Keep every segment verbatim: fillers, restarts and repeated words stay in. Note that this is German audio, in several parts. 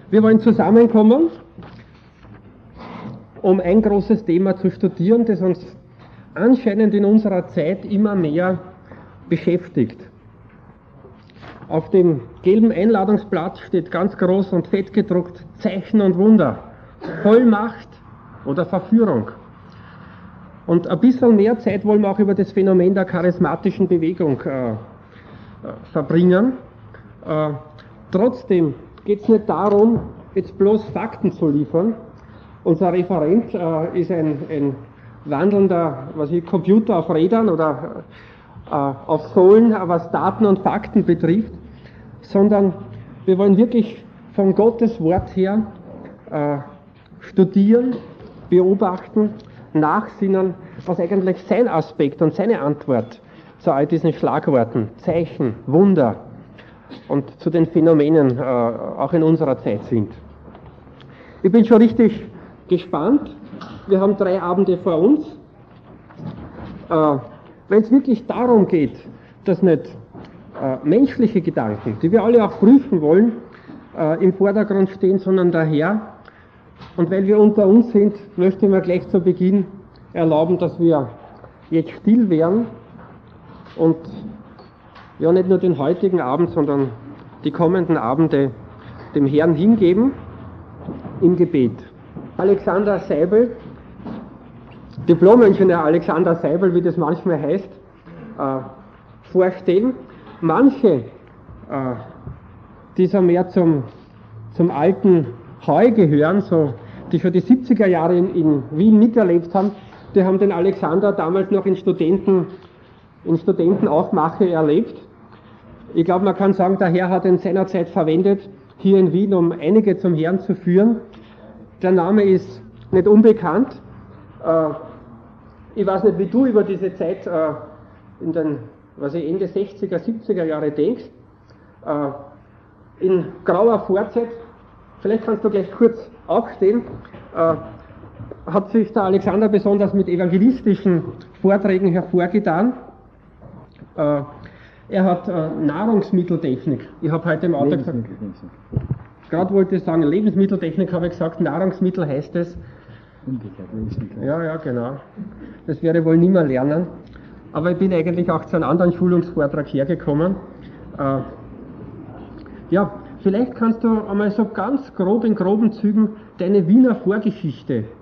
Wir wollen zusammenkommen, um ein großes Thema zu studieren, das uns anscheinend in unserer Zeit immer mehr beschäftigt. Auf dem gelben Einladungsblatt steht ganz groß und fett gedruckt Zeichen und Wunder, Vollmacht oder Verführung. Und ein bisschen mehr Zeit wollen wir auch über das Phänomen der charismatischen Bewegung äh, verbringen. Äh, trotzdem geht es nicht darum, jetzt bloß Fakten zu liefern. Unser Referent äh, ist ein, ein wandelnder was ich, Computer auf Rädern oder äh, auf Sohlen, was Daten und Fakten betrifft, sondern wir wollen wirklich von Gottes Wort her äh, studieren, beobachten, nachsinnen, was eigentlich sein Aspekt und seine Antwort zu all diesen Schlagworten, Zeichen, Wunder und zu den Phänomenen äh, auch in unserer Zeit sind. Ich bin schon richtig gespannt. Wir haben drei Abende vor uns. Äh, Wenn es wirklich darum geht, dass nicht äh, menschliche Gedanken, die wir alle auch prüfen wollen, äh, im Vordergrund stehen, sondern der Herr. Und weil wir unter uns sind, möchte ich mir gleich zu Beginn erlauben, dass wir jetzt still werden und ja nicht nur den heutigen Abend, sondern die kommenden Abende dem Herrn hingeben im Gebet. Alexander Seibel, Diplom-Ingenieur Alexander Seibel, wie das manchmal heißt, äh, vorstellen. Manche, äh, die so mehr zum, zum alten Heu gehören, so, die schon die siebziger Jahre in, in Wien miterlebt haben, die haben den Alexander damals noch in Studenten, in Studentenaufmache erlebt. Ich glaube, man kann sagen, der Herr hat ihn seinerzeit verwendet, hier in Wien, um einige zum Herrn zu führen. Der Name ist nicht unbekannt. Äh, ich weiß nicht, wie du über diese Zeit äh, in den was ich, Ende sechziger, siebziger Jahre denkst. Äh, in grauer Vorzeit, vielleicht kannst du gleich kurz aufstehen, äh, hat sich der Alexander besonders mit evangelistischen Vorträgen hervorgetan. Äh, er hat äh, Nahrungsmitteltechnik. Ich habe heute im Auto gesagt, gerade wollte ich sagen, Lebensmitteltechnik habe ich gesagt, Nahrungsmittel heißt es. Ja, ja, genau. Das werde ich wohl nie mehr lernen. Aber ich bin eigentlich auch zu einem anderen Schulungsvortrag hergekommen. Äh, ja, vielleicht kannst du einmal so ganz grob in groben Zügen deine Wiener Vorgeschichte äh,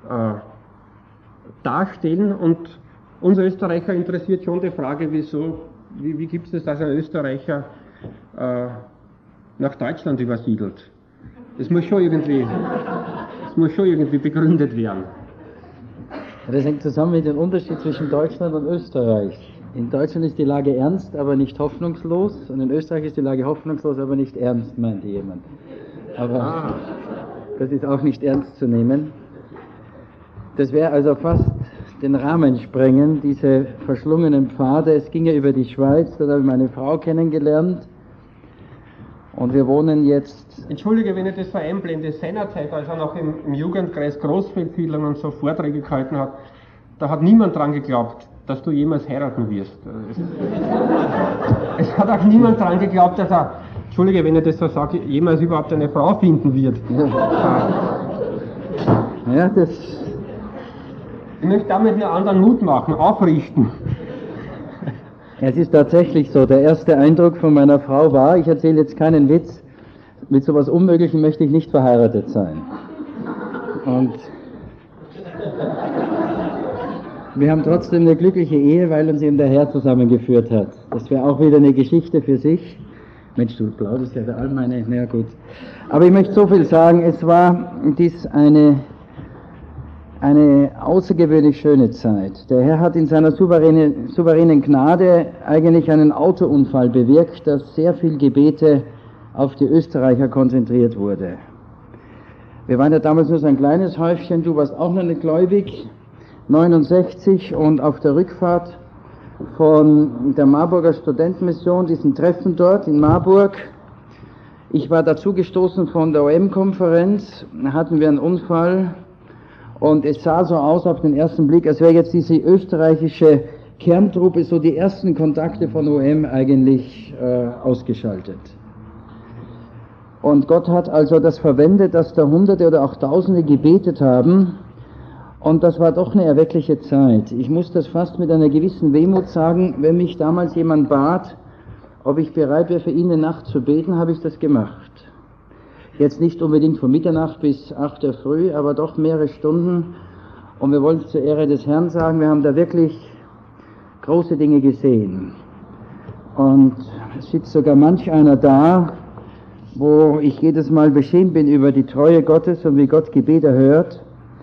darstellen. Und unser Österreicher interessiert schon die Frage, wieso, wie, wie gibt es das, dass ein Österreicher äh, nach Deutschland übersiedelt? Das muss schon irgendwie, das muss schon irgendwie begründet werden. Das hängt zusammen mit dem Unterschied zwischen Deutschland und Österreich. In Deutschland ist die Lage ernst, aber nicht hoffnungslos, und in Österreich ist die Lage hoffnungslos, aber nicht ernst, meinte jemand. Aber ah. Das ist auch nicht ernst zu nehmen. Das wäre also fast den Rahmen sprengen, diese verschlungenen Pfade. Es ging ja über die Schweiz, da habe ich meine Frau kennengelernt. Und wir wohnen jetzt... Entschuldige, wenn ich das so einblende, seinerzeit, als er noch im, im Jugendkreis Großfeldsiedlung und so Vorträge gehalten hat, da hat niemand dran geglaubt, dass du jemals heiraten wirst. Es, es hat auch niemand dran geglaubt, dass er, Entschuldige, wenn ich das so sage, jemals überhaupt eine Frau finden wird. Ja, ja das... Ich möchte damit einen anderen Mut machen, aufrichten. Es ist tatsächlich so, der erste Eindruck von meiner Frau war, ich erzähle jetzt keinen Witz, mit sowas Unmöglichem möchte ich nicht verheiratet sein. Und wir haben trotzdem eine glückliche Ehe, weil uns eben der Herr zusammengeführt hat. Das wäre auch wieder eine Geschichte für sich. Mensch, du plauderst ja für all meine, na gut. Aber ich möchte so viel sagen, es war dies eine... eine außergewöhnlich schöne Zeit. Der Herr hat in seiner souveräne, souveränen Gnade eigentlich einen Autounfall bewirkt, dass sehr viel Gebete auf die Österreicher konzentriert wurde. Wir waren ja damals nur so ein kleines Häufchen, du warst auch noch nicht gläubig, neunundsechzig, und auf der Rückfahrt von der Marburger Studentenmission, diesen Treffen dort in Marburg, ich war dazu gestoßen von der O M-Konferenz, hatten wir einen Unfall. Und es sah so aus auf den ersten Blick, als wäre jetzt diese österreichische Kerntruppe so die ersten Kontakte von O M eigentlich äh, ausgeschaltet. Und Gott hat also das verwendet, dass da Hunderte oder auch Tausende gebetet haben. Und das war doch eine erweckliche Zeit. Ich muss das fast mit einer gewissen Wehmut sagen, wenn mich damals jemand bat, ob ich bereit wäre, für ihn eine Nacht zu beten, habe ich das gemacht. Jetzt nicht unbedingt von Mitternacht bis acht Uhr früh, aber doch mehrere Stunden. Und wir wollen es zur Ehre des Herrn sagen, wir haben da wirklich große Dinge gesehen. Und es sitzt sogar manch einer da, wo ich jedes Mal beschämt bin über die Treue Gottes und wie Gott Gebete hört.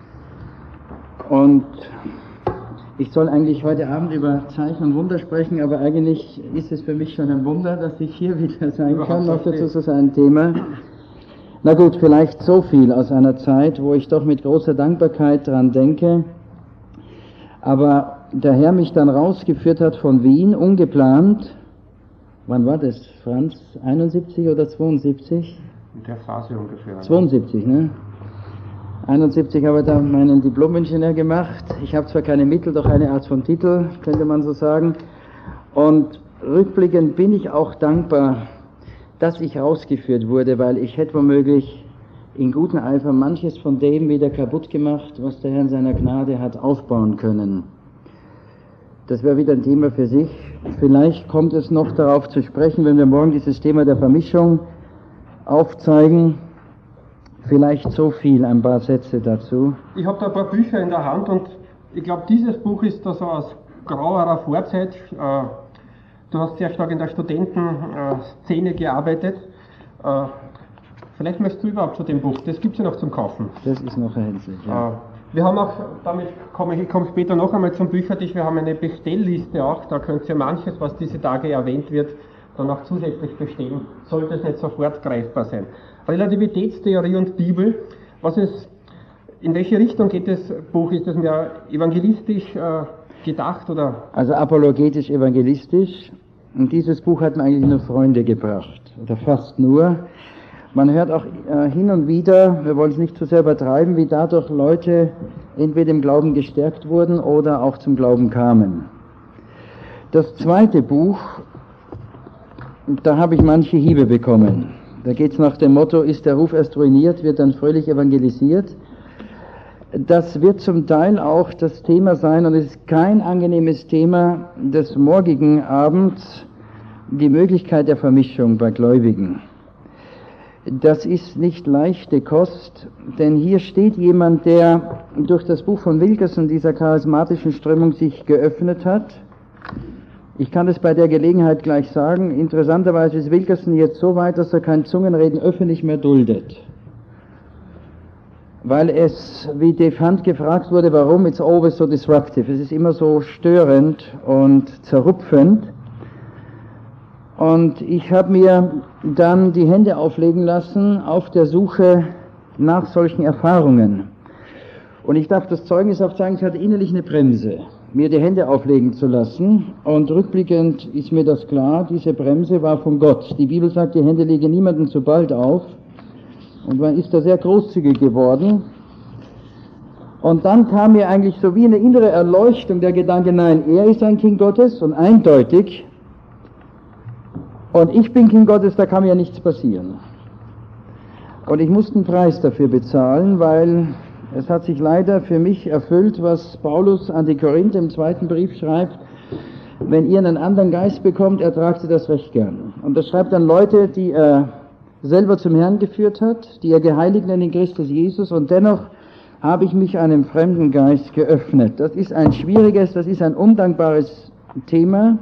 Und ich soll eigentlich heute Abend über Zeichen und Wunder sprechen, aber eigentlich ist es für mich schon ein Wunder, dass ich hier wieder sein kann. Noch dazu ist es ein Thema. Na gut, vielleicht so viel aus einer Zeit, wo ich doch mit großer Dankbarkeit dran denke. Aber der Herr mich dann rausgeführt hat von Wien, ungeplant. Wann war das, Franz? einundsiebzig oder zweiundsiebzig? In der Phase ungefähr. zweiundsiebzig, ne? einundsiebzig habe ich da meinen Diplom-Ingenieur gemacht. Ich habe zwar keine Mittel, doch eine Art von Titel, könnte man so sagen. Und rückblickend bin ich auch dankbar, dass ich rausgeführt wurde, weil ich hätte womöglich in gutem Eifer manches von dem wieder kaputt gemacht, was der Herr in seiner Gnade hat aufbauen können. Das wäre wieder ein Thema für sich. Vielleicht kommt es noch darauf zu sprechen, wenn wir morgen dieses Thema der Vermischung aufzeigen. Vielleicht so viel, ein paar Sätze dazu. Ich habe da ein paar Bücher in der Hand und ich glaube, dieses Buch ist da so aus grauerer Vorzeit. Du hast sehr stark in der Studentenszene gearbeitet. Vielleicht möchtest du überhaupt zu dem Buch, das gibt es ja noch zum Kaufen. Das ist noch erhältlich, ja. Wir haben auch, damit komme ich, ich komme später noch einmal zum Büchertisch, wir haben eine Bestellliste auch, da könnt ihr manches, was diese Tage erwähnt wird, dann auch zusätzlich bestellen, sollte es nicht sofort greifbar sein. Relativitätstheorie und Bibel, was ist, in welche Richtung geht das Buch? Ist das mehr evangelistisch äh, gedacht oder? Also apologetisch-evangelistisch. Und dieses Buch hat mir eigentlich nur Freunde gebracht, oder fast nur. Man hört auch äh, hin und wieder, wir wollen es nicht zu sehr übertreiben, wie dadurch Leute entweder im Glauben gestärkt wurden oder auch zum Glauben kamen. Das zweite Buch, da habe ich manche Hiebe bekommen. Da geht es nach dem Motto, ist der Ruf erst ruiniert, wird dann fröhlich evangelisiert. Das wird zum Teil auch das Thema sein, und es ist kein angenehmes Thema des morgigen Abends, die Möglichkeit der Vermischung bei Gläubigen. Das ist nicht leichte Kost, denn hier steht jemand, der durch das Buch von Wilkerson, dieser charismatischen Strömung, sich geöffnet hat. Ich kann es bei der Gelegenheit gleich sagen, interessanterweise ist Wilkerson jetzt so weit, dass er kein Zungenreden öffentlich mehr duldet. Weil es, wie Dave Hunt gefragt wurde, warum, it's always so disruptive. Es ist immer so störend und zerrupfend. Und ich habe mir dann die Hände auflegen lassen auf der Suche nach solchen Erfahrungen. Und ich darf das Zeugnis aufzeigen, ich hatte innerlich eine Bremse, mir die Hände auflegen zu lassen. Und rückblickend ist mir das klar, diese Bremse war von Gott. Die Bibel sagt, die Hände legen niemanden zu bald auf. Und man ist da sehr großzügig geworden. Und dann kam mir eigentlich so wie eine innere Erleuchtung der Gedanke, nein, er ist ein Kind Gottes und eindeutig. Und ich bin Kind Gottes, da kann mir ja nichts passieren. Und ich musste einen Preis dafür bezahlen, weil es hat sich leider für mich erfüllt, was Paulus an die Korinther im zweiten Brief schreibt, wenn ihr einen anderen Geist bekommt, ertragt ihr das recht gern. Und das schreibt dann Leute, die er selber zum Herrn geführt hat, die er geheiligt nennt in Christus Jesus, und dennoch habe ich mich einem fremden Geist geöffnet. Das ist ein schwieriges, das ist ein undankbares Thema.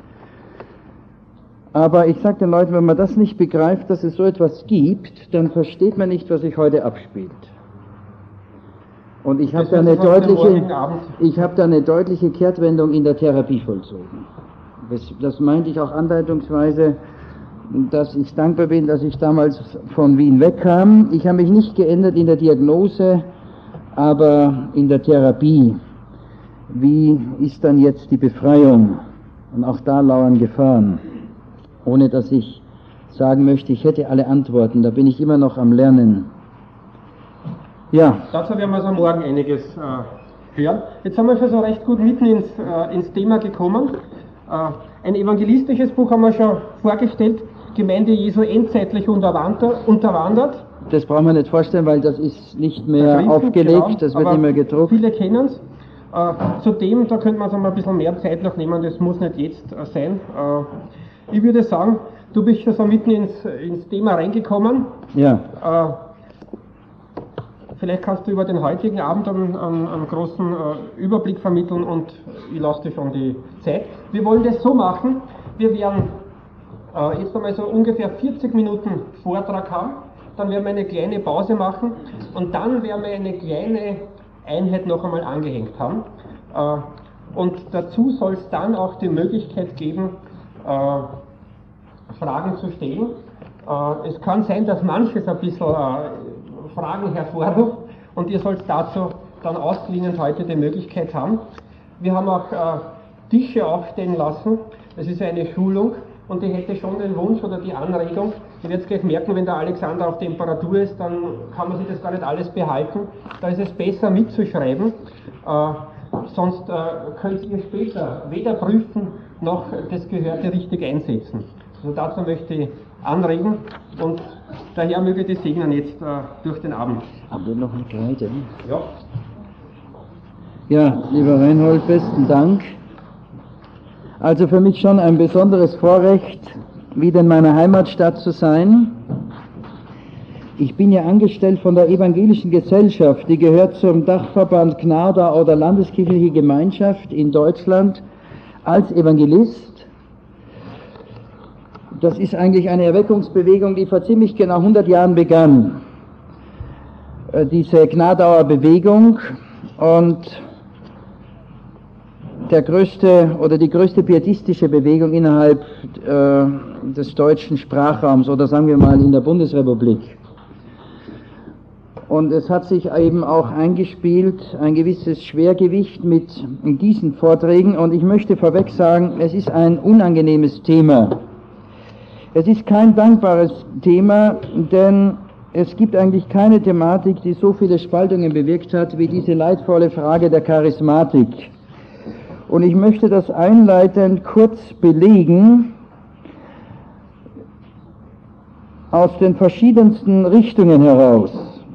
Aber ich sage den Leuten, wenn man das nicht begreift, dass es so etwas gibt, dann versteht man nicht, was sich heute abspielt. Und ich habe da eine deutliche, ich habe da eine deutliche Kehrtwendung in der Therapie vollzogen. Das, das meinte ich auch andeutungsweise, dass ich dankbar bin, dass ich damals von Wien wegkam. Ich habe mich nicht geändert in der Diagnose, aber in der Therapie. Wie ist dann jetzt die Befreiung? Und auch da lauern Gefahren. Ohne dass ich sagen möchte, ich hätte alle Antworten, da bin ich immer noch am Lernen. Ja. Dazu werden wir so morgen einiges äh, hören. Jetzt sind wir schon so recht gut mitten ins, äh, ins Thema gekommen. Äh, ein evangelistisches Buch haben wir schon vorgestellt. Gemeinde Jesu endzeitlich unterwandert. Das brauchen wir nicht vorstellen, weil das ist nicht mehr Grinsen, aufgelegt, genau, das wird nicht mehr gedruckt. Viele kennen es. Äh, zudem, da könnte man so mal ein bisschen mehr Zeit noch nehmen, das muss nicht jetzt äh, sein. Äh, ich würde sagen, du bist schon so mitten ins, ins Thema reingekommen. Ja. Äh, vielleicht kannst du über den heutigen Abend einen, einen, einen großen äh, Überblick vermitteln und ich lasse dir schon die Zeit. Wir wollen das so machen, wir werden äh, jetzt einmal so ungefähr vierzig Minuten Vortrag haben. Dann werden wir eine kleine Pause machen und dann werden wir eine kleine Einheit noch einmal angehängt haben. Und dazu soll es dann auch die Möglichkeit geben, Fragen zu stellen. Es kann sein, dass manches ein bisschen Fragen hervorruft und ihr sollt dazu dann ausklingend heute die Möglichkeit haben. Wir haben auch Tische aufstellen lassen, das ist eine Schulung. Und ich hätte schon den Wunsch oder die Anregung, ihr werdet gleich merken, wenn der Alexander auf Temperatur ist, dann kann man sich das gar nicht alles behalten. Da ist es besser mitzuschreiben, äh, sonst äh, könnt ihr später weder prüfen, noch das Gehörte richtig einsetzen. Also dazu möchte ich anregen und der Herr möge die segnen jetzt äh, durch den Abend. Haben wir noch eine Kreide? Ja. Ja, lieber Reinhold, besten Dank. Also für mich schon ein besonderes Vorrecht, wieder in meiner Heimatstadt zu sein. Ich bin ja angestellt von der Evangelischen Gesellschaft, die gehört zum Dachverband Gnadau oder Landeskirchliche Gemeinschaft in Deutschland als Evangelist. Das ist eigentlich eine Erweckungsbewegung, die vor ziemlich genau hundert Jahren begann. Diese Gnadauer Bewegung und der größte oder die größte pietistische Bewegung innerhalb äh, des deutschen Sprachraums oder sagen wir mal in der Bundesrepublik. Und es hat sich eben auch eingespielt, ein gewisses Schwergewicht mit diesen Vorträgen und ich möchte vorweg sagen, es ist ein unangenehmes Thema. Es ist kein dankbares Thema, denn es gibt eigentlich keine Thematik, die so viele Spaltungen bewirkt hat, wie diese leidvolle Frage der Charismatik. Und ich möchte das einleitend kurz belegen aus den verschiedensten Richtungen heraus.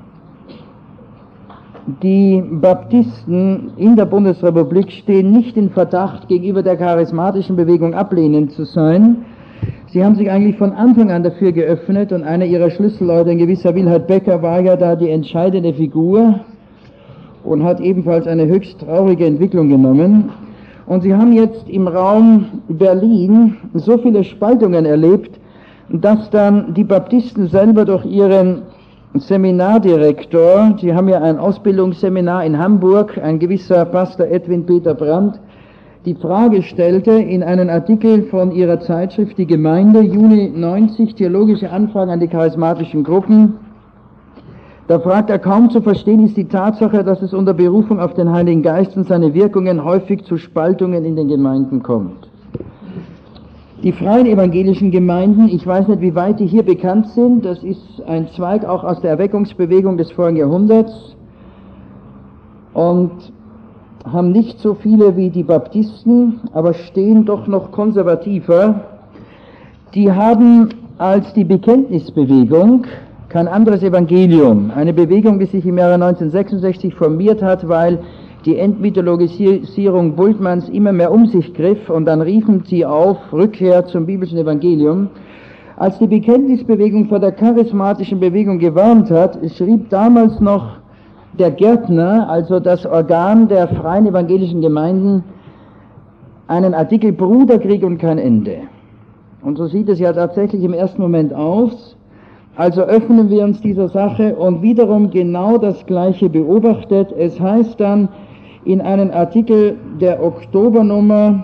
Die Baptisten in der Bundesrepublik stehen nicht in Verdacht, gegenüber der charismatischen Bewegung ablehnend zu sein. Sie haben sich eigentlich von Anfang an dafür geöffnet und einer ihrer Schlüsselleute, ein gewisser Wilhard Becker, war ja da die entscheidende Figur und hat ebenfalls eine höchst traurige Entwicklung genommen. Und sie haben jetzt im Raum Berlin so viele Spaltungen erlebt, dass dann die Baptisten selber durch ihren Seminardirektor, sie haben ja ein Ausbildungsseminar in Hamburg, ein gewisser Pastor Edwin Peter Brandt, die Frage stellte in einen Artikel von ihrer Zeitschrift Die Gemeinde, Juni neunzig, theologische Anfragen an die charismatischen Gruppen. Da fragt er, kaum zu verstehen ist die Tatsache, dass es unter Berufung auf den Heiligen Geist und seine Wirkungen häufig zu Spaltungen in den Gemeinden kommt. Die freien evangelischen Gemeinden, ich weiß nicht, wie weit die hier bekannt sind, das ist ein Zweig auch aus der Erweckungsbewegung des vorigen Jahrhunderts und haben nicht so viele wie die Baptisten, aber stehen doch noch konservativer. Die haben als die Bekenntnisbewegung kein anderes Evangelium, eine Bewegung, die sich im Jahre neunzehnhundertsechsundsechzig formiert hat, weil die Entmythologisierung Bultmanns immer mehr um sich griff und dann riefen sie auf, Rückkehr zum biblischen Evangelium. Als die Bekenntnisbewegung vor der charismatischen Bewegung gewarnt hat, schrieb damals noch der Gärtner, also das Organ der freien evangelischen Gemeinden, einen Artikel Bruderkrieg und kein Ende. Und so sieht es ja tatsächlich im ersten Moment aus. Also öffnen wir uns dieser Sache und wiederum genau das Gleiche beobachtet. Es heißt dann in einem Artikel der Oktobernummer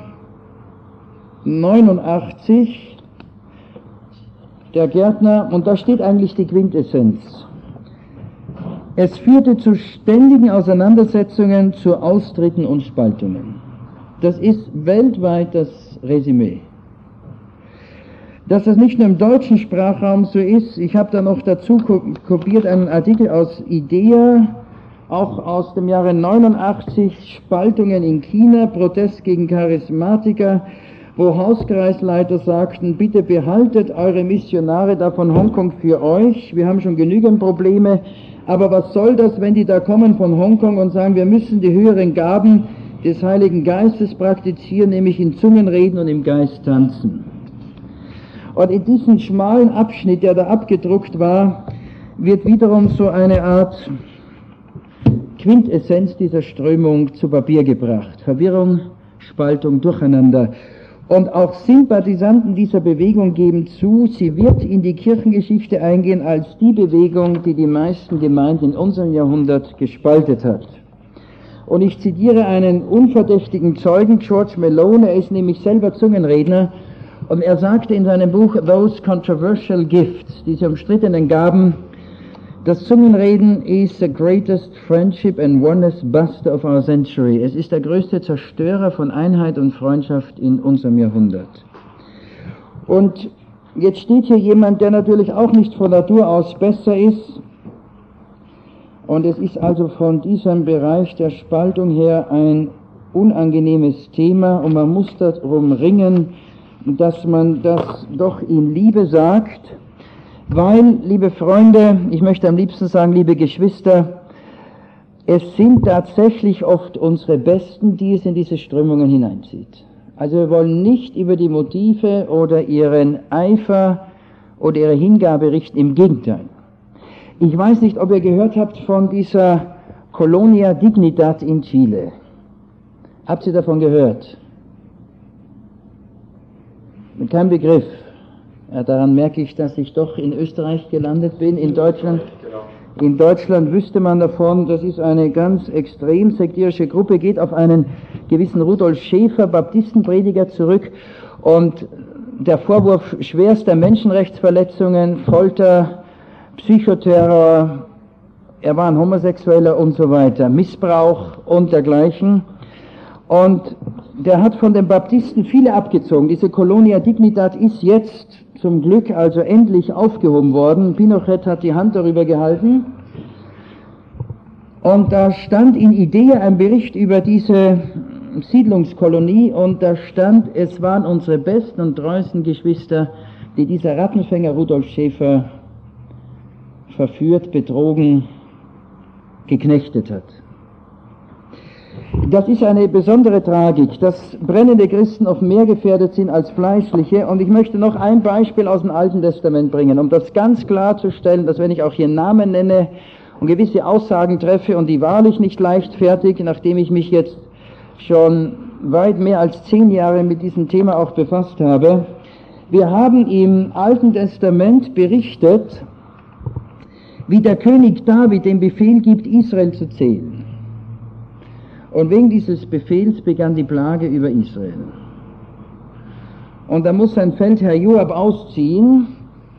neunundachtzig, der Gärtner, und da steht eigentlich die Quintessenz. Es führte zu ständigen Auseinandersetzungen, zu Austritten und Spaltungen. Das ist weltweit das Resümee. Dass das nicht nur im deutschen Sprachraum so ist, ich habe da noch dazu kopiert einen Artikel aus IDEA, auch aus dem Jahre neunundachtzig, Spaltungen in China, Protest gegen Charismatiker, wo Hauskreisleiter sagten, bitte behaltet eure Missionare da von Hongkong für euch, wir haben schon genügend Probleme, aber was soll das, wenn die da kommen von Hongkong und sagen, wir müssen die höheren Gaben des Heiligen Geistes praktizieren, nämlich in Zungen reden und im Geist tanzen. Und in diesem schmalen Abschnitt, der da abgedruckt war, wird wiederum so eine Art Quintessenz dieser Strömung zu Papier gebracht. Verwirrung, Spaltung, Durcheinander. Und auch Sympathisanten dieser Bewegung geben zu, sie wird in die Kirchengeschichte eingehen als die Bewegung, die die meisten Gemeinden in unserem Jahrhundert gespaltet hat. Und ich zitiere einen unverdächtigen Zeugen, George Malone, er ist nämlich selber Zungenredner, und er sagte in seinem Buch Those Controversial Gifts, diese umstrittenen Gaben, das Zungenreden is the greatest friendship and oneness buster of our century. Es ist der größte Zerstörer von Einheit und Freundschaft in unserem Jahrhundert. Und jetzt steht hier jemand, der natürlich auch nicht von Natur aus besser ist. Und es ist also von diesem Bereich der Spaltung her ein unangenehmes Thema und man muss darum ringen, dass man das doch in Liebe sagt. Weil, liebe Freunde, ich möchte am liebsten sagen, liebe Geschwister, es sind tatsächlich oft unsere Besten, die es in diese Strömungen hineinzieht. Also wir wollen nicht über die Motive oder ihren Eifer oder ihre Hingabe richten, im Gegenteil. Ich weiß nicht, ob ihr gehört habt von dieser Colonia Dignidad in Chile. Habt ihr davon gehört? Kein Begriff. Ja, daran merke ich, dass ich doch in Österreich gelandet bin. In Deutschland, in Deutschland wüsste man davon, das ist eine ganz extrem sektierische Gruppe, geht auf einen gewissen Rudolf Schäfer, Baptistenprediger, zurück. Und der Vorwurf schwerster Menschenrechtsverletzungen, Folter, Psychoterror, er war ein Homosexueller und so weiter, Missbrauch und dergleichen. Und der hat von den Baptisten viele abgezogen. Diese Colonia Dignidad ist jetzt zum Glück also endlich aufgehoben worden. Pinochet hat die Hand darüber gehalten. Und da stand in Idea ein Bericht über diese Siedlungskolonie und da stand, es waren unsere besten und treuesten Geschwister, die dieser Rattenfänger Rudolf Schäfer verführt, betrogen, geknechtet hat. Das ist eine besondere Tragik, dass brennende Christen oft mehr gefährdet sind als fleischliche. Und ich möchte noch ein Beispiel aus dem Alten Testament bringen, um das ganz klarzustellen, dass wenn ich auch hier Namen nenne und gewisse Aussagen treffe und die wahrlich nicht leichtfertig, nachdem ich mich jetzt schon weit mehr als zehn Jahre mit diesem Thema auch befasst habe. Wir haben im Alten Testament berichtet, wie der König David den Befehl gibt, Israel zu zählen. Und wegen dieses Befehls begann die Plage über Israel. Und da muss sein Feldherr Joab ausziehen.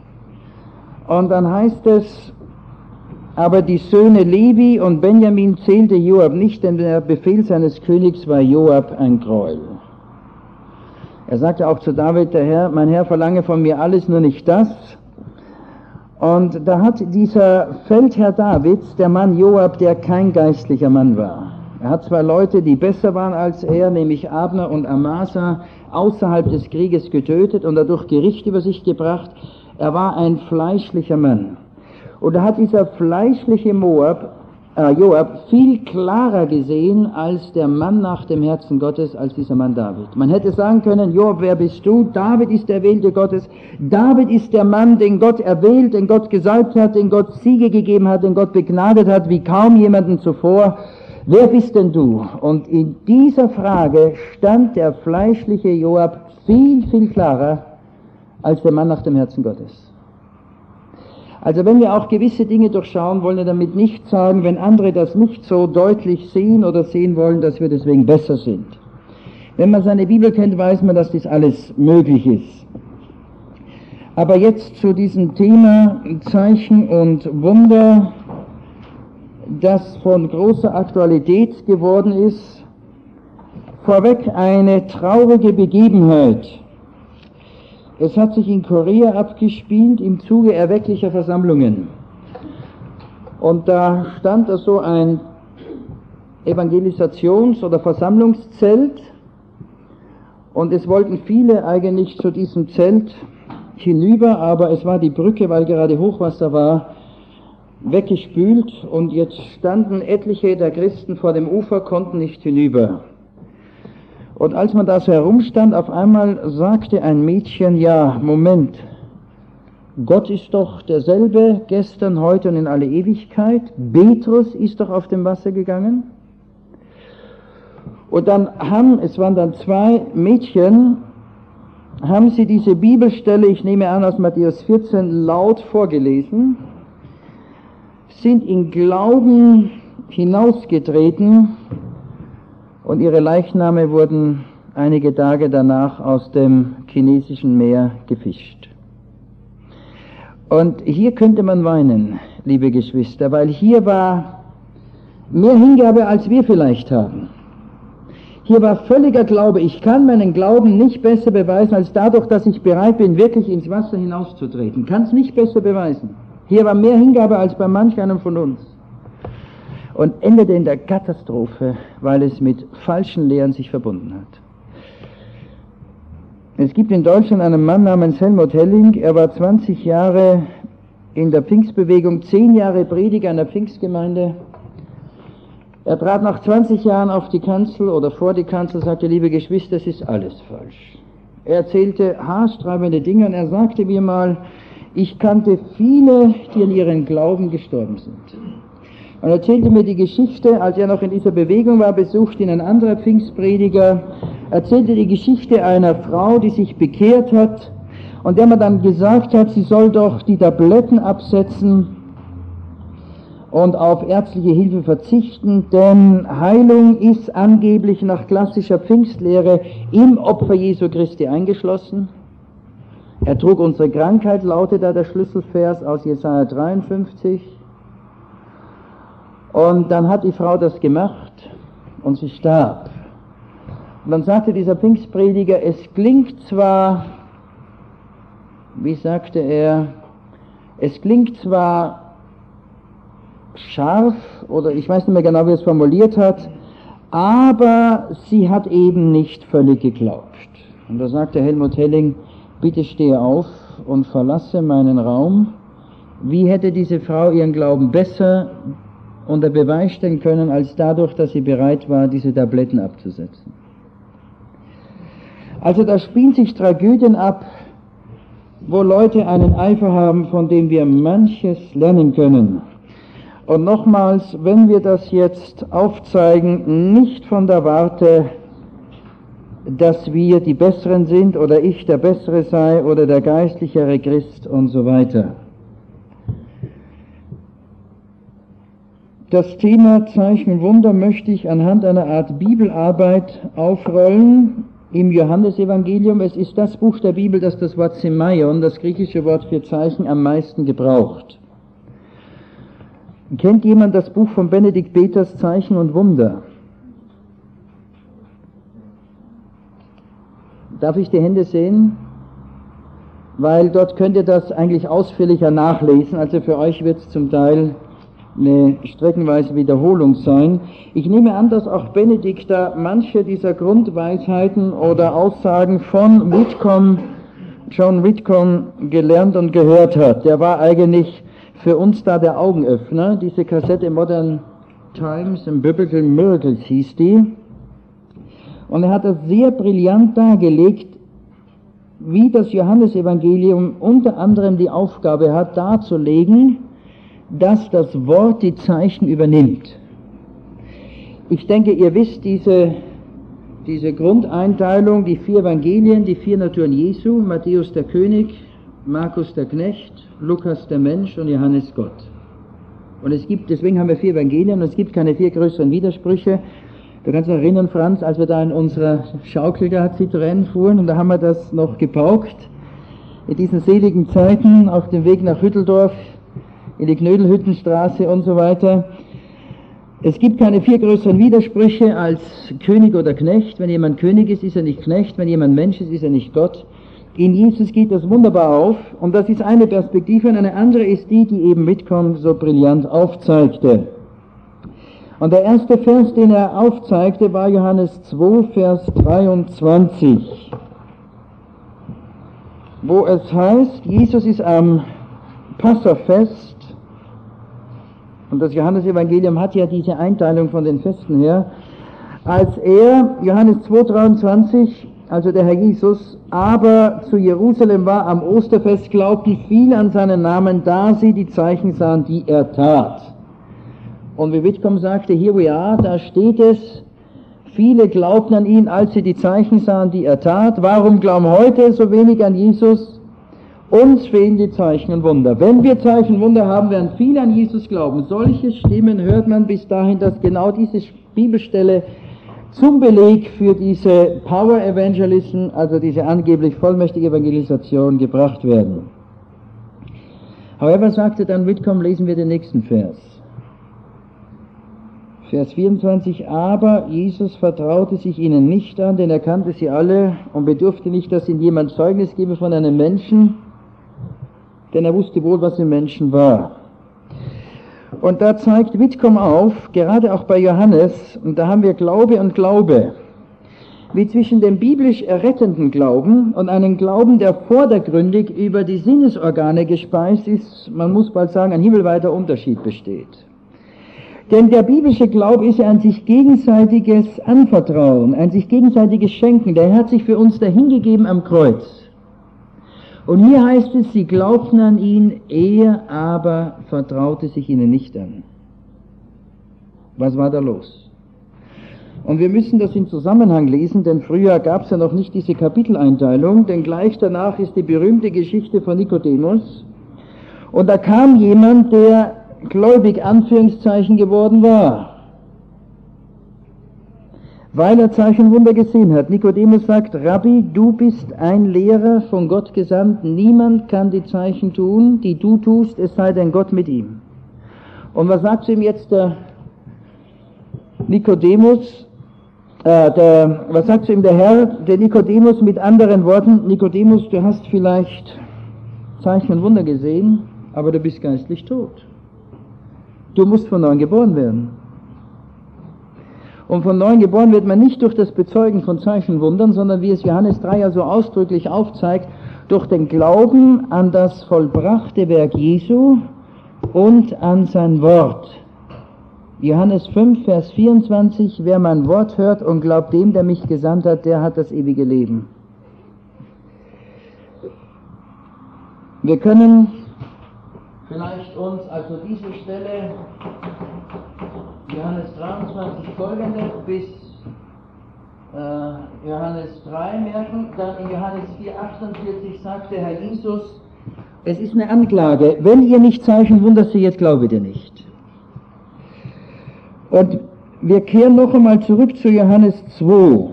Und dann heißt es, aber die Söhne Levi und Benjamin zählte Joab nicht, denn der Befehl seines Königs war Joab ein Gräuel. Er sagte auch zu David, der Herr, mein Herr verlange von mir alles, nur nicht das. Und da hat dieser Feldherr Davids, der Mann Joab, der kein geistlicher Mann war. Er hat zwei Leute, die besser waren als er, nämlich Abner und Amasa, außerhalb des Krieges getötet und dadurch Gericht über sich gebracht. Er war ein fleischlicher Mann. Und da hat dieser fleischliche Moab, äh, Joab viel klarer gesehen als der Mann nach dem Herzen Gottes, als dieser Mann David. Man hätte sagen können, Joab, wer bist du? David ist der Erwählte Gottes. David ist der Mann, den Gott erwählt, den Gott gesalbt hat, den Gott Siege gegeben hat, den Gott begnadet hat, wie kaum jemanden zuvor. Wer bist denn du? Und in dieser Frage stand der fleischliche Joab viel, viel klarer als der Mann nach dem Herzen Gottes. Also wenn wir auch gewisse Dinge durchschauen, wollen wir damit nicht sagen, wenn andere das nicht so deutlich sehen oder sehen wollen, dass wir deswegen besser sind. Wenn man seine Bibel kennt, weiß man, dass das alles möglich ist. Aber jetzt zu diesem Thema Zeichen und Wunder, das von großer Aktualität geworden ist. Vorweg eine traurige Begebenheit. Es hat sich in Korea abgespielt im Zuge erwecklicher Versammlungen. Und da stand da so ein Evangelisations- oder Versammlungszelt Und es wollten viele eigentlich zu diesem Zelt hinüber, aber es war die Brücke, weil gerade Hochwasser war, weggespült und jetzt standen etliche der Christen vor dem Ufer, konnten nicht hinüber. Und als man da so herumstand, auf einmal sagte ein Mädchen, ja, Moment, Gott ist doch derselbe, gestern, heute und in alle Ewigkeit. Petrus ist doch auf dem Wasser gegangen. Und dann haben, es waren dann zwei Mädchen, haben sie diese Bibelstelle, ich nehme an aus Matthäus vierzehn, laut vorgelesen, sind in Glauben hinausgetreten und ihre Leichname wurden einige Tage danach aus dem chinesischen Meer gefischt. Und hier könnte man weinen, liebe Geschwister, weil hier war mehr Hingabe, als wir vielleicht haben. Hier war völliger Glaube. Ich kann meinen Glauben nicht besser beweisen, als dadurch, dass ich bereit bin, wirklich ins Wasser hinauszutreten. Kann es nicht besser beweisen. Hier war mehr Hingabe als bei manch einem von uns. Und endete in der Katastrophe, weil es mit falschen Lehren sich verbunden hat. Es gibt in Deutschland einen Mann namens Helmut Helling, er war zwanzig Jahre in der Pfingstbewegung, zehn Jahre Prediger einer Pfingstgemeinde. Er trat nach zwanzig Jahren auf die Kanzel oder vor die Kanzel und sagte, liebe Geschwister, es ist alles falsch. Er erzählte haarsträubende Dinge und er sagte mir mal, ich kannte viele, die an ihren Glauben gestorben sind. Und er erzählte mir die Geschichte, als er noch in dieser Bewegung war, besuchte ihn ein anderer Pfingstprediger, erzählte die Geschichte einer Frau, die sich bekehrt hat und der man dann gesagt hat, sie soll doch die Tabletten absetzen und auf ärztliche Hilfe verzichten, denn Heilung ist angeblich nach klassischer Pfingstlehre im Opfer Jesu Christi eingeschlossen. Er trug unsere Krankheit, lautet da der Schlüsselvers aus Jesaja dreiundfünfzig. Und dann hat die Frau das gemacht und sie starb. Und dann sagte dieser Pfingstprediger, es klingt zwar, wie sagte er, es klingt zwar scharf, oder ich weiß nicht mehr genau, wie er es formuliert hat, aber sie hat eben nicht völlig geglaubt. Und da sagte Helmut Helling, bitte stehe auf und verlasse meinen Raum. Wie hätte diese Frau ihren Glauben besser unter Beweis stellen können, als dadurch, dass sie bereit war, diese Tabletten abzusetzen? Also da spielen sich Tragödien ab, wo Leute einen Eifer haben, von dem wir manches lernen können. Und nochmals, wenn wir das jetzt aufzeigen, nicht von der Warte, dass wir die Besseren sind oder ich der Bessere sei oder der geistlichere Christ und so weiter. Das Thema Zeichen Wunder möchte ich anhand einer Art Bibelarbeit aufrollen im Johannesevangelium. Es ist das Buch der Bibel, das das Wort Semeion, das griechische Wort für Zeichen, am meisten gebraucht. Kennt jemand das Buch von Benedikt Peters, Zeichen und Wunder? Darf ich die Hände sehen? Weil dort könnt ihr das eigentlich ausführlicher nachlesen, also für euch wird es zum Teil eine streckenweise Wiederholung sein. Ich nehme an, dass auch Benedikt da manche dieser Grundweisheiten oder Aussagen von Whitcomb, John Whitcomb, gelernt und gehört hat. Der war eigentlich für uns da der Augenöffner. Diese Kassette Modern Times and Biblical Miracles hieß die. Und er hat das sehr brillant dargelegt, wie das Johannesevangelium unter anderem die Aufgabe hat, darzulegen, dass das Wort die Zeichen übernimmt. Ich denke, ihr wisst diese, diese Grundeinteilung, die vier Evangelien, die vier Naturen Jesu, Matthäus der König, Markus der Knecht, Lukas der Mensch und Johannes Gott. Und es gibt, deswegen haben wir vier Evangelien und es gibt keine vier größeren Widersprüche. Du kannst dich erinnern, Franz, als wir da in unserer Schaukel da Citroën fuhren und da haben wir das noch gepaukt, in diesen seligen Zeiten auf dem Weg nach Hütteldorf, in die Knödelhüttenstraße und so weiter. Es gibt keine vier größeren Widersprüche als König oder Knecht. Wenn jemand König ist, ist er nicht Knecht. Wenn jemand Mensch ist, ist er nicht Gott. In Jesus geht das wunderbar auf. Und das ist eine Perspektive. Und eine andere ist die, die eben Whitcomb so brillant aufzeigte. Und der erste Vers, den er aufzeigte, war Johannes zwei, Vers dreiundzwanzig, wo es heißt, Jesus ist am Passafest, und das Johannesevangelium hat ja diese Einteilung von den Festen her, als er, Johannes zwei, dreiundzwanzig, also der Herr Jesus, aber zu Jerusalem war am Osterfest, glaubten viele an seinen Namen, da sie die Zeichen sahen, die er tat. Und wie Whitcomb sagte, here we are, da steht es, viele glaubten an ihn, als sie die Zeichen sahen, die er tat. Warum glauben heute so wenig an Jesus? Uns fehlen die Zeichen und Wunder. Wenn wir Zeichen und Wunder haben, werden viele an Jesus glauben. Solche Stimmen hört man bis dahin, dass genau diese Bibelstelle zum Beleg für diese Power Evangelism, also diese angeblich vollmächtige Evangelisation, gebracht werden. However, sagte dann Whitcomb, lesen wir den nächsten Vers. Vers vierundzwanzig, aber Jesus vertraute sich ihnen nicht an, denn er kannte sie alle und bedurfte nicht, dass ihnen jemand Zeugnis gebe von einem Menschen, denn er wusste wohl, was im Menschen war. Und da zeigt Whitcomb auf, gerade auch bei Johannes, und da haben wir Glaube und Glaube, wie zwischen dem biblisch errettenden Glauben und einem Glauben, der vordergründig über die Sinnesorgane gespeist ist, man muss bald sagen, ein himmelweiter Unterschied besteht. Denn der biblische Glaube ist ja ein sich gegenseitiges Anvertrauen, ein sich gegenseitiges Schenken. Der Herr hat sich für uns dahingegeben am Kreuz. Und hier heißt es, sie glaubten an ihn, er aber vertraute sich ihnen nicht an. Was war da los? Und wir müssen das in Zusammenhang lesen, denn früher gab es ja noch nicht diese Kapiteleinteilung, denn gleich danach ist die berühmte Geschichte von Nikodemus. Und da kam jemand, der gläubig Anführungszeichen geworden war, weil er Zeichen und Wunder gesehen hat. Nikodemus sagt, Rabbi, du bist ein Lehrer von Gott gesandt, niemand kann die Zeichen tun, die du tust, es sei denn Gott mit ihm. Und was sagt zu ihm jetzt der Nikodemus, äh, der, was sagt zu ihm der Herr, der Nikodemus mit anderen Worten, Nikodemus, du hast vielleicht Zeichen und Wunder gesehen, aber du bist geistlich tot. Du musst von neuem geboren werden. Und von neuem geboren wird man nicht durch das Bezeugen von Zeichen und Wundern, sondern wie es Johannes drei ja so ausdrücklich aufzeigt, durch den Glauben an das vollbrachte Werk Jesu und an sein Wort. Johannes fünf, Vers vierundzwanzig, wer mein Wort hört und glaubt dem, der mich gesandt hat, der hat das ewige Leben. Wir können vielleicht uns also diese Stelle, Johannes dreiundzwanzig folgende, bis äh, Johannes drei merken. Dann in Johannes vier, achtundvierzig sagt der Herr Jesus, es ist eine Anklage, wenn ihr nicht Zeichen Wunder seht, glaubet ihr nicht. Und wir kehren noch einmal zurück zu Johannes zwei.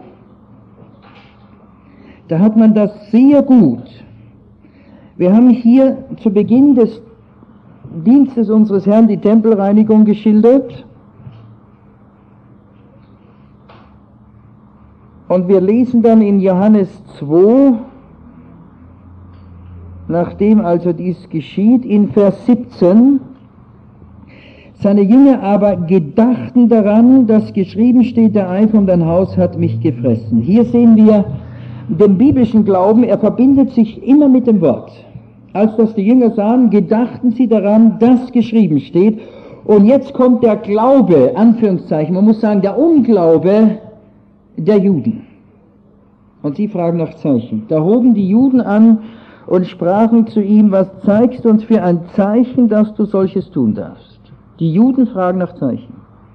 Da hat man das sehr gut. Wir haben hier zu Beginn des Dienstes unseres Herrn die Tempelreinigung geschildert. Und wir lesen dann in Johannes zwei, nachdem also dies geschieht, in Vers siebzehn, seine Jünger aber gedachten daran, dass geschrieben steht, der Eifer um dein Haus hat mich gefressen. Hier sehen wir den biblischen Glauben, er verbindet sich immer mit dem Wort. Als das die Jünger sahen, gedachten sie daran, dass geschrieben steht. Und jetzt kommt der Glaube, Anführungszeichen, man muss sagen, der Unglaube der Juden. Und sie fragen nach Zeichen. Da hoben die Juden an und sprachen zu ihm, was zeigst du uns für ein Zeichen, dass du solches tun darfst? Die Juden fragen nach Zeichen.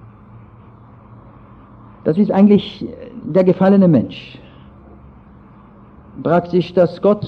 Das ist eigentlich der gefallene Mensch. Praktisch, dass Gott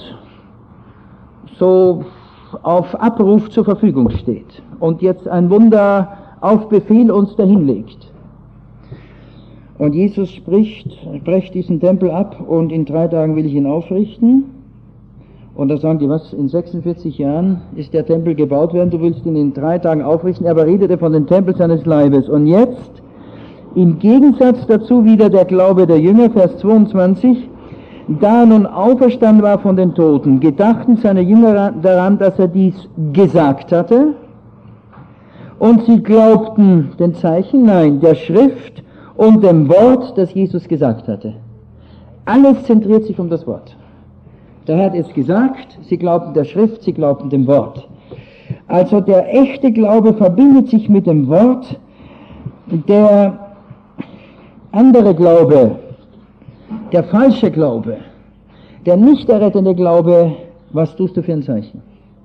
so auf Abruf zur Verfügung steht und jetzt ein Wunder auf Befehl uns dahinlegt. Und Jesus spricht, brecht diesen Tempel ab und in drei Tagen will ich ihn aufrichten. Und da sagen die, was, in sechsundvierzig Jahren ist der Tempel gebaut werden, du willst ihn in drei Tagen aufrichten. Er beredete von dem Tempel seines Leibes. Und jetzt, im Gegensatz dazu wieder der Glaube der Jünger, Vers zweiundzwanzig, da er nun auferstanden war von den Toten, gedachten seine Jünger daran, dass er dies gesagt hatte Und sie glaubten den Zeichen, nein, der Schrift und dem Wort, das Jesus gesagt hatte. Alles zentriert sich um das Wort. Der Herr hat es gesagt, sie glaubten der Schrift, sie glaubten dem Wort. Also der echte Glaube verbindet sich mit dem Wort, der andere Glaube, der falsche Glaube, der nicht errettende Glaube, was tust du für ein Zeichen?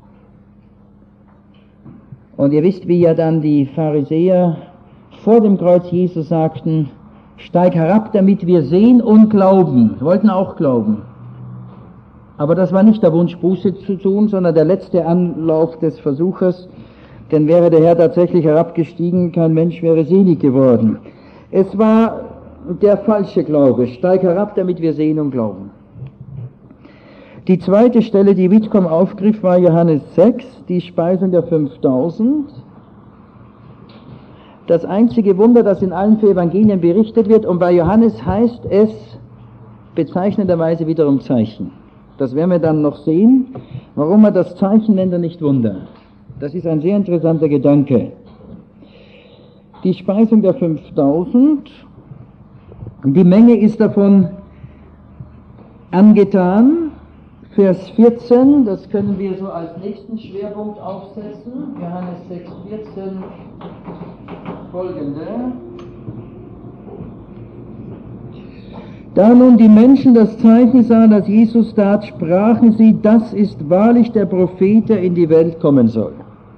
Und ihr wisst, wie ja dann die Pharisäer vor dem Kreuz Jesus sagten, steig herab, damit wir sehen und glauben. Sie wollten auch glauben. Aber das war nicht der Wunsch, Buße zu tun, sondern der letzte Anlauf des Versuchers, denn wäre der Herr tatsächlich herabgestiegen, kein Mensch wäre selig geworden. Es war der falsche Glaube, steig herab, damit wir sehen und glauben. Die zweite Stelle, die Whitcomb aufgriff, war Johannes sechs, die Speisung der fünftausend. Das einzige Wunder, das in allen vier Evangelien berichtet wird, und bei Johannes heißt es bezeichnenderweise wiederum Zeichen. Das werden wir dann noch sehen. Warum er das Zeichen nennt und nicht Wunder. Das ist ein sehr interessanter Gedanke. Die Speisung der fünftausend, die Menge ist davon angetan. Vers vierzehn, das können wir so als nächsten Schwerpunkt aufsetzen. Johannes sechs, vierzehn, folgende. Da nun die Menschen das Zeichen sahen, das Jesus tat, sprachen sie, das ist wahrlich der Prophet, der in die Welt kommen soll.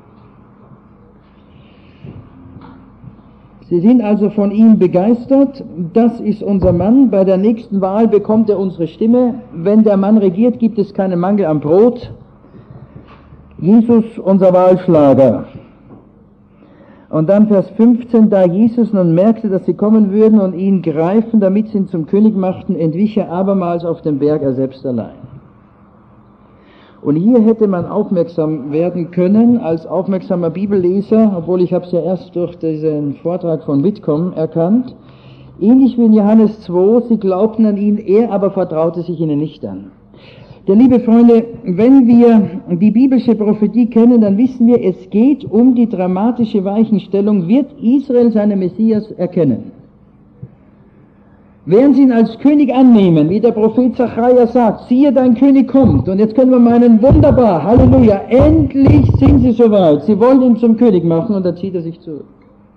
Sie sind also von ihm begeistert, das ist unser Mann, bei der nächsten Wahl bekommt er unsere Stimme, wenn der Mann regiert, gibt es keinen Mangel am Brot. Jesus, unser Wahlschlager. Und dann Vers fünfzehn, da Jesus nun merkte, dass sie kommen würden und ihn greifen, damit sie ihn zum König machten, entwich er abermals auf den Berg, er selbst allein. Und hier hätte man aufmerksam werden können, als aufmerksamer Bibelleser, obwohl ich habe es ja erst durch diesen Vortrag von Whitcomb erkannt, ähnlich wie in Johannes zwei, sie glaubten an ihn, er aber vertraute sich ihnen nicht an. Denn liebe Freunde, wenn wir die biblische Prophetie kennen, dann wissen wir, es geht um die dramatische Weichenstellung, wird Israel seinen Messias erkennen? Werden sie ihn als König annehmen, wie der Prophet Zachariah sagt, siehe, dein König kommt. Und jetzt können wir meinen, wunderbar, Halleluja, endlich sind sie soweit. Sie wollen ihn zum König machen und dann zieht er sich zurück.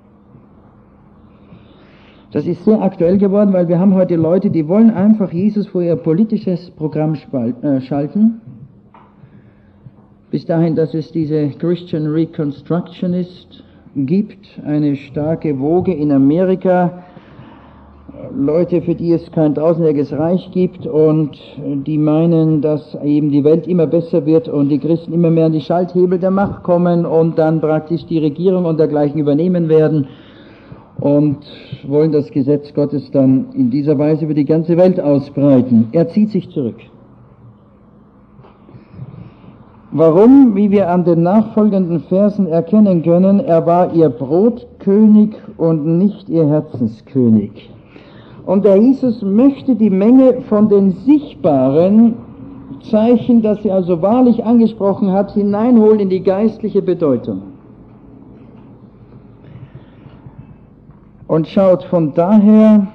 Das ist sehr aktuell geworden, weil wir haben heute Leute, die wollen einfach Jesus vor ihr politisches Programm schalten. Bis dahin, dass es diese Christian Reconstructionist gibt, eine starke Woge in Amerika, Leute, für die es kein tausendjähriges Reich gibt und die meinen, dass eben die Welt immer besser wird und die Christen immer mehr an die Schalthebel der Macht kommen und dann praktisch die Regierung und dergleichen übernehmen werden und wollen das Gesetz Gottes dann in dieser Weise über die ganze Welt ausbreiten. Er zieht sich zurück. Warum? Wie wir an den nachfolgenden Versen erkennen können, er war ihr Brotkönig und nicht ihr Herzenskönig. Und der Jesus möchte die Menge von den sichtbaren Zeichen, das er also wahrlich angesprochen hat, hineinholen in die geistliche Bedeutung. Und schaut, von daher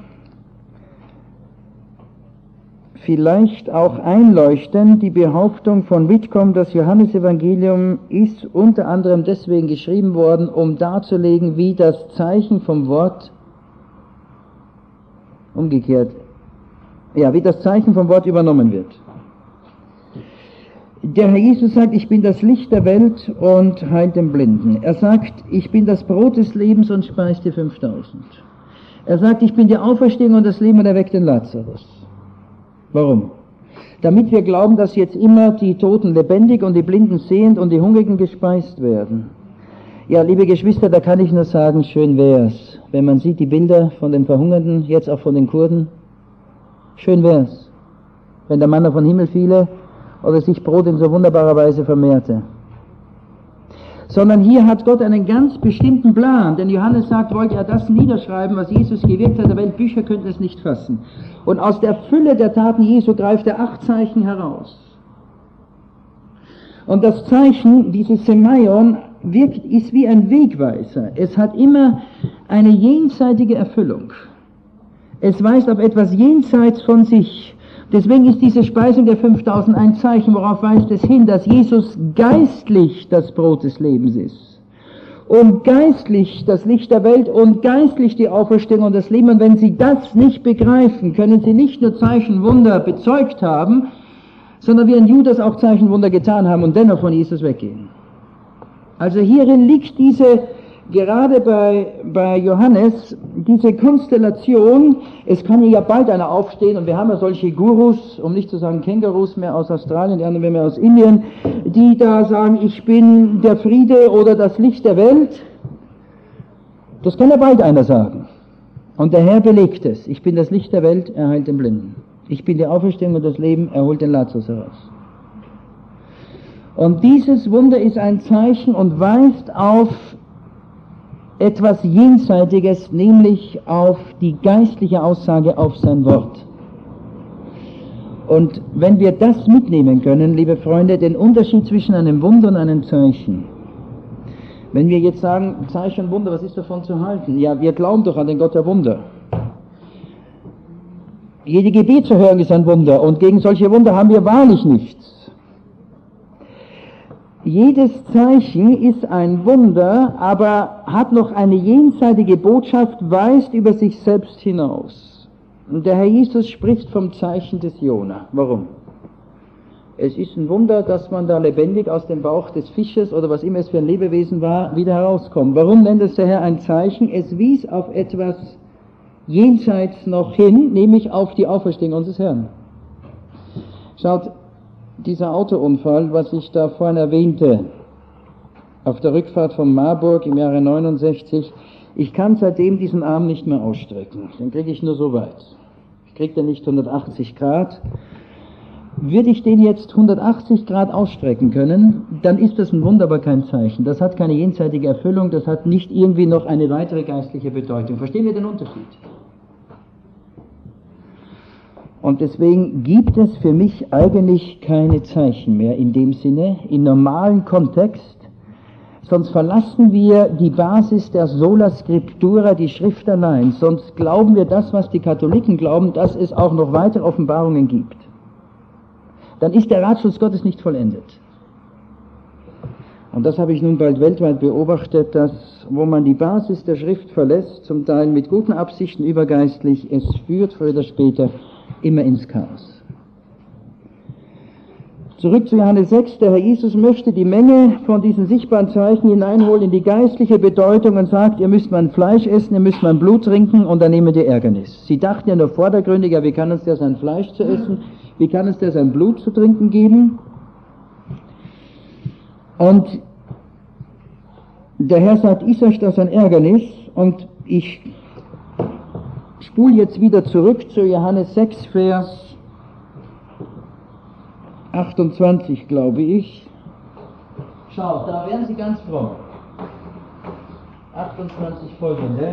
vielleicht auch einleuchtend die Behauptung von Whitcomb, das Johannesevangelium ist unter anderem deswegen geschrieben worden, um darzulegen, wie das Zeichen vom Wort umgekehrt, ja, wie das Zeichen vom Wort übernommen wird. Der Herr Jesus sagt, ich bin das Licht der Welt und heilt den Blinden. Er sagt, ich bin das Brot des Lebens und speist die fünftausend. Er sagt, ich bin die Auferstehung und das Leben und erweckt den Lazarus. Warum? Damit wir glauben, dass jetzt immer die Toten lebendig und die Blinden sehend und die Hungrigen gespeist werden. Ja, liebe Geschwister, da kann ich nur sagen, schön wär's, wenn man sieht die Bilder von den Verhungerten, jetzt auch von den Kurden. Schön wär's, wenn der Manna vom Himmel fiele oder sich Brot in so wunderbarer Weise vermehrte. Sondern hier hat Gott einen ganz bestimmten Plan, denn Johannes sagt, wollte er das niederschreiben, was Jesus gewirkt hat, der Welt Bücher könnten es nicht fassen. Und aus der Fülle der Taten Jesu greift er acht Zeichen heraus. Und das Zeichen, dieses Semeion, wirkt, ist wie ein Wegweiser. Es hat immer eine jenseitige Erfüllung. Es weist auf etwas jenseits von sich. Deswegen ist diese Speisung der fünftausend ein Zeichen, worauf weist es hin, dass Jesus geistlich das Brot des Lebens ist. Und geistlich das Licht der Welt und geistlich die Auferstehung und das Leben. Und wenn Sie das nicht begreifen, können Sie nicht nur Zeichen, Wunder bezeugt haben, sondern wie ein Judas auch Zeichen, Wunder getan haben und dennoch von Jesus weggehen. Also hierin liegt diese, gerade bei, bei Johannes, diese Konstellation. Es kann ja bald einer aufstehen, und wir haben ja solche Gurus, um nicht zu sagen Kängurus mehr aus Australien, die anderen mehr aus Indien, die da sagen, ich bin der Friede oder das Licht der Welt. Das kann ja bald einer sagen. Und der Herr belegt es. Ich bin das Licht der Welt, er heilt den Blinden. Ich bin die Auferstehung und das Leben, er holt den Lazarus heraus. Und dieses Wunder ist ein Zeichen und weist auf etwas Jenseitiges, nämlich auf die geistliche Aussage, auf sein Wort. Und wenn wir das mitnehmen können, liebe Freunde, den Unterschied zwischen einem Wunder und einem Zeichen. Wenn wir jetzt sagen, Zeichen und Wunder, was ist davon zu halten? Ja, wir glauben doch an den Gott der Wunder. Jede Gebetserhörung ist ein Wunder, und gegen solche Wunder haben wir wahrlich nichts. Jedes Zeichen ist ein Wunder, aber hat noch eine jenseitige Botschaft, weist über sich selbst hinaus. Und der Herr Jesus spricht vom Zeichen des Jona. Warum? Es ist ein Wunder, dass man da lebendig aus dem Bauch des Fisches oder was immer es für ein Lebewesen war, wieder herauskommt. Warum nennt es der Herr ein Zeichen? Es wies auf etwas jenseits noch hin, nämlich auf die Auferstehung unseres Herrn. Schaut, dieser Autounfall, was ich da vorhin erwähnte, auf der Rückfahrt von Marburg im Jahre neunundsechzig, ich kann seitdem diesen Arm nicht mehr ausstrecken. Den kriege ich nur so weit. Ich kriege den nicht hundertachtzig Grad. Würde ich den jetzt hundertachtzig Grad ausstrecken können, dann ist das ein Wunder, aber kein Zeichen. Das hat keine jenseitige Erfüllung, das hat nicht irgendwie noch eine weitere geistliche Bedeutung. Verstehen wir den Unterschied? Und deswegen gibt es für mich eigentlich keine Zeichen mehr in dem Sinne, im normalen Kontext, sonst verlassen wir die Basis der Sola Scriptura, die Schrift allein, sonst glauben wir das, was die Katholiken glauben, dass es auch noch weitere Offenbarungen gibt. Dann ist der Ratschluss Gottes nicht vollendet. Und das habe ich nun bald weltweit beobachtet, dass, wo man die Basis der Schrift verlässt, zum Teil mit guten Absichten übergeistlich, es führt früher oder später immer ins Chaos. Zurück zu Johannes sechs, der Herr Jesus möchte die Menge von diesen sichtbaren Zeichen hineinholen in die geistliche Bedeutung und sagt, ihr müsst mein Fleisch essen, ihr müsst mein Blut trinken, und dann nehmt ihr Ärgernis. Sie dachten ja nur vordergründig, ja, wie kann uns der sein Fleisch zu essen, wie kann uns der sein Blut zu trinken geben? Und der Herr sagt, ist euch das ein Ärgernis? Und ich spule jetzt wieder zurück zu Johannes sechs, Vers achtundzwanzig, glaube ich. Schaut, da werden Sie ganz fromm. achtundzwanzig folgende.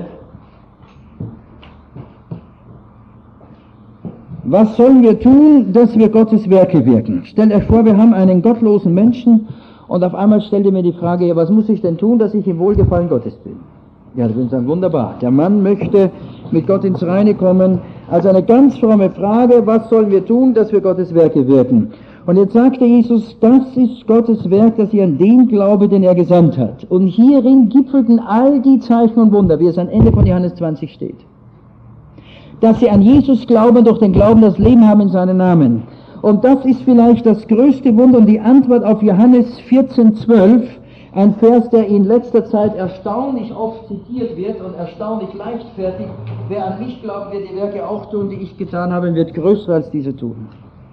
Was sollen wir tun, dass wir Gottes Werke wirken? Stellt euch vor, wir haben einen gottlosen Menschen, und auf einmal stellt ihr mir die Frage, ja, was muss ich denn tun, dass ich im Wohlgefallen Gottes bin? Ja, das ist dann wunderbar. Der Mann möchte mit Gott ins Reine kommen. Also eine ganz fromme Frage, was sollen wir tun, dass wir Gottes Werke wirken? Und jetzt sagte Jesus, das ist Gottes Werk, dass ihr an den glaube, den er gesandt hat. Und hierin gipfelten all die Zeichen und Wunder, wie es am Ende von Johannes zwanzig steht. Dass sie an Jesus glauben, durch den Glauben das Leben haben in seinem Namen. Und das ist vielleicht das größte Wunder und die Antwort auf Johannes vierzehn, zwölf, ein Vers, der in letzter Zeit erstaunlich oft zitiert wird und erstaunlich leichtfertig. Wer an mich glaubt, wird die Werke auch tun, die ich getan habe, wird größer als diese tun.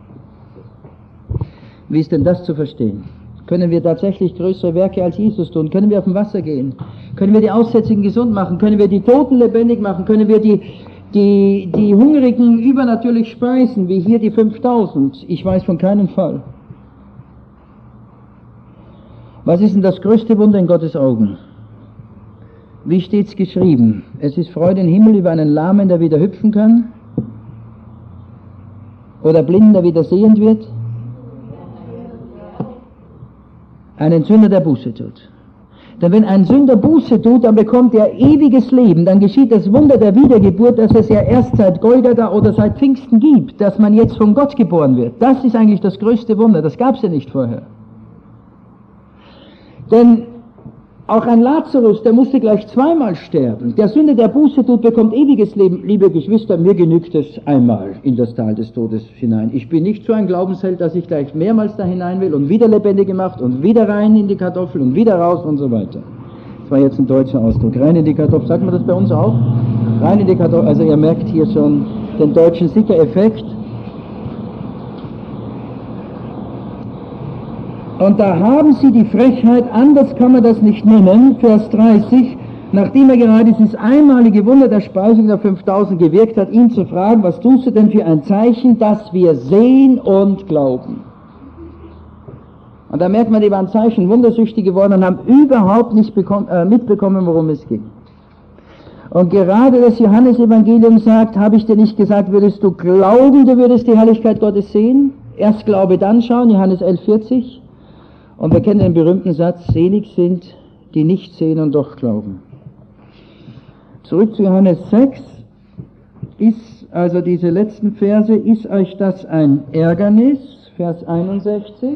Wie ist denn das zu verstehen? Können wir tatsächlich größere Werke als Jesus tun? Können wir auf dem Wasser gehen? Können wir die Aussätzigen gesund machen? Können wir die Toten lebendig machen? Können wir die, die, die Hungrigen übernatürlich speisen, wie hier die fünftausend? Ich weiß von keinem Fall. Was ist denn das größte Wunder in Gottes Augen? Wie steht's geschrieben? Es ist Freude im Himmel über einen Lahmen, der wieder hüpfen kann? Oder Blinden, der wieder sehend wird? Einen Sünder, der Buße tut. Denn wenn ein Sünder Buße tut, dann bekommt er ewiges Leben. Dann geschieht das Wunder der Wiedergeburt, das es ja erst seit Golgatha oder seit Pfingsten gibt, dass man jetzt von Gott geboren wird. Das ist eigentlich das größte Wunder, das gab es ja nicht vorher. Denn auch ein Lazarus, der musste gleich zweimal sterben. Der Sünder, der Buße tut, bekommt ewiges Leben. Liebe Geschwister, mir genügt es einmal in das Tal des Todes hinein. Ich bin nicht so ein Glaubensheld, dass ich gleich mehrmals da hinein will und wieder lebendig gemacht und wieder rein in die Kartoffel und wieder raus und so weiter. Das war jetzt ein deutscher Ausdruck. Rein in die Kartoffel, sagt man das bei uns auch? Rein in die Kartoffel, also ihr merkt hier schon den deutschen Sicker-Effekt. Und da haben sie die Frechheit, anders kann man das nicht nennen, Vers dreißig, nachdem er gerade dieses einmalige Wunder der Speisung der fünftausend gewirkt hat, ihn zu fragen, was tust du denn für ein Zeichen, dass wir sehen und glauben? Und da merkt man, die waren Zeichen wundersüchtig geworden und haben überhaupt nicht bekommen, äh, mitbekommen, worum es ging. Und gerade das Johannesevangelium sagt, habe ich dir nicht gesagt, würdest du glauben, du würdest die Herrlichkeit Gottes sehen? Erst Glaube, dann schauen, Johannes elf, vierzig. Und wir kennen den berühmten Satz, selig sind, die nicht sehen und doch glauben. Zurück zu Johannes sechs. Ist, also diese letzten Verse, ist euch das ein Ärgernis? Vers einundsechzig.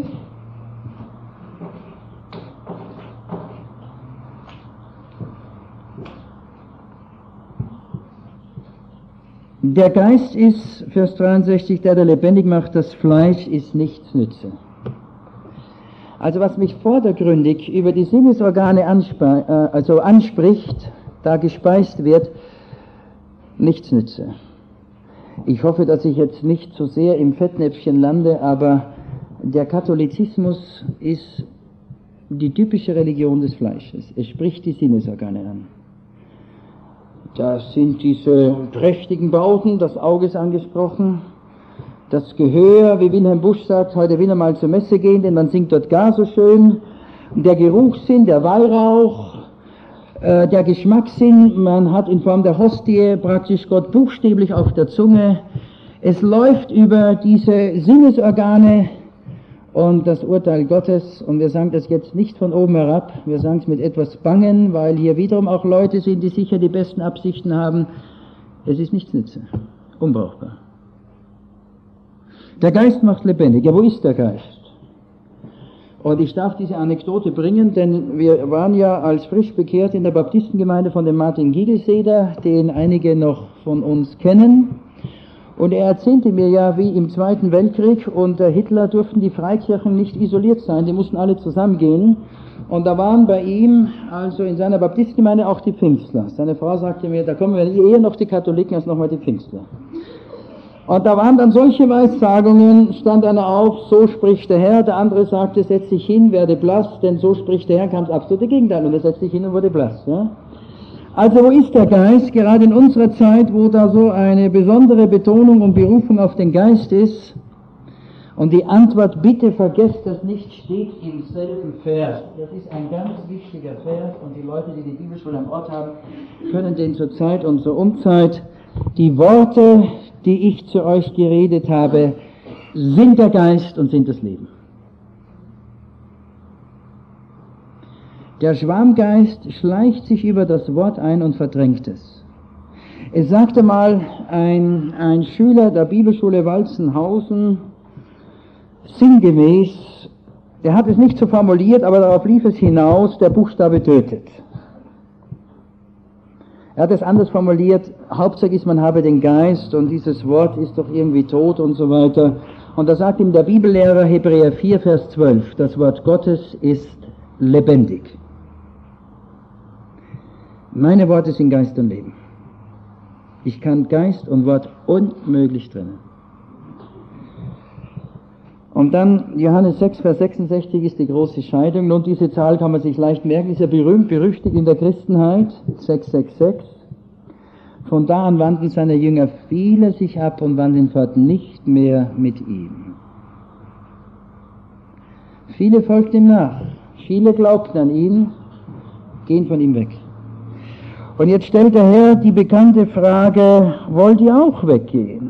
Der Geist ist, Vers dreiundsechzig, der, der lebendig macht, das Fleisch ist nichts nütze. Also was mich vordergründig über die Sinnesorgane ansp- äh, also anspricht, da gespeist wird, nichts nütze. Ich hoffe, dass ich jetzt nicht zu sehr im Fettnäpfchen lande, aber der Katholizismus ist die typische Religion des Fleisches. Es spricht die Sinnesorgane an. Das sind diese trächtigen Bauten, das Auge ist angesprochen, das Gehör, wie Wilhelm Busch sagt, heute will er mal zur Messe gehen, denn man singt dort gar so schön. Der Geruchssinn, der Weihrauch, äh, der Geschmackssinn, man hat in Form der Hostie praktisch Gott buchstäblich auf der Zunge. Es läuft über diese Sinnesorgane und das Urteil Gottes, und wir sagen das jetzt nicht von oben herab, wir sagen es mit etwas Bangen, weil hier wiederum auch Leute sind, die sicher die besten Absichten haben. Es ist nichts nütze, unbrauchbar. Der Geist macht lebendig. Ja, wo ist der Geist? Und ich darf diese Anekdote bringen, denn wir waren ja als frisch bekehrt in der Baptistengemeinde von dem Martin Giegelseder, den einige noch von uns kennen. Und er erzählte mir ja, wie im Zweiten Weltkrieg unter Hitler durften die Freikirchen nicht isoliert sein, die mussten alle zusammengehen. Und da waren bei ihm, also in seiner Baptistengemeinde, auch die Pfingstler. Seine Frau sagte mir, da kommen wir eher noch die Katholiken als nochmal die Pfingstler. Und da waren dann solche Weissagungen, stand einer auf, so spricht der Herr, der andere sagte, setz dich hin, werde blass, denn so spricht der Herr, kam das absolute Gegenteil, und er setzte sich hin und wurde blass. Ja? Also wo ist der Geist? Gerade in unserer Zeit, wo da so eine besondere Betonung und Berufung auf den Geist ist, und die Antwort, bitte vergesst das nicht, steht im selben Vers. Das ist ein ganz wichtiger Vers, und die Leute, die die Bibelschule am Ort haben, können den zur Zeit und zur Unzeit, die Worte, die ich zu euch geredet habe, sind der Geist und sind das Leben. Der Schwarmgeist schleicht sich über das Wort ein und verdrängt es. Es sagte mal ein, ein Schüler der Bibelschule Walzenhausen, sinngemäß, der hat es nicht so formuliert, aber darauf lief es hinaus, der Buchstabe tötet. Er hat es anders formuliert, Hauptsache ist, man habe den Geist und dieses Wort ist doch irgendwie tot und so weiter. Und da sagt ihm der Bibellehrer Hebräer vier, Vers zwölf, das Wort Gottes ist lebendig. Meine Worte sind Geist und Leben. Ich kann Geist und Wort unmöglich trennen. Und dann Johannes sechs, Vers sechsundsechzig ist die große Scheidung. Nun, diese Zahl kann man sich leicht merken, ist ja berühmt, berüchtigt in der Christenheit, sechs sechs sechs. Von da an wandten seine Jünger viele sich ab und wandeln fort nicht mehr mit ihm. Viele folgten ihm nach, viele glaubten an ihn, gehen von ihm weg. Und jetzt stellt der Herr die bekannte Frage, wollt ihr auch weggehen?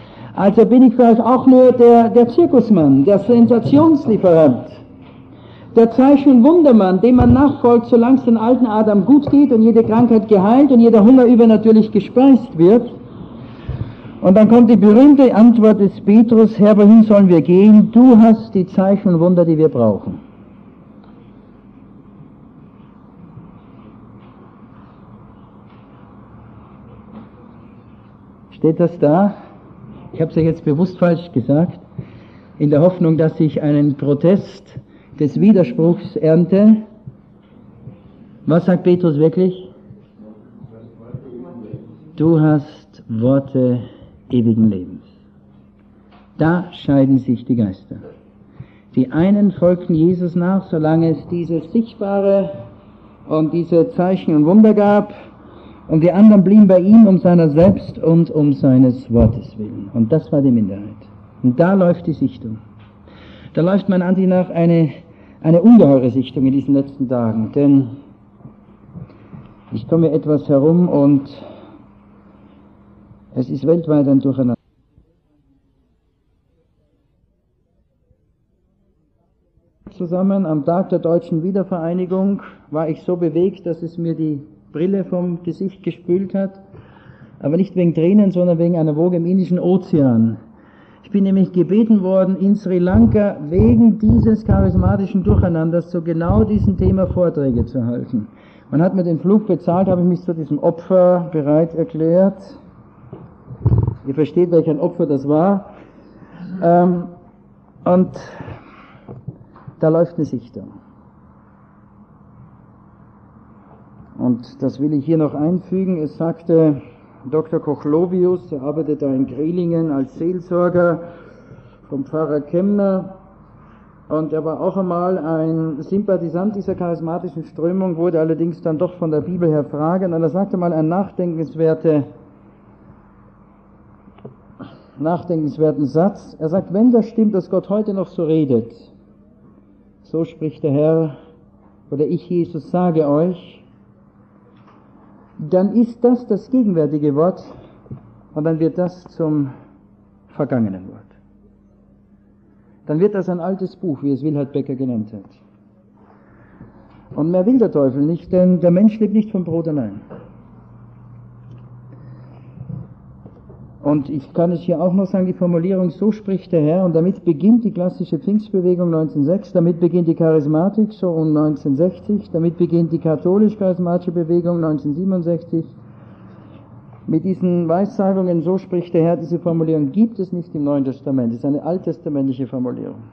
Also bin ich vielleicht auch nur der, der Zirkusmann, der Sensationslieferant, Der Zeichen- und Wundermann, dem man nachfolgt, solange es den alten Adam gut geht und jede Krankheit geheilt und jeder Hunger übernatürlich gespeist wird. Und dann kommt die berühmte Antwort des Petrus: Herr, wohin sollen wir gehen? Du hast die Zeichen und Wunder, die wir brauchen. Steht das da? Ich habe es ja jetzt bewusst falsch gesagt, in der Hoffnung, dass ich einen Protest des Widerspruchs ernte. Was sagt Petrus wirklich? Du hast Worte ewigen Lebens. Da scheiden sich die Geister. Die einen folgten Jesus nach, solange es dieses Sichtbare und diese Zeichen und Wunder gab, und die anderen blieben bei ihm um seiner selbst und um seines Wortes willen. Und das war die Minderheit. Und da läuft die Sichtung. Da läuft meiner Ansicht nach eine, eine ungeheure Sichtung in diesen letzten Tagen. Denn ich komme etwas herum und es ist weltweit ein Durcheinander. Zusammen am Tag der deutschen Wiedervereinigung war ich so bewegt, dass es mir die Brille vom Gesicht gespült hat, aber nicht wegen Tränen, sondern wegen einer Woge im Indischen Ozean. Ich bin nämlich gebeten worden, in Sri Lanka wegen dieses charismatischen Durcheinanders zu genau diesem Thema Vorträge zu halten. Man hat mir den Flug bezahlt, habe ich mich zu diesem Opfer bereit erklärt. Ihr versteht, welch ein Opfer das war. Ähm, und da läuft eine Sichtung. Und das will ich hier noch einfügen. Es sagte Doktor Kochlovius, er arbeitet da in Grelingen als Seelsorger vom Pfarrer Kemner, und er war auch einmal ein Sympathisant dieser charismatischen Strömung, wurde allerdings dann doch von der Bibel her fragen, und er sagte mal einen nachdenkenswerte, nachdenkenswerten Satz. Er sagt, wenn das stimmt, dass Gott heute noch so redet, so spricht der Herr, oder ich, Jesus, sage euch, dann ist das das gegenwärtige Wort und dann wird das zum vergangenen Wort. Dann wird das ein altes Buch, wie es Wilhard Becker genannt hat. Und mehr will der Teufel nicht, denn der Mensch lebt nicht vom Brot allein. Und ich kann es hier auch noch sagen, die Formulierung, so spricht der Herr, und damit beginnt die klassische Pfingstbewegung neunzehnhundertsechs, damit beginnt die Charismatik so um neunzehnhundertsechzig, damit beginnt die katholisch-charismatische Bewegung neunzehnhundertsiebenundsechzig. Mit diesen Weissagungen, so spricht der Herr, diese Formulierung gibt es nicht im Neuen Testament, es ist eine alttestamentliche Formulierung.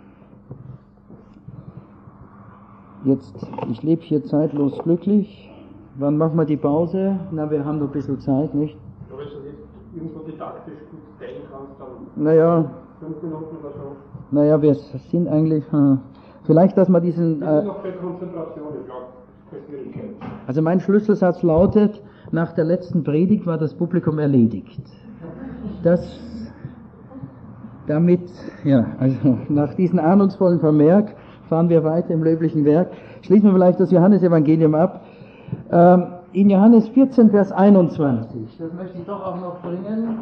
Jetzt, ich lebe hier zeitlos glücklich. Wann machen wir die Pause? Na, wir haben noch ein bisschen Zeit, nicht? Irgendwo didaktisch gut teilen kannst, dann naja, fünf Minuten oder so. Naja, wir sind eigentlich, hm, vielleicht, dass man diesen... Wir sind äh, noch bei Konzentration, ich glaube, keine Schwierigkeit. Also mein Schlüsselsatz lautet, nach der letzten Predigt war das Publikum erledigt. Das, damit, ja, also nach diesem ahnungsvollen Vermerk fahren wir weiter im löblichen Werk. Schließen wir vielleicht das Johannesevangelium ab. Ähm, In Johannes vierzehn, Vers einundzwanzig, das möchte ich doch auch noch bringen.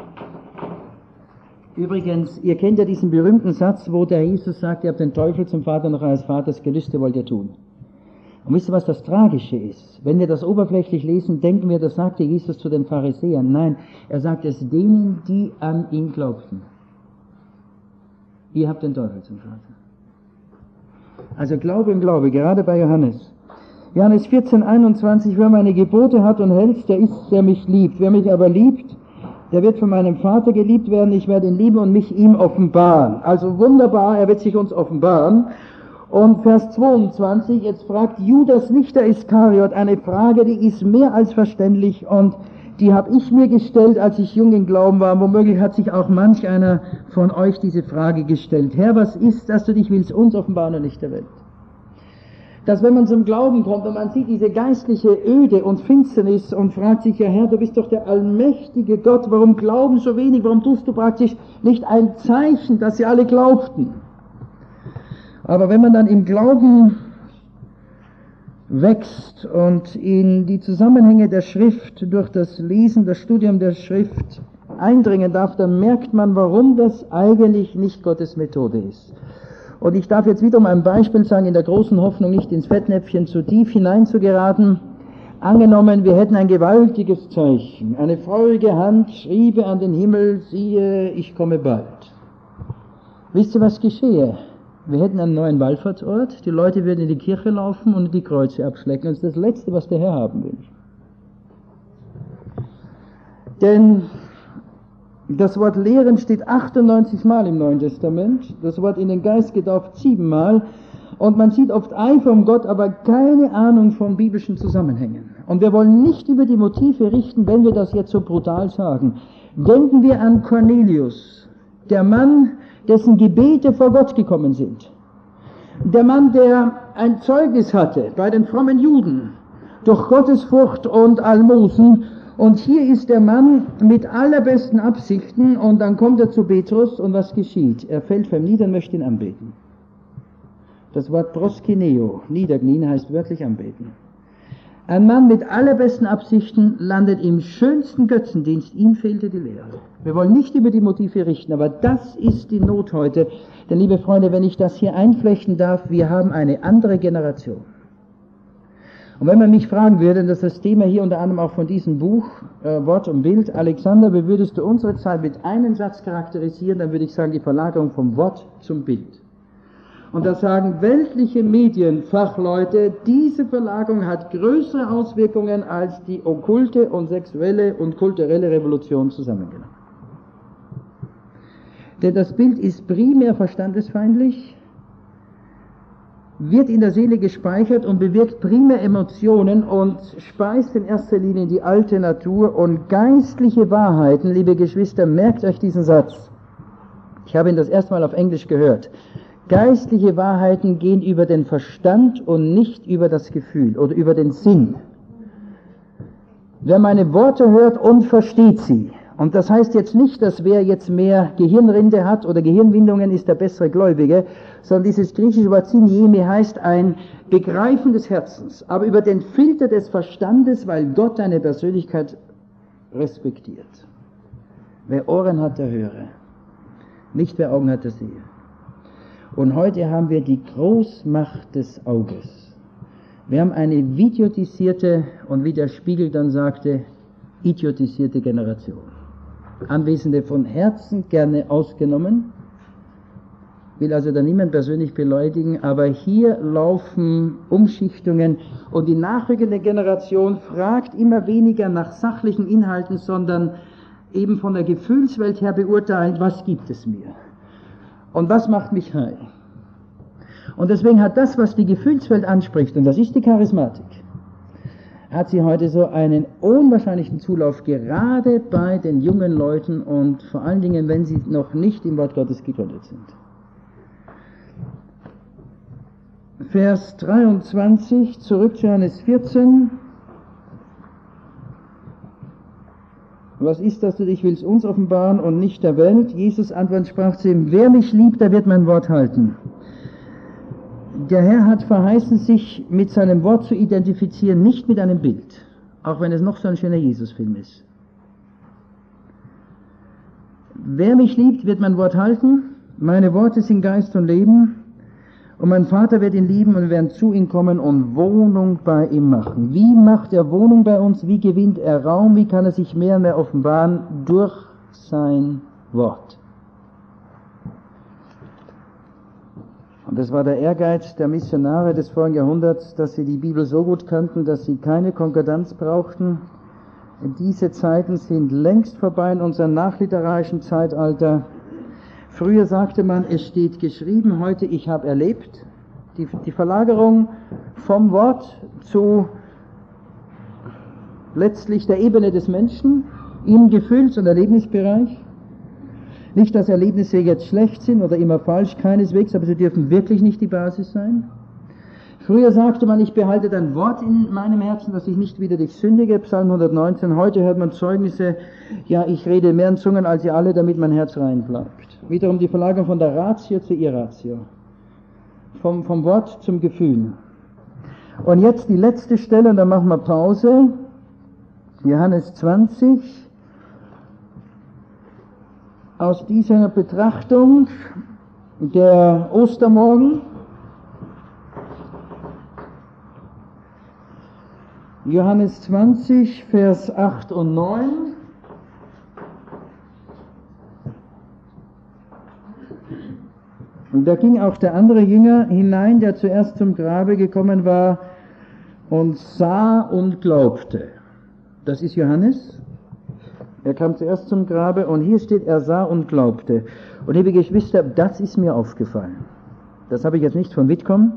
Übrigens, ihr kennt ja diesen berühmten Satz, wo der Jesus sagt, ihr habt den Teufel zum Vater noch eines Vaters, Gelüste wollt ihr tun. Und wisst ihr, was das Tragische ist? Wenn wir das oberflächlich lesen, denken wir, das sagte Jesus zu den Pharisäern. Nein, er sagt es denen, die an ihn glaubten. Ihr habt den Teufel zum Vater. Also Glaube und Glaube, gerade bei Johannes. Johannes vierzehn, einundzwanzig, wer meine Gebote hat und hält, der ist, der mich liebt. Wer mich aber liebt, der wird von meinem Vater geliebt werden, ich werde ihn lieben und mich ihm offenbaren. Also wunderbar, er wird sich uns offenbaren. Und Vers zweiundzwanzig, jetzt fragt Judas nicht der Iskariot eine Frage, die ist mehr als verständlich, und die habe ich mir gestellt, als ich jung im Glauben war. Womöglich hat sich auch manch einer von euch diese Frage gestellt. Herr, was ist, dass du dich willst uns offenbaren und nicht der Welt? Dass wenn man zum Glauben kommt und man sieht diese geistliche Öde und Finsternis und fragt sich, ja Herr, du bist doch der allmächtige Gott, warum glauben so wenig, warum tust du praktisch nicht ein Zeichen, dass sie alle glaubten? Aber wenn man dann im Glauben wächst und in die Zusammenhänge der Schrift durch das Lesen, das Studium der Schrift eindringen darf, dann merkt man, warum das eigentlich nicht Gottes Methode ist. Und ich darf jetzt wieder um ein Beispiel sagen, in der großen Hoffnung, nicht ins Fettnäpfchen zu tief hineinzugeraten. Angenommen, wir hätten ein gewaltiges Zeichen, eine feurige Hand schriebe an den Himmel, siehe, ich komme bald. Wisst ihr, was geschehe? Wir hätten einen neuen Wallfahrtsort, die Leute würden in die Kirche laufen und die Kreuze abschlecken. Das ist das Letzte, was der Herr haben will. Denn das Wort lehren steht achtundneunzig Mal im Neuen Testament, das Wort in den Geist getauft siebenmal, und man sieht oft Eifer um Gott, aber keine Ahnung von biblischen Zusammenhängen. Und wir wollen nicht über die Motive richten, wenn wir das jetzt so brutal sagen. Denken wir an Cornelius, der Mann, dessen Gebete vor Gott gekommen sind. Der Mann, der ein Zeugnis hatte bei den frommen Juden durch Gottesfurcht und Almosen. Und hier ist der Mann mit allerbesten Absichten und dann kommt er zu Petrus und was geschieht? Er fällt vor ihm nieder und möchte ihn anbeten. Das Wort proskineo, niederknien, heißt wörtlich anbeten. Ein Mann mit allerbesten Absichten landet im schönsten Götzendienst, ihm fehlte die Lehre. Wir wollen nicht über die Motive richten, aber das ist die Not heute. Denn liebe Freunde, wenn ich das hier einflechten darf, wir haben eine andere Generation. Und wenn man mich fragen würde, das ist das Thema hier unter anderem auch von diesem Buch, äh, Wort und Bild, Alexander, wie würdest du unsere Zeit mit einem Satz charakterisieren, dann würde ich sagen, die Verlagerung vom Wort zum Bild. Und da sagen weltliche Medienfachleute, diese Verlagerung hat größere Auswirkungen als die okkulte und sexuelle und kulturelle Revolution zusammengenommen. Denn das Bild ist primär verstandesfeindlich, wird in der Seele gespeichert und bewirkt primär Emotionen und speist in erster Linie die alte Natur und geistliche Wahrheiten, liebe Geschwister, merkt euch diesen Satz. Ich habe ihn das erste Mal auf Englisch gehört. Geistliche Wahrheiten gehen über den Verstand und nicht über das Gefühl oder über den Sinn. Wer meine Worte hört und versteht sie, und das heißt jetzt nicht, dass wer jetzt mehr Gehirnrinde hat oder Gehirnwindungen ist der bessere Gläubige, sondern dieses griechische Wort Synieme heißt ein Begreifen des Herzens, aber über den Filter des Verstandes, weil Gott deine Persönlichkeit respektiert. Wer Ohren hat, der höre, nicht wer Augen hat, der sehe. Und heute haben wir die Großmacht des Auges. Wir haben eine videotisierte und wie der Spiegel dann sagte, idiotisierte Generation. Anwesende von Herzen gerne ausgenommen, will also da niemand persönlich beleidigen, aber hier laufen Umschichtungen und die nachrückende Generation fragt immer weniger nach sachlichen Inhalten, sondern eben von der Gefühlswelt her beurteilt, was gibt es mir? Und was macht mich heil? Und deswegen hat das, was die Gefühlswelt anspricht, und das ist die Charismatik, hat sie heute so einen unwahrscheinlichen Zulauf, gerade bei den jungen Leuten und vor allen Dingen, wenn sie noch nicht im Wort Gottes gegründet sind. Vers dreiundzwanzig, zurück zu Johannes vierzehn. Was ist das, du dich willst uns offenbaren und nicht der Welt? Jesus antwortend sprach zu ihm, wer mich liebt, der wird mein Wort halten. Der Herr hat verheißen, sich mit seinem Wort zu identifizieren, nicht mit einem Bild, auch wenn es noch so ein schöner Jesus-Film ist. Wer mich liebt, wird mein Wort halten, meine Worte sind Geist und Leben, und mein Vater wird ihn lieben und wir werden zu ihm kommen und Wohnung bei ihm machen. Wie macht er Wohnung bei uns? Wie gewinnt er Raum? Wie kann er sich mehr und mehr offenbaren? Durch sein Wort. Und das war der Ehrgeiz der Missionare des vorigen Jahrhunderts, dass sie die Bibel so gut kannten, dass sie keine Konkordanz brauchten. Diese Zeiten sind längst vorbei in unserem nachliterarischen Zeitalter. Früher sagte man, es steht geschrieben, heute ich habe erlebt. Die, die Verlagerung vom Wort zu letztlich der Ebene des Menschen im Gefühls- und Erlebnisbereich. Nicht, dass Erlebnisse jetzt schlecht sind oder immer falsch, keineswegs, aber sie dürfen wirklich nicht die Basis sein. Früher sagte man, ich behalte dein Wort in meinem Herzen, dass ich nicht wieder dich sündige, Psalm hundertneunzehn. Heute hört man Zeugnisse, ja, ich rede mehr in Zungen als ihr alle, damit mein Herz rein bleibt. Wiederum die Verlagerung von der Ratio zur Irratio. Vom, vom Wort zum Gefühl. Und jetzt die letzte Stelle, und dann machen wir Pause. Johannes zwanzig. Aus dieser Betrachtung der Ostermorgen. Johannes zwanzig, Vers acht und neun. Und da ging auch der andere Jünger hinein, der zuerst zum Grabe gekommen war und sah und glaubte. Das ist Johannes. Er kam zuerst zum Grabe und hier steht, er sah und glaubte. Und liebe Geschwister, das ist mir aufgefallen. Das habe ich jetzt nicht von Whitcomb.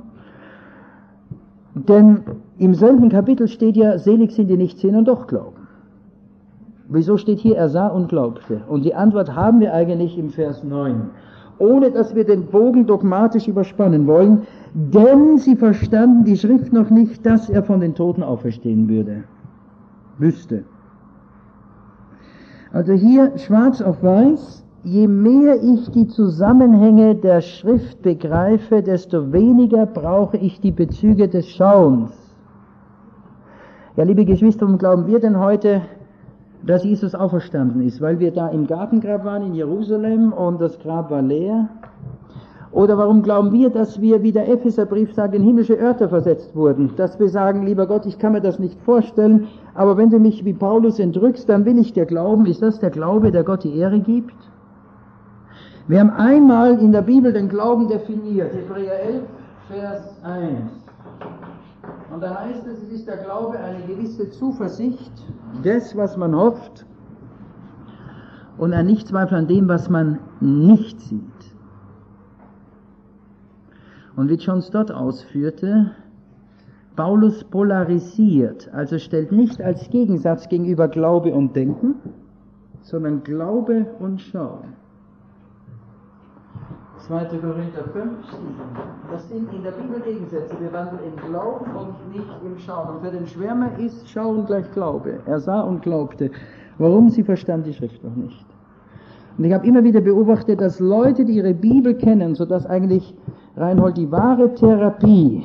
Denn im selben Kapitel steht ja, selig sind die nicht sehen und doch glauben. Wieso steht hier, er sah und glaubte? Und die Antwort haben wir eigentlich im Vers neun. Ohne dass wir den Bogen dogmatisch überspannen wollen, denn sie verstanden die Schrift noch nicht, dass er von den Toten auferstehen würde. Wüsste. Also hier schwarz auf weiß, je mehr ich die Zusammenhänge der Schrift begreife, desto weniger brauche ich die Bezüge des Schauens. Ja, liebe Geschwister, warum glauben wir denn heute, dass Jesus auferstanden ist? Weil wir da im Gartengrab waren in Jerusalem und das Grab war leer? Oder warum glauben wir, dass wir, wie der Epheserbrief sagt, in himmlische Örter versetzt wurden? Dass wir sagen, lieber Gott, ich kann mir das nicht vorstellen, aber wenn du mich wie Paulus entrückst, dann will ich dir glauben. Ist das der Glaube, der Gott die Ehre gibt? Wir haben einmal in der Bibel den Glauben definiert, Hebräer elf, Vers eins. Und da heißt es, es ist der Glaube eine gewisse Zuversicht des, was man hofft, und ein Nichtzweifel an dem, was man nicht sieht. Und wie John Stott ausführte, Paulus polarisiert, also stellt nicht als Gegensatz gegenüber Glaube und Denken, sondern Glaube und Schauen. zweiter Korinther fünf, das sind in der Bibel Gegensätze. Wir wandeln im Glauben und nicht im Schauen. Und für den Schwärmer ist Schauen gleich Glaube. Er sah und glaubte. Warum? Sie verstand die Schrift noch nicht. Und ich habe immer wieder beobachtet, dass Leute, die ihre Bibel kennen, sodass eigentlich, Reinhold, die wahre Therapie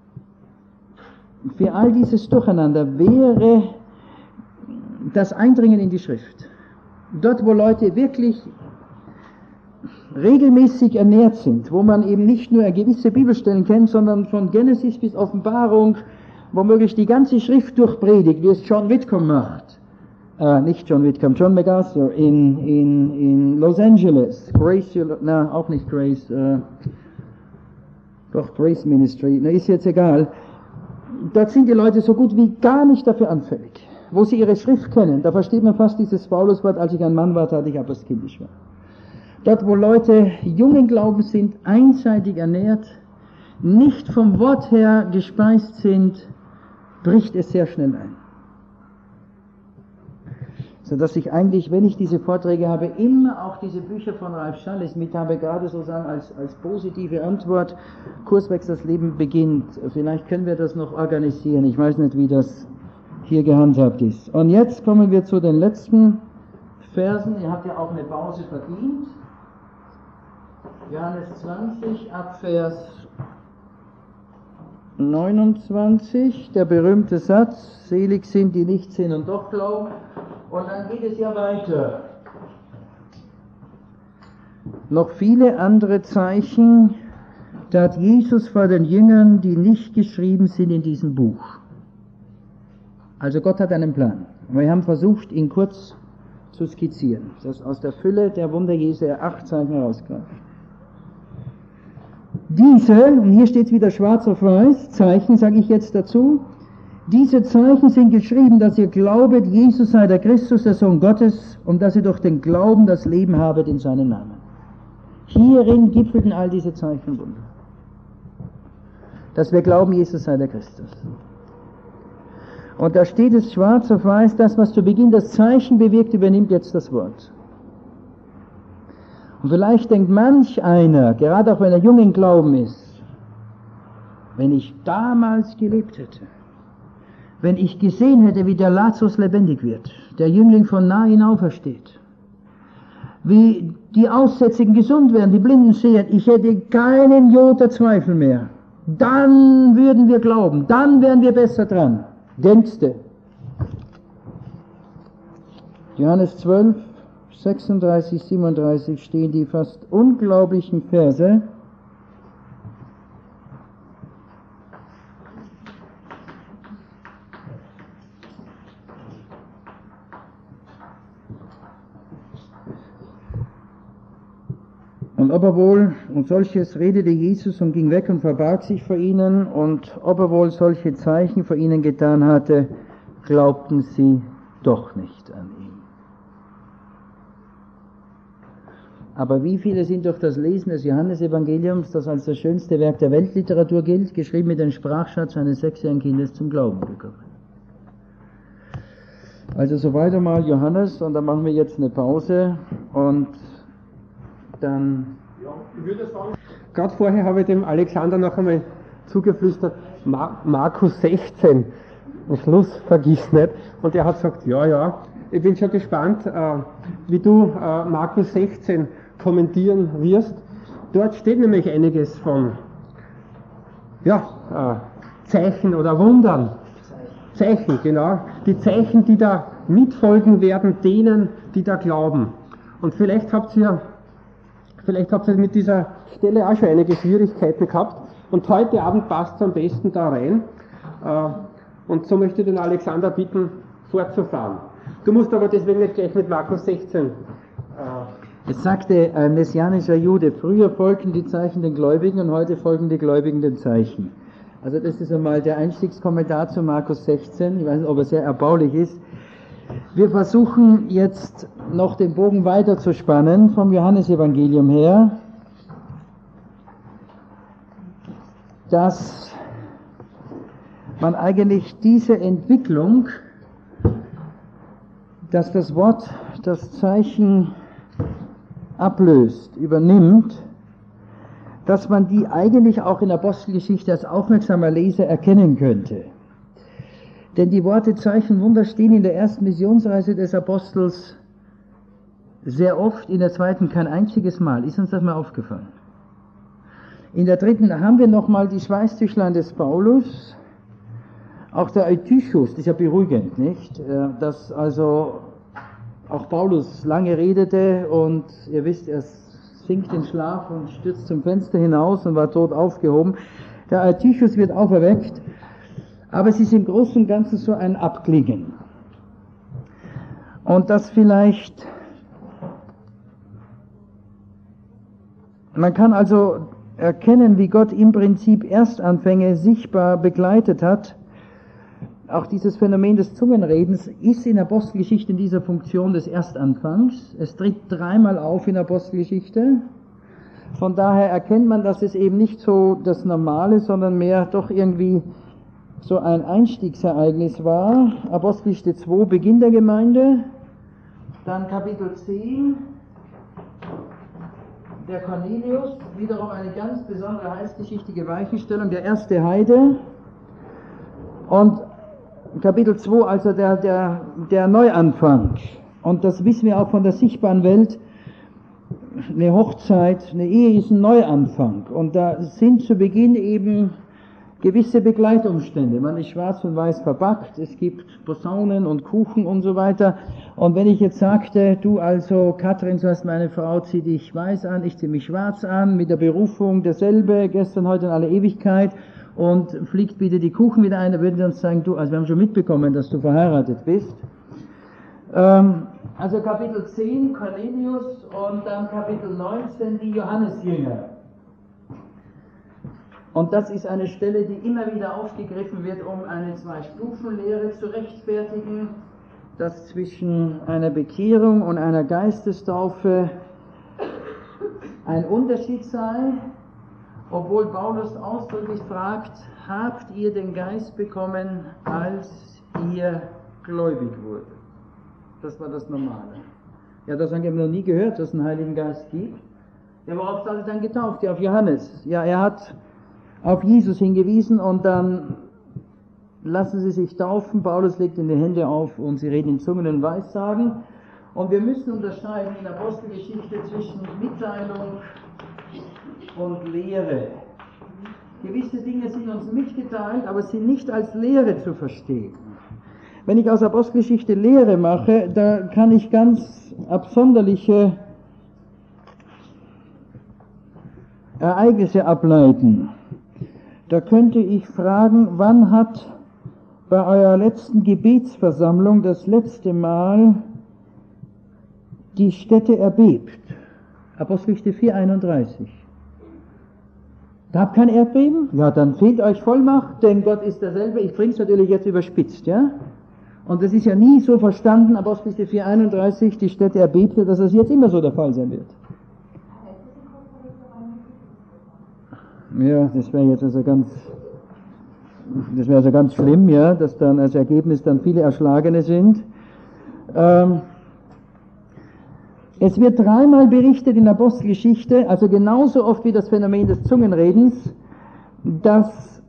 für all dieses Durcheinander wäre das Eindringen in die Schrift. Dort, wo Leute wirklich regelmäßig ernährt sind, wo man eben nicht nur gewisse Bibelstellen kennt, sondern von Genesis bis Offenbarung, womöglich die ganze Schrift durchpredigt, wie es John Whitcomb macht. Äh, nicht John Whitcomb, John MacArthur in, in, in Los Angeles. Grace, na, auch nicht Grace, äh, doch Grace Ministry, na, ist jetzt egal. Dort sind die Leute so gut wie gar nicht dafür anfällig. Wo sie ihre Schrift kennen, da versteht man fast dieses Pauluswort, als ich ein Mann war, tat ich ab, was kindisch war. Dort, wo Leute jungen Glaubens sind, einseitig ernährt, nicht vom Wort her gespeist sind, bricht es sehr schnell ein. Sodass ich eigentlich, wenn ich diese Vorträge habe, immer auch diese Bücher von Ralf Schalles mit habe, gerade sozusagen als, als positive Antwort, Kurswechsel, das Leben beginnt. Vielleicht können wir das noch organisieren. Ich weiß nicht, wie das hier gehandhabt ist. Und jetzt kommen wir zu den letzten Versen. Ihr habt ja auch eine Pause verdient. Johannes zwanzig, ab Vers neunundzwanzig, der berühmte Satz, selig sind, die nicht sehen und doch glauben. Und dann geht es ja weiter. Noch viele andere Zeichen tat Jesus vor den Jüngern, die nicht geschrieben sind in diesem Buch. Also Gott hat einen Plan. Wir haben versucht, ihn kurz zu skizzieren, dass aus der Fülle der Wunder Jesu er acht Zeichen herausgreift. Diese, und hier steht es wieder schwarz auf weiß, Zeichen sage ich jetzt dazu, diese Zeichen sind geschrieben, dass ihr glaubet, Jesus sei der Christus, der Sohn Gottes, und dass ihr durch den Glauben das Leben habet in seinem Namen. Hierin gipfelten all diese Zeichen und Wunder. Dass wir glauben, Jesus sei der Christus. Und da steht es schwarz auf weiß, das, was zu Beginn das Zeichen bewirkt, übernimmt jetzt das Wort. Und vielleicht denkt manch einer, gerade auch wenn er jung im Glauben ist, wenn ich damals gelebt hätte, wenn ich gesehen hätte, wie der Lazarus lebendig wird, der Jüngling von nahen aufersteht, wie die Aussätzigen gesund werden, die Blinden sehen, ich hätte keinen Jota Zweifel mehr. Dann würden wir glauben, dann wären wir besser dran. Denkste. Johannes zwölf, sechsunddreißig, siebenunddreißig stehen die fast unglaublichen Verse. Und ob er wohl, und solches redete Jesus und ging weg und verbarg sich vor ihnen, und ob er wohl solche Zeichen vor ihnen getan hatte, glaubten sie doch nicht an ihn. Aber wie viele sind durch das Lesen des Johannesevangeliums, das als das schönste Werk der Weltliteratur gilt, geschrieben mit dem Sprachschatz eines sechsjährigen Kindes, zum Glauben gekommen? Also soweit einmal Johannes, und dann machen wir jetzt eine Pause und dann... Ja, ich würde sagen, gerade vorher habe ich dem Alexander noch einmal zugeflüstert, Mar- Markus sechzehn, am Schluss vergiss nicht, und er hat gesagt, ja, ja, ich bin schon gespannt, äh, wie du äh, Markus sechzehn kommentieren wirst. Dort steht nämlich einiges von ja, äh, Zeichen oder Wundern. Zeichen, genau. Die Zeichen, die da mitfolgen werden, denen, die da glauben. Und vielleicht habt ihr, vielleicht habt ihr mit dieser Stelle auch schon einige Schwierigkeiten gehabt. Und heute Abend passt es am besten da rein. Äh, und so möchte ich den Alexander bitten, fortzufahren. Du musst aber deswegen nicht gleich mit Markus sechzehn. Äh Es sagte ein messianischer Jude, früher folgten die Zeichen den Gläubigen und heute folgen die Gläubigen den Zeichen. Also das ist einmal der Einstiegskommentar zu Markus sechzehn. Ich weiß nicht, ob er sehr erbaulich ist. Wir versuchen jetzt noch den Bogen weiter zu spannen vom Johannesevangelium her, dass man eigentlich diese Entwicklung, dass das Wort das Zeichen ablöst, übernimmt, dass man die eigentlich auch in der Apostelgeschichte als aufmerksamer Leser erkennen könnte. Denn die Worte Zeichen, Wunder stehen in der ersten Missionsreise des Apostels sehr oft, in der zweiten kein einziges Mal. Ist uns das mal aufgefallen? In der dritten haben wir nochmal die Schweißtüchlein des Paulus, auch der Eutychus, das ist ja beruhigend, nicht? Dass also auch Paulus lange redete und ihr wisst, er sinkt in Schlaf und stürzt zum Fenster hinaus und war tot aufgehoben. Der Eutychus wird auferweckt, aber es ist im Großen und Ganzen so ein Abklingen. Und das vielleicht, man kann also erkennen, wie Gott im Prinzip Erstanfänge sichtbar begleitet hat. Auch dieses Phänomen des Zungenredens ist in der Apostelgeschichte in dieser Funktion des Erstanfangs. Es tritt dreimal auf in der Apostelgeschichte. Von daher erkennt man, dass es eben nicht so das Normale, sondern mehr doch irgendwie so ein Einstiegsereignis war. Apostelgeschichte zwei, Beginn der Gemeinde. Dann Kapitel zehn, der Cornelius, wiederum eine ganz besondere heilsgeschichtliche Weichenstellung, der erste Heide. Und Kapitel zwei, also der, der, der Neuanfang. Und das wissen wir auch von der sichtbaren Welt. Eine Hochzeit, eine Ehe ist ein Neuanfang. Und da sind zu Beginn eben gewisse Begleitumstände. Man ist schwarz und weiß verpackt, es gibt Posaunen und Kuchen und so weiter. Und wenn ich jetzt sagte, du also, Katrin, du hast meine Frau, zieh dich weiß an, ich zieh mich schwarz an, mit der Berufung derselbe, gestern, heute in aller Ewigkeit, und fliegt bitte die Kuchen wieder ein, da würden sie uns sagen, du, also wir haben schon mitbekommen, dass du verheiratet bist. Ähm, also Kapitel zehn, Cornelius, und dann Kapitel neunzehn, die Johannesjünger. Und das ist eine Stelle, die immer wieder aufgegriffen wird, um eine Zwei-Stufen-Lehre zu rechtfertigen, dass zwischen einer Bekehrung und einer Geistestaufe ein Unterschied sei, obwohl Paulus ausdrücklich fragt, habt ihr den Geist bekommen, als ihr gläubig wurdet? Das war das Normale. Ja, das haben wir noch nie gehört, dass es einen Heiligen Geist gibt. Ja, worauf hat er dann getauft? Ja, auf Johannes. Ja, er hat auf Jesus hingewiesen und dann lassen sie sich taufen. Paulus legt ihnen die Hände auf und sie reden in Zungen und Weissagen. Und wir müssen unterscheiden in der Apostelgeschichte zwischen Mitteilung und Lehre. Gewisse Dinge sind uns mitgeteilt, aber sind nicht als Lehre zu verstehen. Wenn ich aus Apostelgeschichte Lehre mache, da kann ich ganz absonderliche Ereignisse ableiten. Da könnte ich fragen, wann hat bei eurer letzten Gebetsversammlung das letzte Mal die Stätte erbebt? Apostelgeschichte vier einunddreißig. Gab kein Erdbeben? Ja, dann fehlt euch Vollmacht, denn Gott ist derselbe. Ich bringe es natürlich jetzt überspitzt, ja? Und das ist ja nie so verstanden, Apostelgeschichte vier einunddreißig, die Stätte erbebte, dass das jetzt immer so der Fall sein wird. Ja, das wäre jetzt also ganz, das wäre also ganz schlimm, ja, dass dann als Ergebnis dann viele Erschlagene sind. Ähm, es wird dreimal berichtet in der Apostelgeschichte, also genauso oft wie das Phänomen des Zungenredens, dass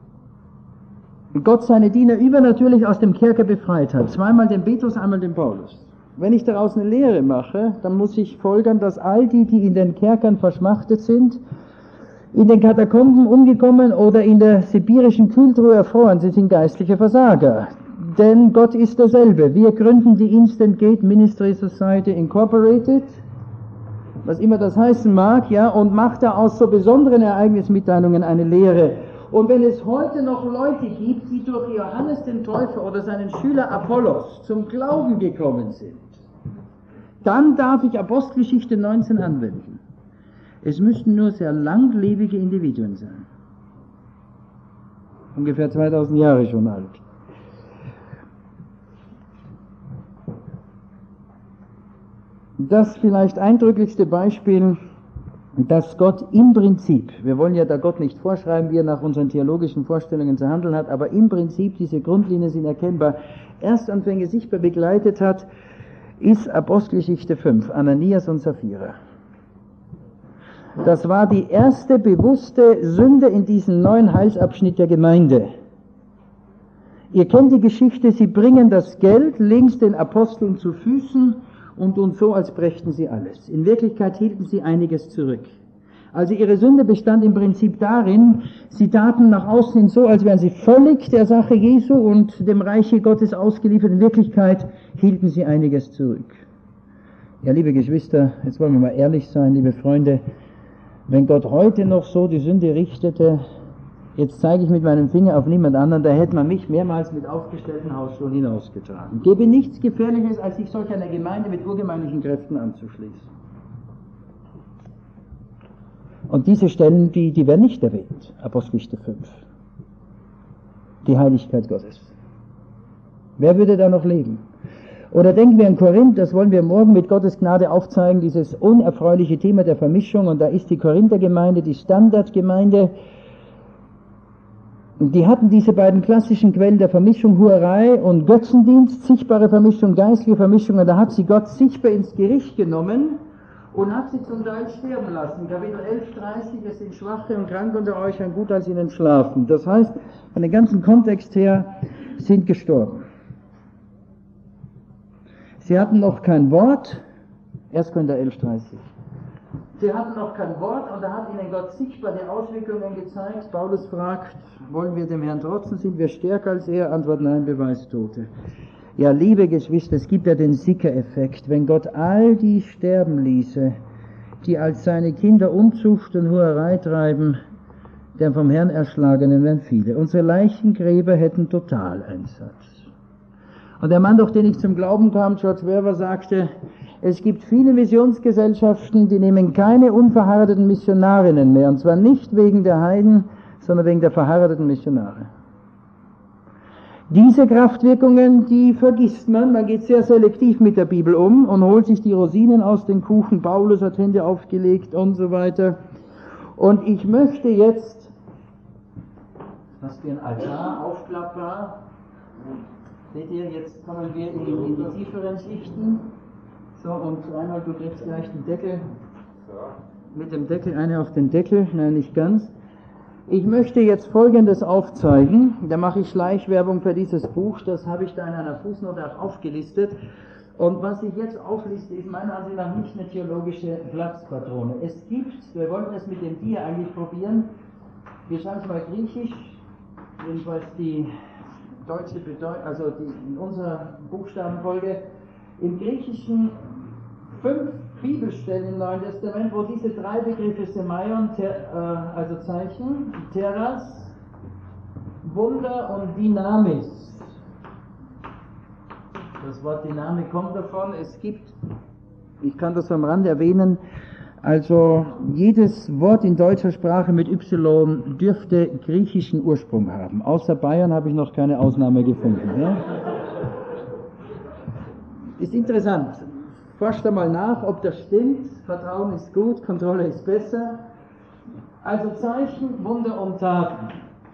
Gott seine Diener übernatürlich aus dem Kerker befreit hat. Zweimal den Petrus, einmal den Paulus. Wenn ich daraus eine Lehre mache, dann muss ich folgern, dass all die, die in den Kerkern verschmachtet sind, in den Katakomben umgekommen oder in der sibirischen Kühltruhe erfroren, sie sind geistliche Versager. Denn Gott ist derselbe. Wir gründen die Instant Gate Ministry Society Incorporated, was immer das heißen mag, ja, und macht da aus so besonderen Ereignismitteilungen eine Lehre. Und wenn es heute noch Leute gibt, die durch Johannes den Täufer oder seinen Schüler Apollos zum Glauben gekommen sind, dann darf ich Apostelgeschichte neunzehn anwenden. Es müssten nur sehr langlebige Individuen sein. Ungefähr zweitausend Jahre schon alt. Das vielleicht eindrücklichste Beispiel, dass Gott im Prinzip, wir wollen ja da Gott nicht vorschreiben, wie er nach unseren theologischen Vorstellungen zu handeln hat, aber im Prinzip diese Grundlinien sind erkennbar, Erstanfänge sichtbar begleitet hat, ist Apostelgeschichte fünf, Ananias und Sapphira. Das war die erste bewusste Sünde in diesem neuen Heilsabschnitt der Gemeinde. Ihr kennt die Geschichte, sie bringen das Geld links den Aposteln zu Füßen und tun so, als brächten sie alles. In Wirklichkeit hielten sie einiges zurück. Also ihre Sünde bestand im Prinzip darin, sie taten nach außen hin so, als wären sie völlig der Sache Jesu und dem Reiche Gottes ausgeliefert. In Wirklichkeit hielten sie einiges zurück. Ja, liebe Geschwister, jetzt wollen wir mal ehrlich sein, liebe Freunde, wenn Gott heute noch so die Sünde richtete, jetzt zeige ich mit meinem Finger auf niemand anderen, da hätte man mich mehrmals mit aufgestellten Hausschuhen hinausgetragen. Gäbe nichts Gefährliches, als sich solch einer Gemeinde mit urgemeinlichen Kräften anzuschließen. Und diese Stellen, die, die werden nicht erwähnt, Apostelgeschichte fünf. Die Heiligkeit Gottes. Wer würde da noch leben? Oder denken wir an Korinth, das wollen wir morgen mit Gottes Gnade aufzeigen, dieses unerfreuliche Thema der Vermischung, und da ist die Korinther-Gemeinde, die Standardgemeinde, die hatten diese beiden klassischen Quellen der Vermischung, Hurerei und Götzendienst, sichtbare Vermischung, geistliche Vermischung, und da hat sie Gott sichtbar ins Gericht genommen und hat sie zum Teil sterben lassen. Kapitel elf, dreißig, es sind Schwache und Kranke unter euch, ein gut als ihnen schlafen. Das heißt, von dem ganzen Kontext her sind gestorben. Sie hatten noch kein Wort, erst Korinther elf, dreißig. Sie hatten noch kein Wort und da hat ihnen Gott sichtbar die Auswirkungen gezeigt. Paulus fragt, wollen wir dem Herrn trotzen, sind wir stärker als er? Antwort, nein, Beweistote. Ja, liebe Geschwister, es gibt ja den Sicker-Effekt. Wenn Gott all die sterben ließe, die als seine Kinder Unzucht und Hurerei treiben, der vom Herrn Erschlagenen wären viele. Unsere Leichengräber hätten Totaleinsatz. Und der Mann, durch den ich zum Glauben kam, George Verwer, sagte, es gibt viele Missionsgesellschaften, die nehmen keine unverheirateten Missionarinnen mehr, und zwar nicht wegen der Heiden, sondern wegen der verheirateten Missionare. Diese Kraftwirkungen, die vergisst man, man geht sehr selektiv mit der Bibel um und holt sich die Rosinen aus den Kuchen, Paulus hat Hände aufgelegt und so weiter. Und ich möchte jetzt, was für ein Altar, aufklappbar, seht ihr, jetzt kommen wir in, in die tieferen Schichten. So, und einmal, du kriegst gleich den Deckel, mit dem Deckel, eine auf den Deckel, nein, nicht ganz. Ich möchte jetzt Folgendes aufzeigen, da mache ich Schleichwerbung für dieses Buch, das habe ich da in einer Fußnote auch aufgelistet. Und was ich jetzt aufliste, ist meiner Ansicht nach nicht eine theologische Platzpatrone. Es gibt, wir wollen das mit dem Dia eigentlich probieren, wir schreiben es mal griechisch, jedenfalls die deutsche Bedeutung, also die, in unserer Buchstabenfolge, im Griechischen fünf Bibelstellen im Neuen Testament, wo diese drei Begriffe Semeion, ter, äh, also Zeichen, Teras, Wunder und Dynamis. Das Wort Dynamik kommt davon. Es gibt, ich kann das am Rande erwähnen, also jedes Wort in deutscher Sprache mit Y dürfte griechischen Ursprung haben. Außer Bayern habe ich noch keine Ausnahme gefunden. Ja? Ist interessant. Forscht da mal nach, ob das stimmt. Vertrauen ist gut, Kontrolle ist besser. Also Zeichen, Wunder und Taten.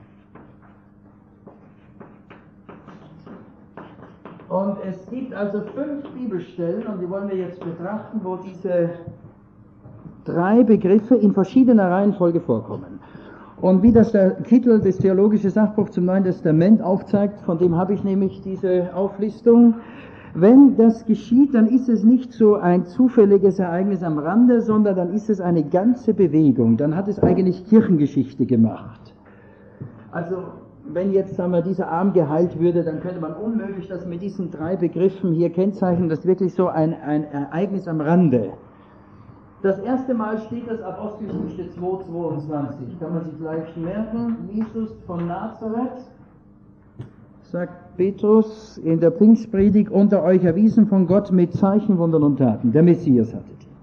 Und es gibt also fünf Bibelstellen, und die wollen wir jetzt betrachten, wo diese drei Begriffe in verschiedener Reihenfolge vorkommen. Und wie das der Titel des Theologischen Sachbuchs zum Neuen Testament aufzeigt, von dem habe ich nämlich diese Auflistung. Wenn das geschieht, dann ist es nicht so ein zufälliges Ereignis am Rande, sondern dann ist es eine ganze Bewegung. Dann hat es eigentlich Kirchengeschichte gemacht. Also wenn jetzt sagen wir, dieser Arm geheilt würde, dann könnte man unmöglich das mit diesen drei Begriffen hier kennzeichnen. Das ist wirklich so ein, ein Ereignis am Rande. Das erste Mal steht das Apostelgeschichte zwei zweiundzwanzig. Kann man sich leicht merken. Jesus von Nazareth, sagt Petrus in der Pfingstpredigt, unter euch erwiesen von Gott mit Zeichen, Wundern und Taten. Der Messias hattet ihr.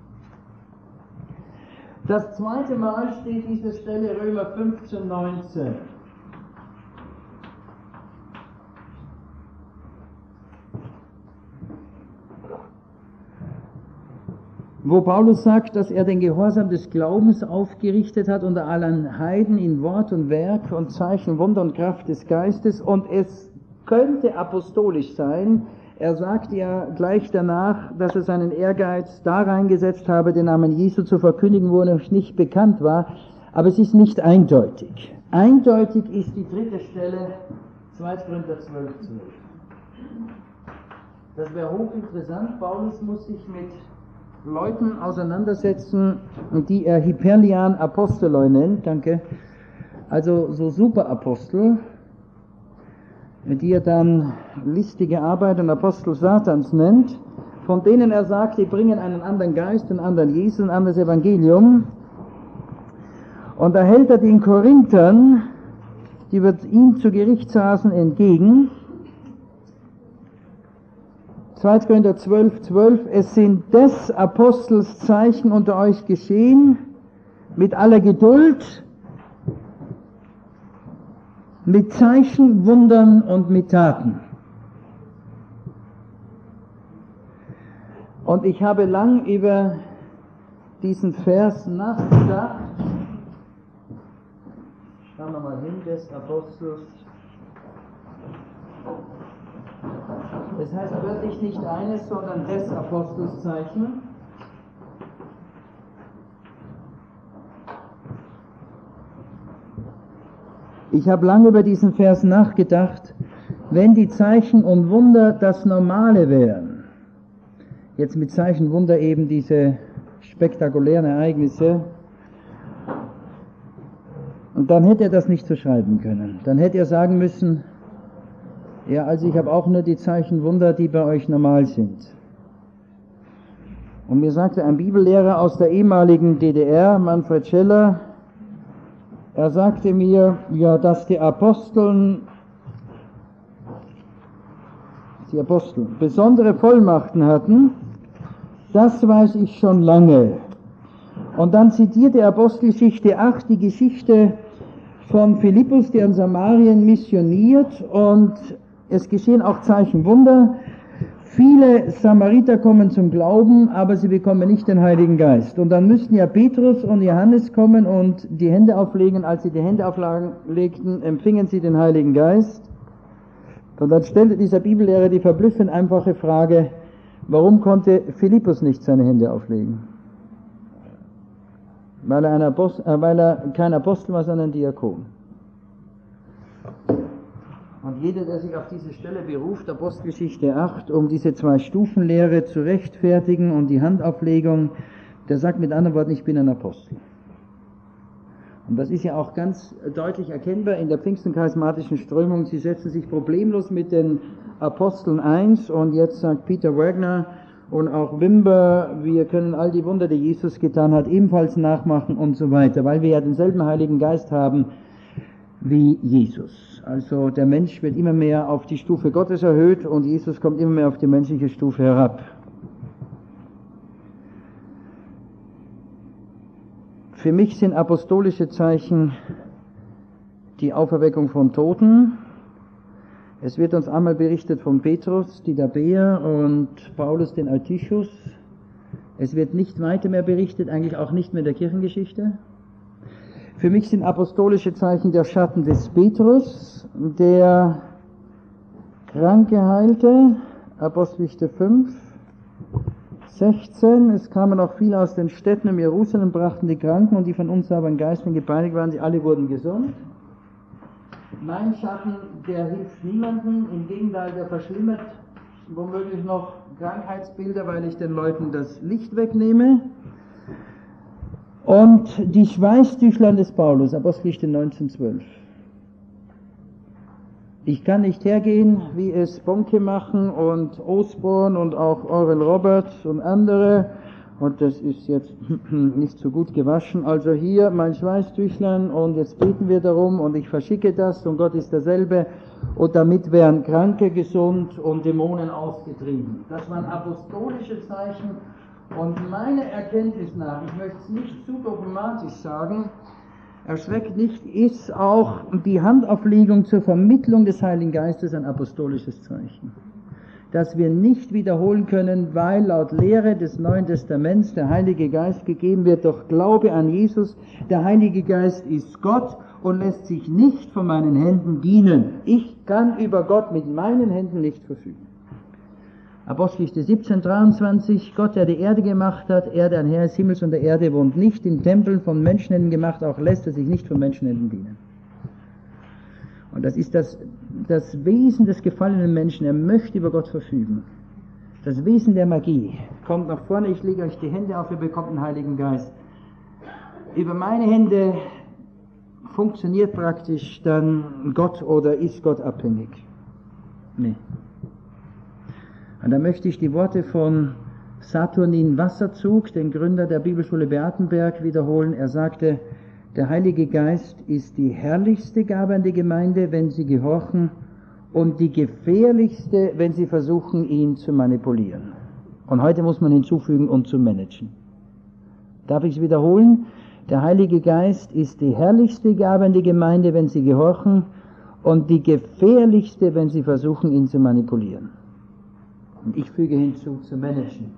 Das zweite Mal steht diese Stelle Römer fünfzehn, neunzehn. Wo Paulus sagt, dass er den Gehorsam des Glaubens aufgerichtet hat unter allen Heiden in Wort und Werk und Zeichen, Wunder und Kraft des Geistes, und es könnte apostolisch sein. Er sagt ja gleich danach, dass er seinen Ehrgeiz da reingesetzt habe, den Namen Jesu zu verkündigen, wo er noch nicht bekannt war, aber es ist nicht eindeutig. Eindeutig ist die dritte Stelle, zweiter Korinther zwölf, zwölf. Das wäre hochinteressant. Paulus muss sich mit Leuten auseinandersetzen, die er Hyperlian Apostoloi nennt, danke, also so Superapostel, die er dann listige Arbeit und Apostel Satans nennt, von denen er sagt, die bringen einen anderen Geist, einen anderen Jesus, ein anderes Evangelium. Und da hält er den Korinthern, die wird ihm zu Gericht saßen, entgegen. zweiter Korinther zwölf, zwölf, es sind des Apostels Zeichen unter euch geschehen, mit aller Geduld, mit Zeichen, Wundern und mit Taten. Und ich habe lang über diesen Vers nachgedacht. Schauen wir mal hin, des Apostels. Das heißt wörtlich nicht eines, sondern des Apostels Zeichen. Ich habe lange über diesen Vers nachgedacht, wenn die Zeichen und Wunder das Normale wären, jetzt mit Zeichen und Wunder eben diese spektakulären Ereignisse, und dann hätte er das nicht so schreiben können. Dann hätte er sagen müssen, ja, also ich habe auch nur die Zeichen Wunder, die bei euch normal sind. Und mir sagte ein Bibellehrer aus der ehemaligen D D R, Manfred Scheller, er sagte mir, ja, dass die Aposteln, die Apostel besondere Vollmachten hatten, das weiß ich schon lange. Und dann zitiert die Apostelgeschichte acht die Geschichte von Philippus, der in Samarien missioniert, und es geschehen auch Zeichen, Wunder. Viele Samariter kommen zum Glauben, aber sie bekommen nicht den Heiligen Geist. Und dann müssten ja Petrus und Johannes kommen und die Hände auflegen. Als sie die Hände auflegten, empfingen sie den Heiligen Geist. Und dann stellte dieser Bibellehrer die verblüffend einfache Frage, warum konnte Philippus nicht seine Hände auflegen? Weil er, ein Apostel, äh, weil er kein Apostel war, sondern ein Diakon. Und jeder, der sich auf diese Stelle beruft, Apostelgeschichte acht, um diese Zwei-Stufen-Lehre zu rechtfertigen und die Handauflegung, der sagt mit anderen Worten, ich bin ein Apostel. Und das ist ja auch ganz deutlich erkennbar in der pfingstencharismatischen Strömung. Sie setzen sich problemlos mit den Aposteln eins und jetzt sagt Peter Wagner und auch Wimber, wir können all die Wunder, die Jesus getan hat, ebenfalls nachmachen und so weiter, weil wir ja denselben Heiligen Geist haben wie Jesus. Also der Mensch wird immer mehr auf die Stufe Gottes erhöht und Jesus kommt immer mehr auf die menschliche Stufe herab. Für mich sind apostolische Zeichen die Auferweckung von Toten. Es wird uns einmal berichtet von Petrus, die Tabäer und Paulus, den Eutychus. Es wird nicht weiter mehr berichtet, eigentlich auch nicht mehr in der Kirchengeschichte. Für mich sind apostolische Zeichen der Schatten des Petrus, der Kranke heilte, Apostelgeschichte fünf, sechzehn, es kamen auch viele aus den Städten um Jerusalem, brachten die Kranken und die von unsauberen Geistern gepeinigt waren, sie alle wurden gesund. Mein Schatten, der hilft niemandem, im Gegenteil, der verschlimmert womöglich noch Krankheitsbilder, weil ich den Leuten das Licht wegnehme. Und die Schweißtüchlein des Paulus, Apostelgeschichte neunzehn, zwölf. Ich kann nicht hergehen, wie es Bonke machen und Osborn und auch Oral Roberts und andere, und das ist jetzt nicht so gut gewaschen, also hier mein Schweißtüchlein und jetzt beten wir darum und ich verschicke das und Gott ist derselbe und damit werden Kranke gesund und Dämonen ausgetrieben. Das waren apostolische Zeichen und meiner Erkenntnis nach, ich möchte es nicht zu dogmatisch sagen, erschreckt nicht, ist auch die Handauflegung zur Vermittlung des Heiligen Geistes ein apostolisches Zeichen. Das wir nicht wiederholen können, weil laut Lehre des Neuen Testaments der Heilige Geist gegeben wird durch Glaube an Jesus. Der Heilige Geist ist Gott und lässt sich nicht von meinen Händen dienen. Ich kann über Gott mit meinen Händen nicht verfügen. Apostelgeschichte siebzehn, dreiundzwanzig, Gott, der die Erde gemacht hat, er, der ein Herr des Himmels und der Erde wohnt, nicht in Tempeln von Menschenhänden gemacht, auch lässt er sich nicht von Menschenhänden dienen. Und das ist das, das Wesen des gefallenen Menschen, er möchte über Gott verfügen. Das Wesen der Magie. Kommt nach vorne, ich lege euch die Hände auf, ihr bekommt den Heiligen Geist. Über meine Hände funktioniert praktisch dann Gott oder ist Gott abhängig? Nee. Und da möchte ich die Worte von Saturnin Wasserzug, den Gründer der Bibelschule Beatenberg, wiederholen. Er sagte, der Heilige Geist ist die herrlichste Gabe an die Gemeinde, wenn sie gehorchen, und die gefährlichste, wenn sie versuchen, ihn zu manipulieren. Und heute muss man hinzufügen, und zu managen. Darf ich es wiederholen? Der Heilige Geist ist die herrlichste Gabe an die Gemeinde, wenn sie gehorchen, und die gefährlichste, wenn sie versuchen, ihn zu manipulieren. Und ich füge hinzu, zu managen.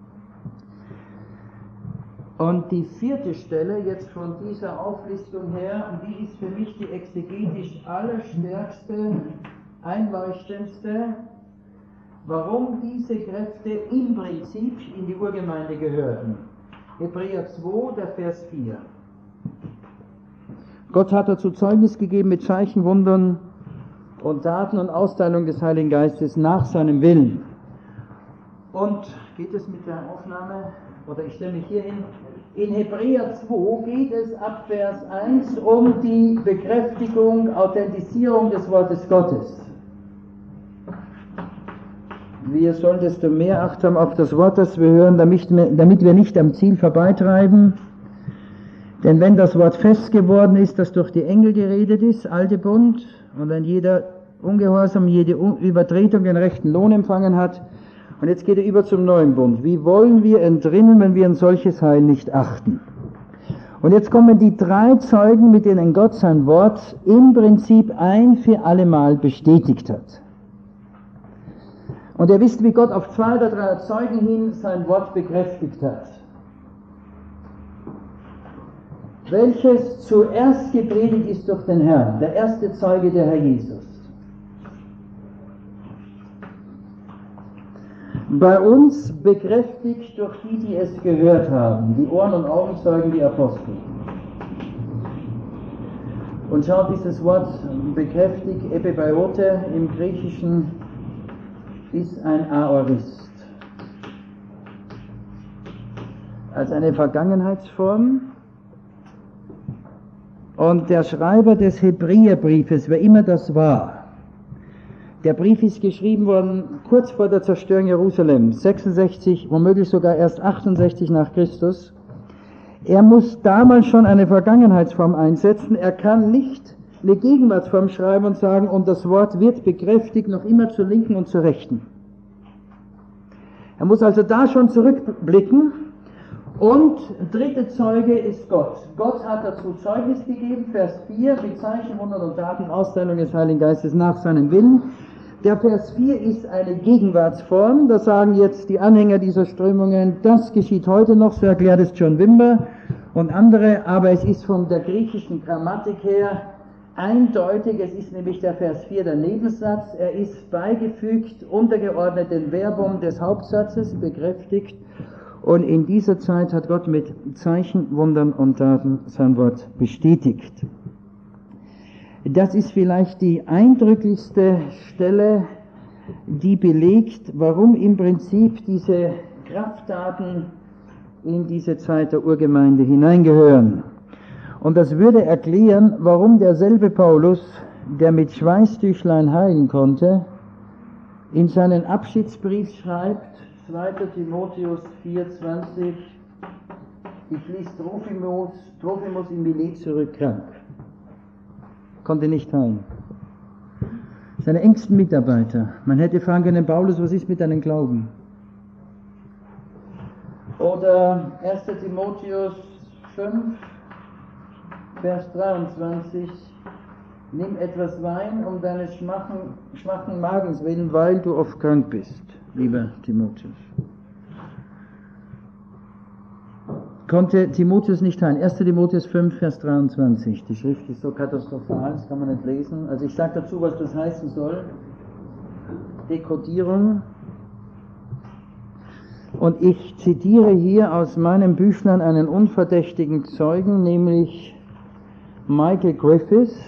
Und die vierte Stelle jetzt von dieser Auflistung her, und die ist für mich die exegetisch allerstärkste, einleuchtendste, warum diese Kräfte im Prinzip in die Urgemeinde gehören. Hebräer zwei, der Vers vier. Gott hat dazu Zeugnis gegeben mit Zeichen, Wundern und Taten und Austeilung des Heiligen Geistes nach seinem Willen. Und geht es mit der Aufnahme, oder ich stelle mich hier hin, in Hebräer zwei geht es ab Vers eins um die Bekräftigung, Authentisierung des Wortes Gottes. Wir sollen desto mehr Acht haben auf das Wort, das wir hören, damit wir, damit wir nicht am Ziel vorbeitreiben. Denn wenn das Wort fest geworden ist, das durch die Engel geredet ist, alte Bund, und wenn jeder Ungehorsam, jede Übertretung den rechten Lohn empfangen hat, und jetzt geht er über zum neuen Bund. Wie wollen wir entrinnen, wenn wir ein solches Heil nicht achten? Und jetzt kommen die drei Zeugen, mit denen Gott sein Wort im Prinzip ein für allemal bestätigt hat. Und ihr wisst, wie Gott auf zwei oder drei Zeugen hin sein Wort bekräftigt hat. Welches zuerst gepredigt ist durch den Herrn, der erste Zeuge, der Herr Jesus. Bei uns bekräftigt durch die, die es gehört haben, die Ohren- und Augenzeugen, die Apostel. Und schaut, dieses Wort bekräftigt, epibaiote im Griechischen, ist ein Aorist. Als eine Vergangenheitsform. Und der Schreiber des Hebräerbriefes, wer immer das war, der Brief ist geschrieben worden kurz vor der Zerstörung Jerusalems, sechsundsechzig, womöglich sogar erst achtundsechzig nach Christus. Er muss damals schon eine Vergangenheitsform einsetzen. Er kann nicht eine Gegenwartsform schreiben und sagen, und das Wort wird bekräftigt, noch immer zur Linken und zur Rechten. Er muss also da schon zurückblicken. Und dritte Zeuge ist Gott. Gott hat dazu Zeugnis gegeben, Vers vier, mit Zeichen, Wundern und Taten, Austeilung des Heiligen Geistes nach seinem Willen. Der Vers vier ist eine Gegenwartsform, da sagen jetzt die Anhänger dieser Strömungen, das geschieht heute noch, so erklärt es John Wimber und andere, aber es ist von der griechischen Grammatik her eindeutig, es ist nämlich der Vers vier der Nebensatz, er ist beigefügt, untergeordnet dem Verbum des Hauptsatzes, bekräftigt, und in dieser Zeit hat Gott mit Zeichen, Wundern und Taten sein Wort bestätigt. Das ist vielleicht die eindrücklichste Stelle, die belegt, warum im Prinzip diese Krafttaten in diese Zeit der Urgemeinde hineingehören. Und das würde erklären, warum derselbe Paulus, der mit Schweißtüchlein heilen konnte, in seinen Abschiedsbrief schreibt, zweiter Timotheus vier zwanzig, ich ließ Trophimus, Trophimus in Milet zurück krank. Konnte nicht heilen. Seine engsten Mitarbeiter. Man hätte fragen können, Paulus, was ist mit deinem Glauben? Oder erster Timotheus fünf, Vers dreiundzwanzig, nimm etwas Wein um deines schwachen, schwachen Magens willen, weil du oft krank bist, lieber Timotheus. Konnte Timotheus nicht heilen. erster Timotheus fünf, Vers dreiundzwanzig. Die Schrift ist so katastrophal, das kann man nicht lesen. Also ich sage dazu, was das heißen soll. Dekodierung. Und ich zitiere hier aus meinem Büchlein einen unverdächtigen Zeugen, nämlich Michael Griffiths.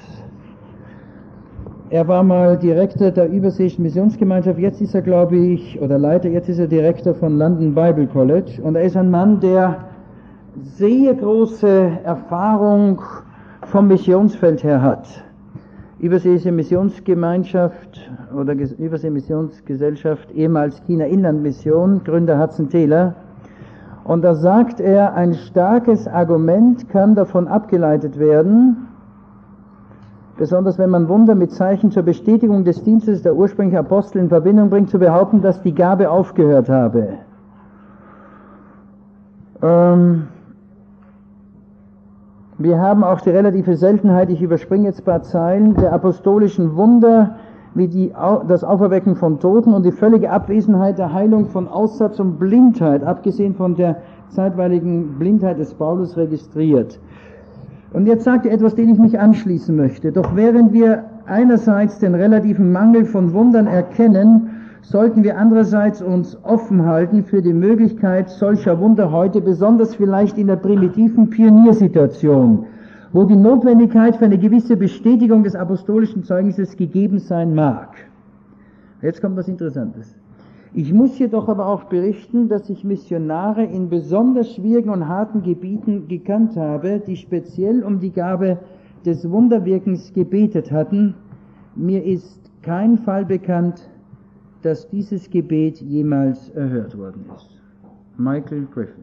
Er war mal Direktor der Überseeischen Missionsgemeinschaft, jetzt ist er, glaube ich, oder Leiter, jetzt ist er Direktor von London Bible College. Und er ist ein Mann, der sehr große Erfahrung vom Missionsfeld her hat. Überseeische Missionsgemeinschaft oder Überseeische Missionsgesellschaft, ehemals China-Inland-Mission, Gründer Hudson Taylor. Und da sagt er, ein starkes Argument kann davon abgeleitet werden, besonders wenn man Wunder mit Zeichen zur Bestätigung des Dienstes der ursprünglichen Apostel in Verbindung bringt, zu behaupten, dass die Gabe aufgehört habe. Ähm, Wir haben auch die relative Seltenheit, ich überspringe jetzt ein paar Zeilen, der apostolischen Wunder, wie die, das Auferwecken von Toten und die völlige Abwesenheit der Heilung von Aussatz und Blindheit, abgesehen von der zeitweiligen Blindheit des Paulus, registriert. Und jetzt sagt er etwas, dem ich mich anschließen möchte. Doch während wir einerseits den relativen Mangel von Wundern erkennen, sollten wir andererseits uns offen halten für die Möglichkeit solcher Wunder heute, besonders vielleicht in der primitiven Pioniersituation, wo die Notwendigkeit für eine gewisse Bestätigung des apostolischen Zeugnisses gegeben sein mag. Jetzt kommt was Interessantes. Ich muss jedoch aber auch berichten, dass ich Missionare in besonders schwierigen und harten Gebieten gekannt habe, die speziell um die Gabe des Wunderwirkens gebetet hatten. Mir ist kein Fall bekannt, dass dieses Gebet jemals erhört worden ist. Michael Griffith.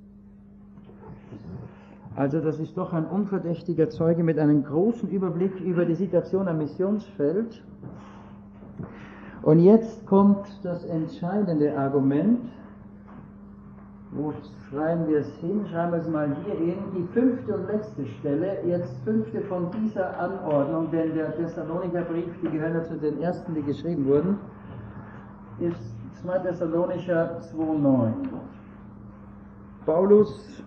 Also das ist doch ein unverdächtiger Zeuge mit einem großen Überblick über die Situation am Missionsfeld. Und jetzt kommt das entscheidende Argument. Wo schreiben wir es hin? Schreiben wir es mal hier hin. Die fünfte und letzte Stelle, jetzt fünfte von dieser Anordnung, denn der Thessalonicher Brief, die gehören ja zu den ersten, die geschrieben wurden, ist zweiter Thessalonicher zwei neun. Paulus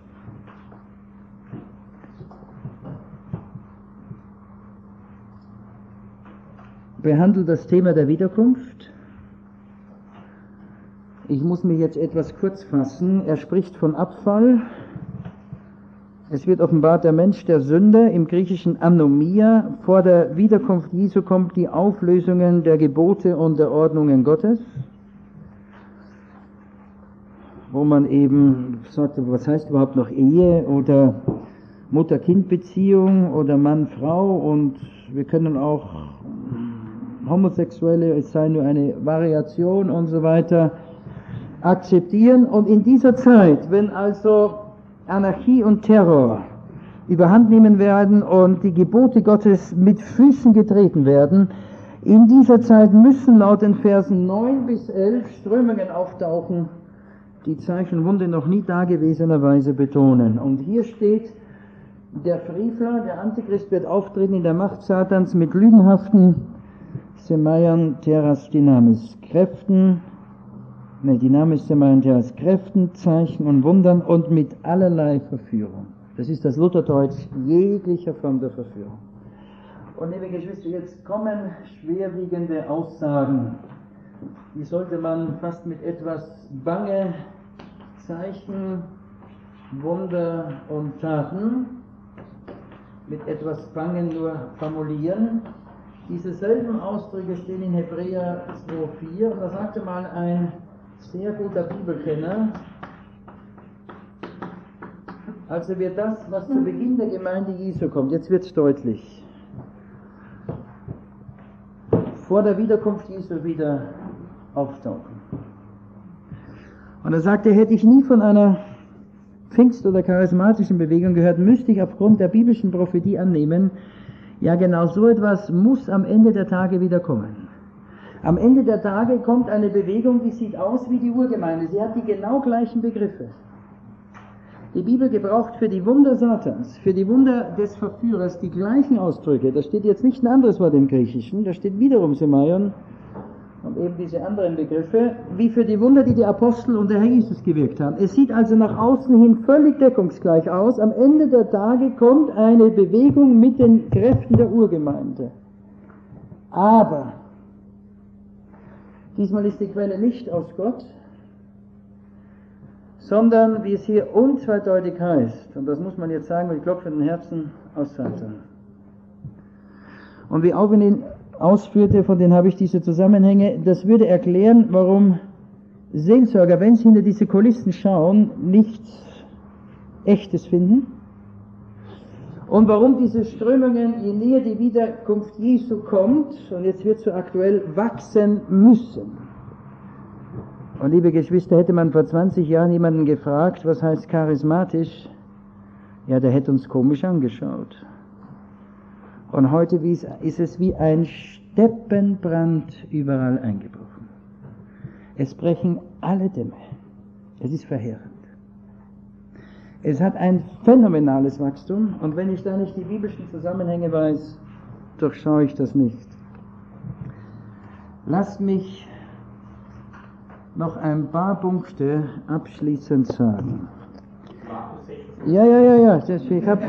behandelt das Thema der Wiederkunft. Ich muss mich jetzt etwas kurz fassen. Er spricht von Abfall. Es wird offenbart der Mensch der Sünde, im Griechischen Anomia. Vor der Wiederkunft Jesu kommt die Auflösung der Gebote und der Ordnungen Gottes, wo man eben sagt, was heißt überhaupt noch Ehe oder Mutter-Kind-Beziehung oder Mann-Frau, und wir können auch Homosexuelle, es sei nur eine Variation und so weiter, akzeptieren. Und in dieser Zeit, wenn also Anarchie und Terror überhand nehmen werden und die Gebote Gottes mit Füßen getreten werden, in dieser Zeit müssen laut den Versen neun bis elf Strömungen auftauchen, die Zeichen und Wunder noch nie dagewesenerweise betonen. Und hier steht, der Frevler, der Antichrist, wird auftreten in der Macht Satans mit lügenhaften Semaion Terras Dynamis Kräften, ne, Dynamis Semaion Terras Kräften, Zeichen und Wundern und mit allerlei Verführung. Das ist das Lutherdeutsch jeglicher Form der Verführung. Und liebe Geschwister, jetzt kommen schwerwiegende Aussagen. Die sollte man fast mit etwas Bange, Zeichen, Wunder und Taten, mit etwas Bange nur formulieren. Diese selben Ausdrücke stehen in Hebräer zwei vier, und da sagte mal ein sehr guter Bibelkenner, also wird das, was zu Beginn der Gemeinde Jesu kommt, jetzt wird es deutlich, vor der Wiederkunft Jesu wieder auftauchen. Und er sagte, hätte ich nie von einer Pfingst- oder charismatischen Bewegung gehört, müsste ich aufgrund der biblischen Prophetie annehmen, ja genau so etwas muss am Ende der Tage wieder kommen. Am Ende der Tage kommt eine Bewegung, die sieht aus wie die Urgemeinde. Sie hat die genau gleichen Begriffe. Die Bibel gebraucht für die Wunder Satans, für die Wunder des Verführers die gleichen Ausdrücke. Da steht jetzt nicht ein anderes Wort im Griechischen, da steht wiederum Semaion und eben diese anderen Begriffe, wie für die Wunder, die die Apostel und der Herr Jesus gewirkt haben. Es sieht also nach außen hin völlig deckungsgleich aus. Am Ende der Tage kommt eine Bewegung mit den Kräften der Urgemeinde. Aber diesmal ist die Quelle nicht aus Gott, sondern, wie es hier unzweideutig heißt, und das muss man jetzt sagen, mit klopfenden Herzen, aus Satan. Und wie Augen ihn ausführte, von denen habe ich diese Zusammenhänge, das würde erklären, warum Seelsorger, wenn sie hinter diese Kulissen schauen, nichts Echtes finden, und warum diese Strömungen, je näher die Wiederkunft Jesu kommt, und jetzt wird so aktuell, wachsen müssen. Und liebe Geschwister, hätte man vor zwanzig Jahren jemanden gefragt, was heißt charismatisch, ja, der hätte uns komisch angeschaut. Und heute ist es wie ein Steppenbrand überall eingebrochen. Es brechen alle Dämme. Es ist verheerend. Es hat ein phänomenales Wachstum, und wenn ich da nicht die biblischen Zusammenhänge weiß, durchschaue ich das nicht. Lasst mich noch ein paar Punkte abschließend sagen. Ja, ja, ja, ja, das, ich habe...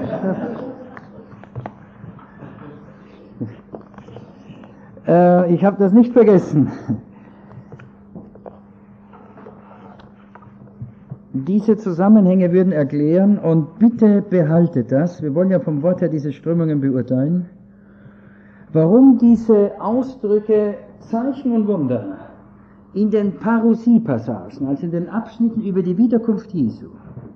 Äh, ich habe das nicht vergessen. Diese Zusammenhänge würden erklären, und bitte behaltet das, wir wollen ja vom Wort her diese Strömungen beurteilen, warum diese Ausdrücke Zeichen und Wunder in den Parousie-Passagen, also in den Abschnitten über die Wiederkunft Jesu,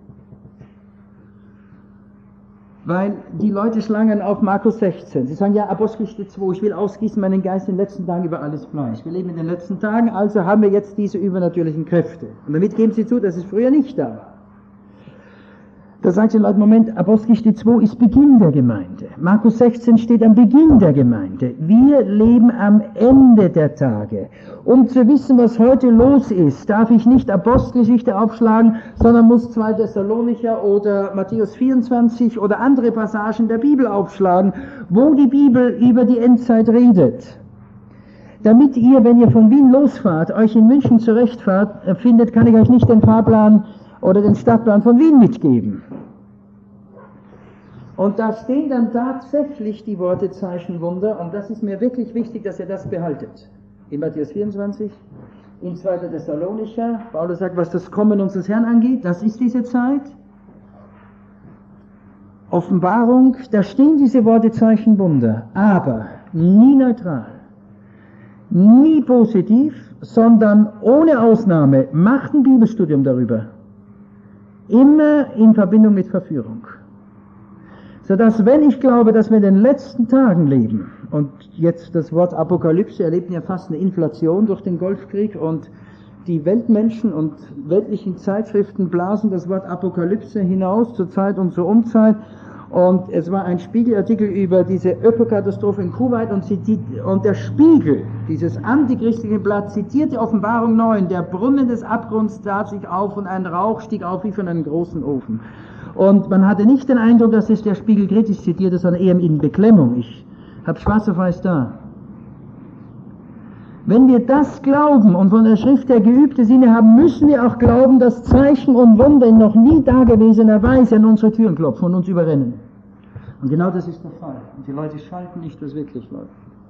weil die Leute schlangen auf Markus sechzehn. Sie sagen, ja, Apostelgeschichte zwei, ich will ausgießen meinen Geist in den letzten Tagen über alles Fleisch. Wir leben in den letzten Tagen, also haben wir jetzt diese übernatürlichen Kräfte. Und damit geben sie zu, dass es früher nicht da war. Da sagt den Leuten, Moment, Apostelgeschichte zwei ist Beginn der Gemeinde. Markus sechzehn steht am Beginn der Gemeinde. Wir leben am Ende der Tage. Um zu wissen, was heute los ist, darf ich nicht Apostelgeschichte aufschlagen, sondern muss zwei Thessalonicher oder Matthäus vierundzwanzig oder andere Passagen der Bibel aufschlagen, wo die Bibel über die Endzeit redet. Damit ihr, wenn ihr von Wien losfahrt, euch in München zurechtfahrt, findet, kann ich euch nicht den Fahrplan oder den Stadtplan von Wien mitgeben. Und da stehen dann tatsächlich die Worte Zeichen, Wunder, und das ist mir wirklich wichtig, dass ihr das behaltet. In Matthäus vierundzwanzig, in zweiter Thessalonicher, Paulus sagt, was das Kommen unseres Herrn angeht, das ist diese Zeit. Offenbarung, da stehen diese Worte Zeichen, Wunder, aber nie neutral, nie positiv, sondern ohne Ausnahme, macht ein Bibelstudium darüber. Immer in Verbindung mit Verführung. Sodass, wenn ich glaube, dass wir in den letzten Tagen leben, und jetzt das Wort Apokalypse erleben ja fast eine Inflation durch den Golfkrieg, und die Weltmenschen und weltlichen Zeitschriften blasen das Wort Apokalypse hinaus zur Zeit und zur Unzeit. Und es war ein Spiegelartikel über diese Ökokatastrophe in Kuwait, und, zitiert, und der Spiegel, dieses antichristliche Blatt, zitierte Offenbarung neun, der Brunnen des Abgrunds tat sich auf und ein Rauch stieg auf wie von einem großen Ofen. Und man hatte nicht den Eindruck, dass es der Spiegel kritisch zitierte, sondern eher in Beklemmung. Ich habe schwarz auf weiß da. Wenn wir das glauben und von der Schrift her geübte Sinne haben, müssen wir auch glauben, dass Zeichen und Wunder in noch nie dagewesener Weise an unsere Türen klopfen und uns überrennen. Und genau das ist der Fall. Und die Leute schalten nicht, was wirklich läuft.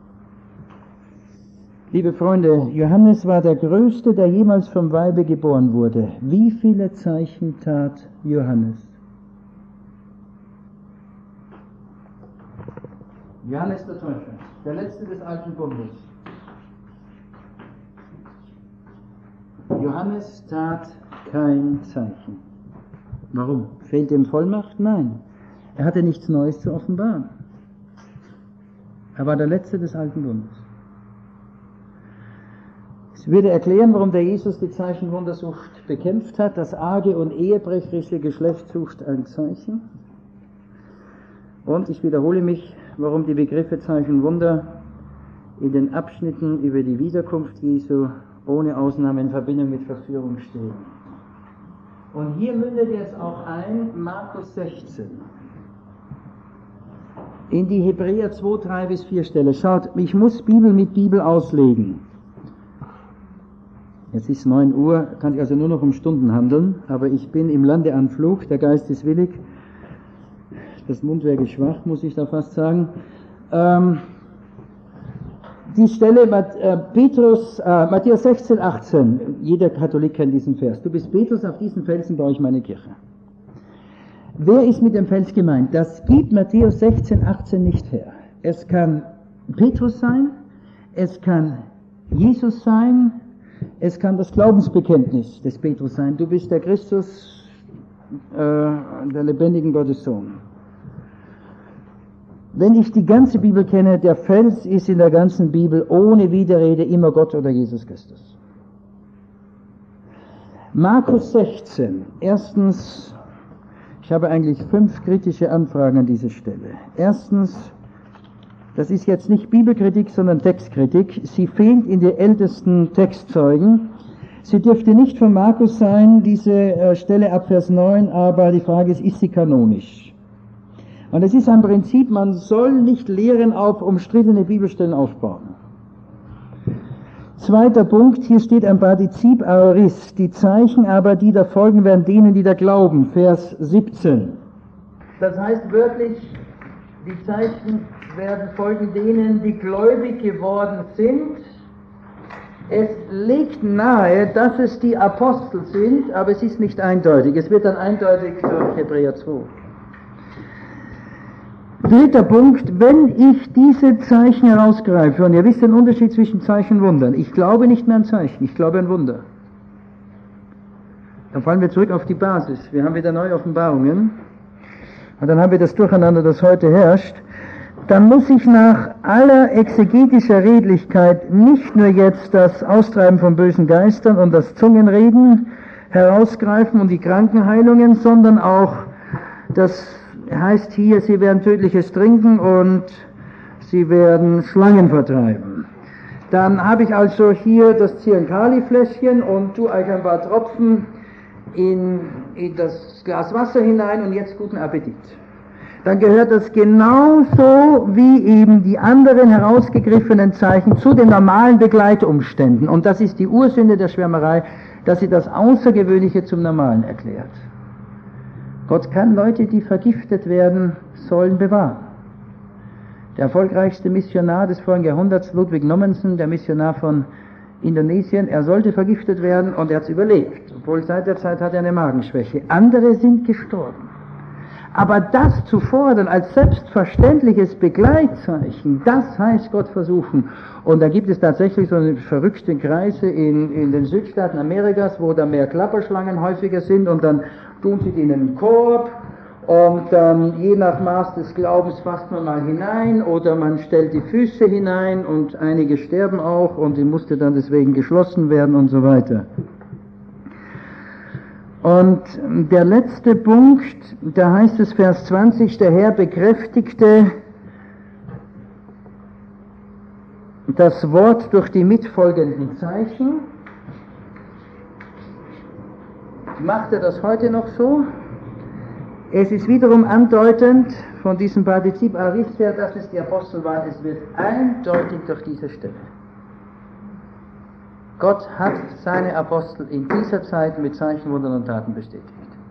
Liebe Freunde, Johannes war der Größte, der jemals vom Weibe geboren wurde. Wie viele Zeichen tat Johannes? Johannes der Täufer, der Letzte des Alten Bundes. Johannes tat kein Zeichen. Warum? Fehlt ihm Vollmacht? Nein. Er hatte nichts Neues zu offenbaren. Er war der Letzte des Alten Bundes. Es würde erklären, warum der Jesus die Zeichenwundersucht bekämpft hat. Das arge und ehebrecherische Geschlecht sucht ein Zeichen. Und ich wiederhole mich, warum die Begriffe Zeichenwunder in den Abschnitten über die Wiederkunft Jesu ohne Ausnahme in Verbindung mit Verführung stehen. Und hier mündet jetzt auch ein, Markus sechzehn. In die Hebräer zwei, drei bis vier Stelle. Schaut, ich muss Bibel mit Bibel auslegen. Jetzt ist neun Uhr, kann sich also nur noch um Stunden handeln, aber ich bin im Landeanflug, der Geist ist willig, das Mundwerk ist schwach, muss ich da fast sagen. Ähm, die Stelle, äh, Petrus, äh, Matthäus sechzehn, achtzehn, jeder Katholik kennt diesen Vers. Du bist Petrus, auf diesen Felsen baue ich meine Kirche. Wer ist mit dem Fels gemeint? Das gibt Matthäus sechzehn, achtzehn nicht her. Es kann Petrus sein, es kann Jesus sein, es kann das Glaubensbekenntnis des Petrus sein. Du bist der Christus, äh, der lebendigen Gottes Sohn. Wenn ich die ganze Bibel kenne, der Fels ist in der ganzen Bibel ohne Widerrede immer Gott oder Jesus Christus. Markus sechzehn. Erstens, ich habe eigentlich fünf kritische Anfragen an dieser Stelle. Erstens, das ist jetzt nicht Bibelkritik, sondern Textkritik. Sie fehlt in den ältesten Textzeugen. Sie dürfte nicht von Markus sein, diese äh, Stelle ab Vers neun, aber die Frage ist, ist sie kanonisch? Und es ist ein Prinzip, man soll nicht Lehren auf umstrittene Bibelstellen aufbauen. Zweiter Punkt, hier steht ein Partizip Aoris, die Zeichen aber, die da folgen, werden denen, die da glauben, Vers siebzehn. Das heißt wörtlich, die Zeichen werden folgen denen, die gläubig geworden sind. Es liegt nahe, dass es die Apostel sind, aber es ist nicht eindeutig. Es wird dann eindeutig durch Hebräer zwei. Dritter Punkt, wenn ich diese Zeichen herausgreife, und ihr wisst den Unterschied zwischen Zeichen und Wundern, ich glaube nicht mehr an Zeichen, ich glaube an Wunder. Dann fallen wir zurück auf die Basis. Wir haben wieder neue Offenbarungen, und dann haben wir das Durcheinander, das heute herrscht. Dann muss ich nach aller exegetischer Redlichkeit nicht nur jetzt das Austreiben von bösen Geistern und das Zungenreden herausgreifen und die Krankenheilungen, sondern auch das heißt hier, sie werden tödliches trinken und sie werden Schlangen vertreiben. Dann habe ich also hier das Zyankali-Fläschchen und tue euch ein paar Tropfen in, in das Glas Wasser hinein und jetzt guten Appetit. Dann gehört das genauso wie eben die anderen herausgegriffenen Zeichen zu den normalen Begleitumständen. Und das ist die Ursünde der Schwärmerei, dass sie das Außergewöhnliche zum Normalen erklärt. Gott kann Leute, die vergiftet werden sollen, bewahren. Der erfolgreichste Missionar des vorigen Jahrhunderts, Ludwig Nommensen, der Missionar von Indonesien, er sollte vergiftet werden und er hat es überlebt, obwohl seit der Zeit hat er eine Magenschwäche. Andere sind gestorben. Aber das zu fordern als selbstverständliches Begleitzeichen, das heißt Gott versuchen. Und da gibt es tatsächlich so eine verrückte Kreise in, in den Südstaaten Amerikas, wo da mehr Klapperschlangen häufiger sind und dann tun sie die in einen Korb Und ähm, je nach Maß des Glaubens fasst man mal hinein oder man stellt die Füße hinein und einige sterben auch und die musste dann deswegen geschlossen werden und so weiter. Und der letzte Punkt, da heißt es Vers zwanzig, der Herr bekräftigte das Wort durch die mitfolgenden Zeichen. Macht er das heute noch so? Es ist wiederum andeutend von diesem Partizip Aorist her, dass es die Apostel waren. Es wird eindeutig durch diese Stelle. Gott hat seine Apostel in dieser Zeit mit Zeichen, Wundern und Taten bestätigt.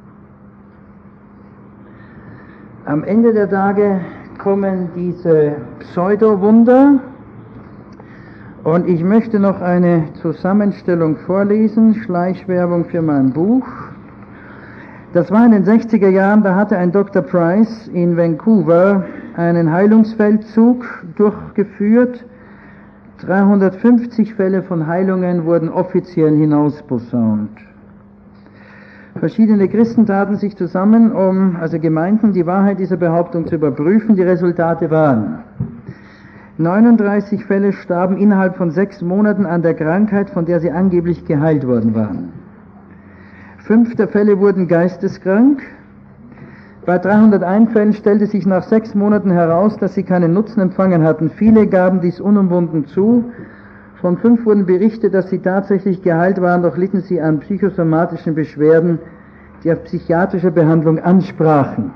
Am Ende der Tage kommen diese Pseudo-Wunder und ich möchte noch eine Zusammenstellung vorlesen, Schleichwerbung für mein Buch. Das war in den sechziger Jahren, da hatte ein Doktor Price in Vancouver einen Heilungsfeldzug durchgeführt. dreihundertfünfzig Fälle von Heilungen wurden offiziell hinausposaunt. Verschiedene Christen taten sich zusammen, um, also Gemeinden, die Wahrheit dieser Behauptung zu überprüfen. Die Resultate waren: neununddreißig Fälle starben innerhalb von sechs Monaten an der Krankheit, von der sie angeblich geheilt worden waren. Fünf der Fälle wurden geisteskrank. Bei dreihunderteins Fällen stellte sich nach sechs Monaten heraus, dass sie keinen Nutzen empfangen hatten. Viele gaben dies unumwunden zu. Von fünf wurden berichtet, dass sie tatsächlich geheilt waren, doch litten sie an psychosomatischen Beschwerden, die auf psychiatrische Behandlung ansprachen.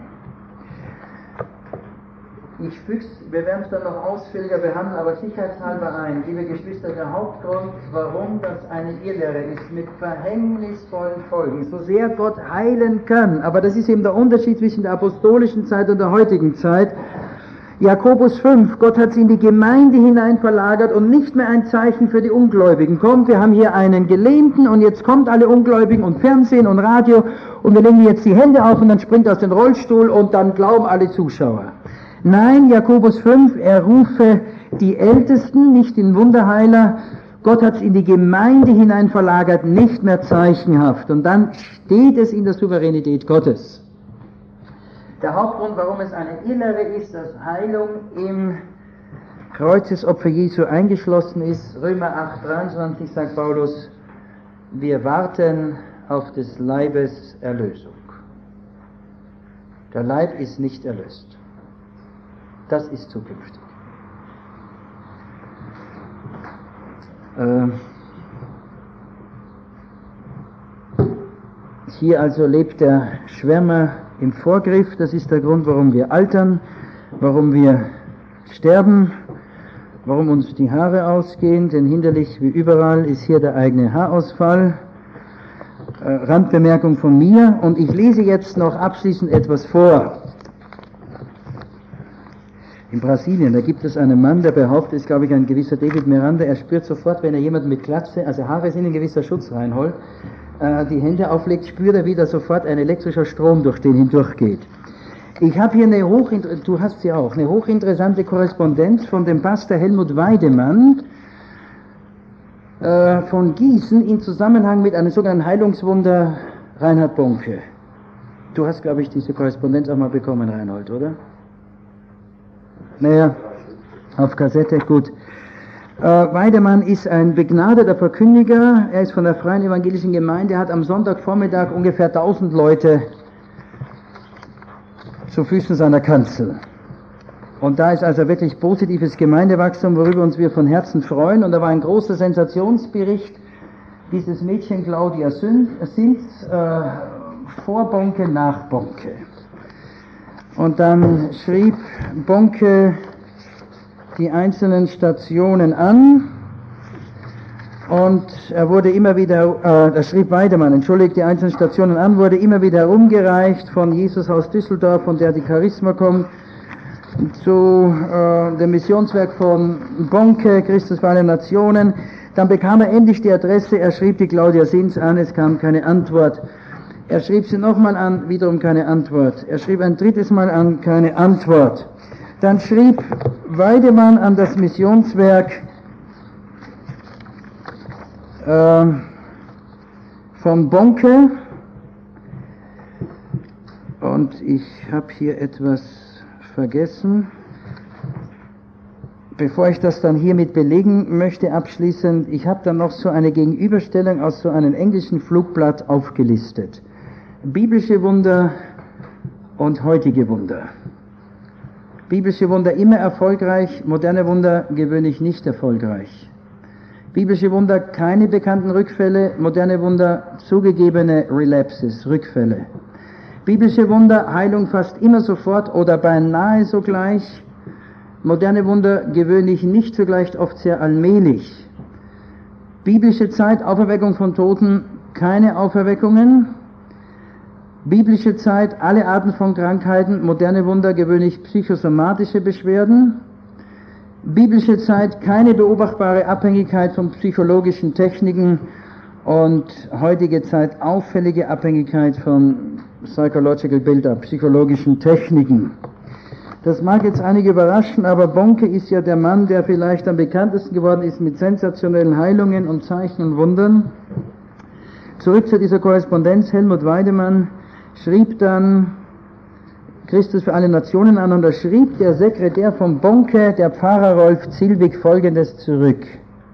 Ich füge, wir werden es dann noch ausführlicher behandeln, aber sicherheitshalber ein. Liebe Geschwister, der Hauptgrund, warum das eine Irrlehre ist, mit verhängnisvollen Folgen, so sehr Gott heilen kann, aber das ist eben der Unterschied zwischen der apostolischen Zeit und der heutigen Zeit. Jakobus fünf, Gott hat sie in die Gemeinde hinein verlagert und nicht mehr ein Zeichen für die Ungläubigen. Kommt, wir haben hier einen Gelähmten und jetzt kommt alle Ungläubigen und Fernsehen und Radio und wir legen jetzt die Hände auf und dann springt er aus dem Rollstuhl und dann glauben alle Zuschauer. Nein, Jakobus fünf, er rufe die Ältesten, nicht den Wunderheiler. Gott hat es in die Gemeinde hinein verlagert, nicht mehr zeichenhaft. Und dann steht es in der Souveränität Gottes. Der Hauptgrund, warum es eine Irrlehre ist, dass Heilung im Kreuzesopfer Jesu eingeschlossen ist, Römer acht, dreiundzwanzig sagt Paulus, wir warten auf des Leibes Erlösung. Der Leib ist nicht erlöst. Das ist zukünftig. Äh, hier also lebt der Schwärmer im Vorgriff. Das ist der Grund, warum wir altern, warum wir sterben, warum uns die Haare ausgehen, denn hinderlich wie überall ist hier der eigene Haarausfall. Äh, Randbemerkung von mir, und ich lese jetzt noch abschließend etwas vor. In Brasilien, da gibt es einen Mann, der behauptet, ist glaube ich ein gewisser David Miranda, er spürt sofort, wenn er jemanden mit Glatze, also Haare sind ein gewisser Schutz reinholt, äh, die Hände auflegt, spürt er wieder sofort ein elektrischer Strom, durch den hindurchgeht. Ich habe hier eine hochinteressante, du hast sie auch, eine hochinteressante Korrespondenz von dem Pastor Helmut Weidemann äh, von Gießen in Zusammenhang mit einem sogenannten Heilungswunder Reinhard Bonke. Du hast, glaube ich, diese Korrespondenz auch mal bekommen, Reinhold, oder? Naja, auf Kassette, gut. Äh, Weidemann ist ein begnadeter Verkündiger, er ist von der Freien Evangelischen Gemeinde, hat am Sonntagvormittag ungefähr tausend Leute zu Füßen seiner Kanzel. Und da ist also wirklich positives Gemeindewachstum, worüber uns wir von Herzen freuen. Und da war ein großer Sensationsbericht, dieses Mädchen Claudia Sins, äh, vor Bonke, nach Bonke. Und dann schrieb Bonke die einzelnen Stationen an und er wurde immer wieder, äh, er schrieb Weidemann, entschuldigt, die einzelnen Stationen an, wurde immer wieder herumgereicht von Jesushaus Düsseldorf, von der die Charisma kommt, zu äh, dem Missionswerk von Bonke, Christus für alle Nationen. Dann bekam er endlich die Adresse, er schrieb die Claudia Sins an, es kam keine Antwort. Er schrieb sie nochmal an, wiederum keine Antwort. Er schrieb ein drittes Mal an, keine Antwort. Dann schrieb Weidemann an das Missionswerk äh, von Bonke. Und ich habe hier etwas vergessen. Bevor ich das dann hiermit belegen möchte, abschließend, ich habe dann noch so eine Gegenüberstellung aus so einem englischen Flugblatt aufgelistet. Biblische Wunder und heutige Wunder. Biblische Wunder immer erfolgreich, moderne Wunder gewöhnlich nicht erfolgreich. Biblische Wunder keine bekannten Rückfälle, moderne Wunder zugegebene Relapses, Rückfälle. Biblische Wunder Heilung fast immer sofort oder beinahe sogleich. Moderne Wunder gewöhnlich nicht sogleich, oft sehr allmählich. Biblische Zeit, Auferweckung von Toten, keine Auferweckungen. Biblische Zeit, alle Arten von Krankheiten, moderne Wunder gewöhnlich psychosomatische Beschwerden. Biblische Zeit, keine beobachtbare Abhängigkeit von psychologischen Techniken und heutige Zeit auffällige Abhängigkeit von Psychological Build-up, psychologischen Techniken. Das mag jetzt einige überraschen, aber Bonke ist ja der Mann, der vielleicht am bekanntesten geworden ist mit sensationellen Heilungen und Zeichen und Wundern. Zurück zu dieser Korrespondenz. Helmut Weidemann schrieb dann Christus für alle Nationen an und da schrieb der Sekretär von Bonke, der Pfarrer Rolf Zilwig, Folgendes zurück.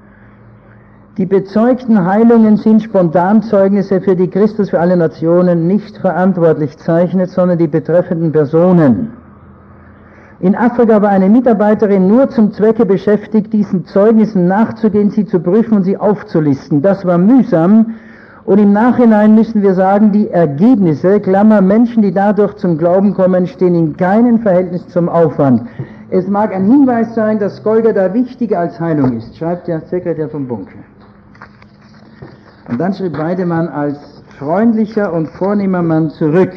Die bezeugten Heilungen sind Spontanzeugnisse, für die Christus für alle Nationen nicht verantwortlich zeichnet, sondern die betreffenden Personen. In Afrika war eine Mitarbeiterin nur zum Zwecke beschäftigt, diesen Zeugnissen nachzugehen, sie zu prüfen und sie aufzulisten. Das war mühsam und im Nachhinein müssen wir sagen, die Ergebnisse, Klammer, Menschen, die dadurch zum Glauben kommen, stehen in keinem Verhältnis zum Aufwand. Es mag ein Hinweis sein, dass Golgatha wichtiger als Heilung ist, schreibt der Sekretär von Bunke. Und dann schrieb Weidemann als freundlicher und vornehmer Mann zurück.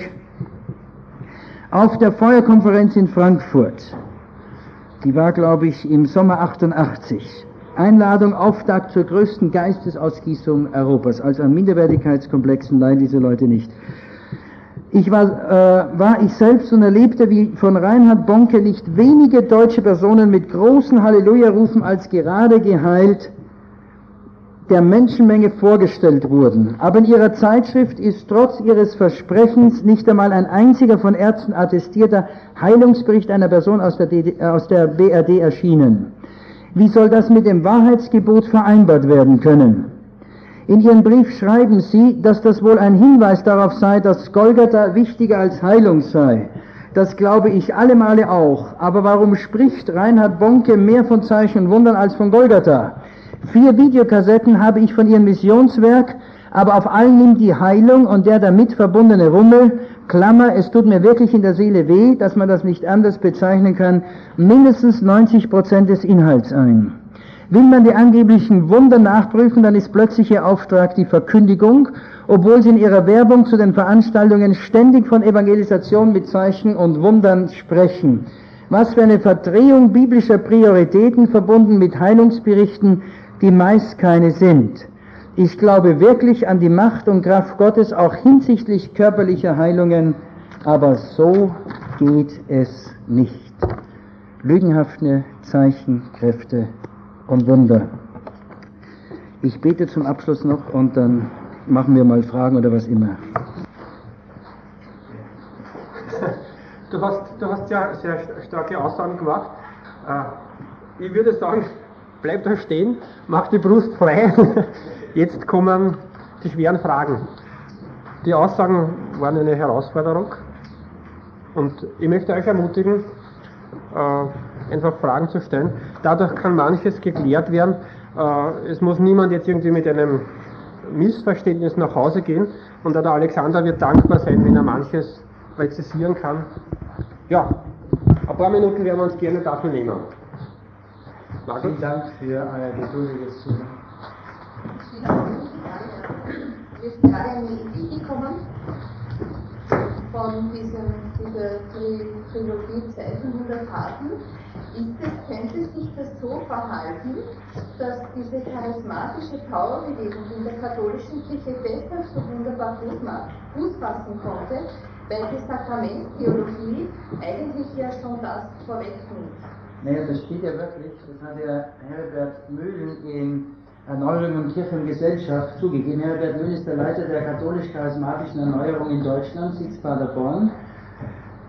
Auf der Feuerkonferenz in Frankfurt, die war, glaube ich, im Sommer achtundachtzig, Einladung, Auftakt zur größten Geistesausgießung Europas, also an Minderwertigkeitskomplexen leiden diese Leute nicht. Ich war, äh, war ich selbst und erlebte, wie von Reinhard Bonke nicht wenige deutsche Personen mit großen Halleluja-Rufen als gerade geheilt der Menschenmenge vorgestellt wurden. Aber in ihrer Zeitschrift ist trotz ihres Versprechens nicht einmal ein einziger von Ärzten attestierter Heilungsbericht einer Person aus der, D D, äh, aus der B R D erschienen. Wie soll das mit dem Wahrheitsgebot vereinbart werden können? In Ihrem Brief schreiben Sie, dass das wohl ein Hinweis darauf sei, dass Golgatha wichtiger als Heilung sei. Das glaube ich alle Male auch. Aber warum spricht Reinhard Bonke mehr von Zeichen und Wundern als von Golgatha? Vier Videokassetten habe ich von Ihrem Missionswerk, aber auf allen nimmt die Heilung und der damit verbundene Rummel, Klammer, es tut mir wirklich in der Seele weh, dass man das nicht anders bezeichnen kann, mindestens neunzig Prozent des Inhalts ein. Will man die angeblichen Wunder nachprüfen, dann ist plötzlich Ihr Auftrag die Verkündigung, obwohl Sie in Ihrer Werbung zu den Veranstaltungen ständig von Evangelisation mit Zeichen und Wundern sprechen. Was für eine Verdrehung biblischer Prioritäten verbunden mit Heilungsberichten, die meist keine sind. Ich glaube wirklich an die Macht und Kraft Gottes, auch hinsichtlich körperlicher Heilungen, aber so geht es nicht. Lügenhafte Zeichen, Kräfte und Wunder. Ich bete zum Abschluss noch und dann machen wir mal Fragen oder was immer. Du hast, du hast ja sehr starke Aussagen gemacht. Ich würde sagen, bleib da stehen, mach die Brust frei. Jetzt kommen die schweren Fragen. Die Aussagen waren eine Herausforderung und ich möchte euch ermutigen, einfach Fragen zu stellen. Dadurch kann manches geklärt werden. Es muss niemand jetzt irgendwie mit einem Missverständnis nach Hause gehen und der Alexander wird dankbar sein, wenn er manches präzisieren kann. Ja, ein paar Minuten werden wir uns gerne dafür nehmen. Markus? Vielen Dank für euer geduldiges Zuhören. Mir ist gerade eine Idee gekommen von diesem, dieser Trilogie Zeichen und Taten. Ist es, könnte sich das so verhalten, dass diese charismatische Powerbewegung in der katholischen Kirche deshalb so wunderbar Fuß fassen konnte, weil die Sakramenttheologie eigentlich ja schon das vorwegnimmt? Naja, das steht ja wirklich, das hat ja Herbert Mühlen in Erneuerung und Kirche und Gesellschaft zugegeben. Herbert Mühlen ist der Leiter der katholisch-charismatischen Erneuerung in Deutschland, sitzt Paderborn.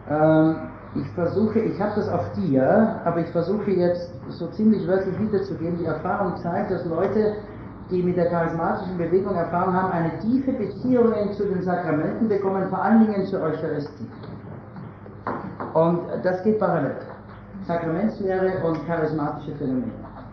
Ähm, ich versuche, ich habe das auf dir, aber ich versuche jetzt so ziemlich wörtlich wiederzugeben. Die Erfahrung zeigt, dass Leute, die mit der charismatischen Bewegung Erfahrung haben, eine tiefe Beziehung zu den Sakramenten bekommen, vor allen Dingen zur Eucharistie. Und das geht parallel. Sakramentslehre und charismatische Phänomene.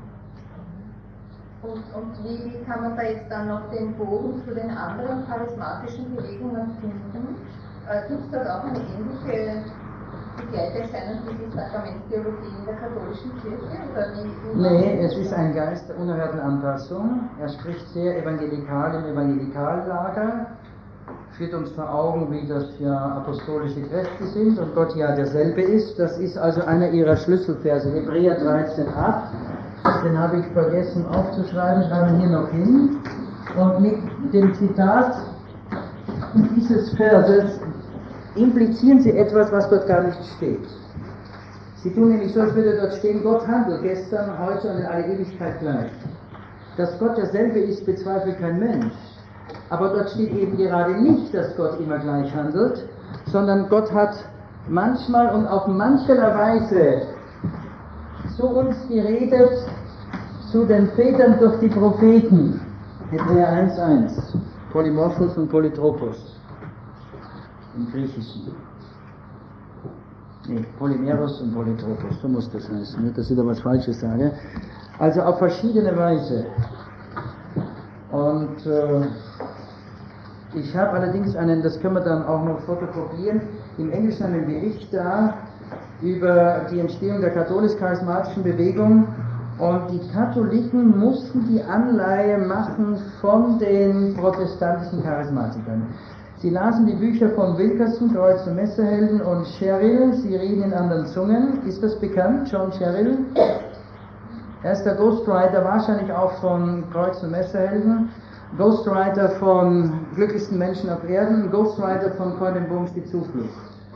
Und, und wie, wie kann man da jetzt dann noch den Bogen zu den anderen charismatischen Bewegungen finden? Äh, Gibt es dort auch eine ähnliche Begleiterscheinung wie die Sakramentstheologie in der katholischen Kirche? Oder wie, wie nee, es ist ein Geist der unerhörten Anpassung. Er spricht sehr evangelikal im Evangelikallager, führt uns vor Augen, wie das ja apostolische Kräfte sind und Gott ja derselbe ist. Das ist also einer ihrer Schlüsselverse, Hebräer dreizehn acht. Den habe ich vergessen aufzuschreiben, schreiben wir hier noch hin. Und mit dem Zitat dieses Verses implizieren sie etwas, was dort gar nicht steht. Sie tun nämlich so, als würde dort stehen, Gott handelt gestern, heute und in alle Ewigkeit gleich. Dass Gott derselbe ist, bezweifelt kein Mensch. Aber dort steht eben gerade nicht, dass Gott immer gleich handelt, sondern Gott hat manchmal und auf mancherlei Weise zu uns geredet, zu den Vätern durch die Propheten. Hebräer eins eins. Polymorphos und Polytropos. Im Griechischen. Nee, Polymeros und Polytropos, so muss das heißen, nicht, dass ich da was Falsches sage. Also auf verschiedene Weise. Und äh, ich habe allerdings einen, das können wir dann auch noch fotokopieren, im Englischen einen Bericht da über die Entstehung der katholisch-charismatischen Bewegung. Und die Katholiken mussten die Anleihe machen von den protestantischen Charismatikern. Sie lasen die Bücher von Wilkerson, Kreuz und Messerhelden und Sherrill, sie reden in anderen Zungen. Ist das bekannt, John Sherrill? Er ist der Ghostwriter, wahrscheinlich auch von Kreuz und Messerhelden, Ghostwriter von Glücklichsten Menschen auf Erden, Ghostwriter von Colin Booms Die Zuflucht.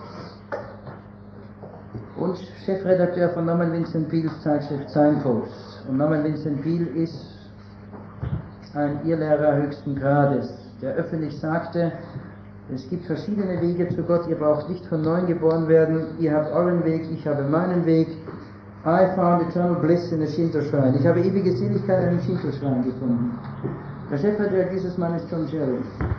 Und Chefredakteur von Norman Vincent Peales Zeitschrift Signpost. Und Norman Vincent Peale ist ein Irrlehrer höchsten Grades, der öffentlich sagte, es gibt verschiedene Wege zu Gott, ihr braucht nicht von neuem geboren werden, ihr habt euren Weg, ich habe meinen Weg. I found eternal bliss in a Shinto-Shrine. Ich habe ewige Seligkeit in einem Shinto-Shrine gefunden. Der Chefredakteur dieses Mannes ist John Sherrill,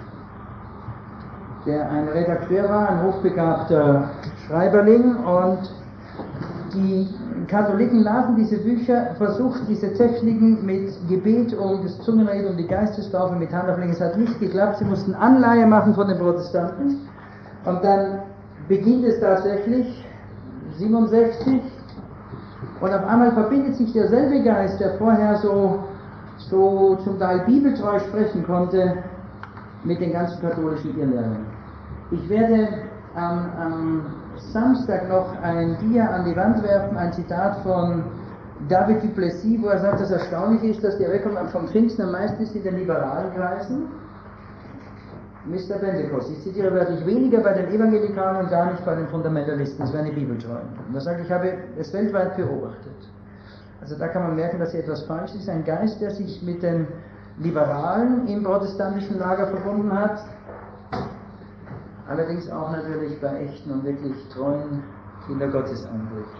der ein Redakteur war, ein hochbegabter Schreiberling, und die Katholiken lasen diese Bücher, versucht diese Techniken mit Gebet und das Zungenreden und die Geistestaufe mit Handauflegen. Es hat nicht geklappt, sie mussten Anleihe machen von den Protestanten. Und dann beginnt es tatsächlich, siebenundsechzig, und auf einmal verbindet sich derselbe Geist, der vorher so, so zum Teil bibeltreu sprechen konnte, mit den ganzen katholischen Irrlehrern. Ich werde am, am Samstag noch ein Dia an die Wand werfen, ein Zitat von David du Plessis, wo er sagt, dass erstaunlich ist, dass die Erweckung vom Pfingsten am meisten ist in den liberalen Kreisen. Mister Pentecost, ich zitiere wörtlich, weniger bei den Evangelikalen und gar nicht bei den Fundamentalisten, das wäre eine Bibeltreue. Und er sagt, ich habe es weltweit beobachtet. Also da kann man merken, dass hier etwas falsch ist. Ein Geist, der sich mit den Liberalen im protestantischen Lager verbunden hat, allerdings auch natürlich bei echten und wirklich treuen Kinder Gottes anbricht.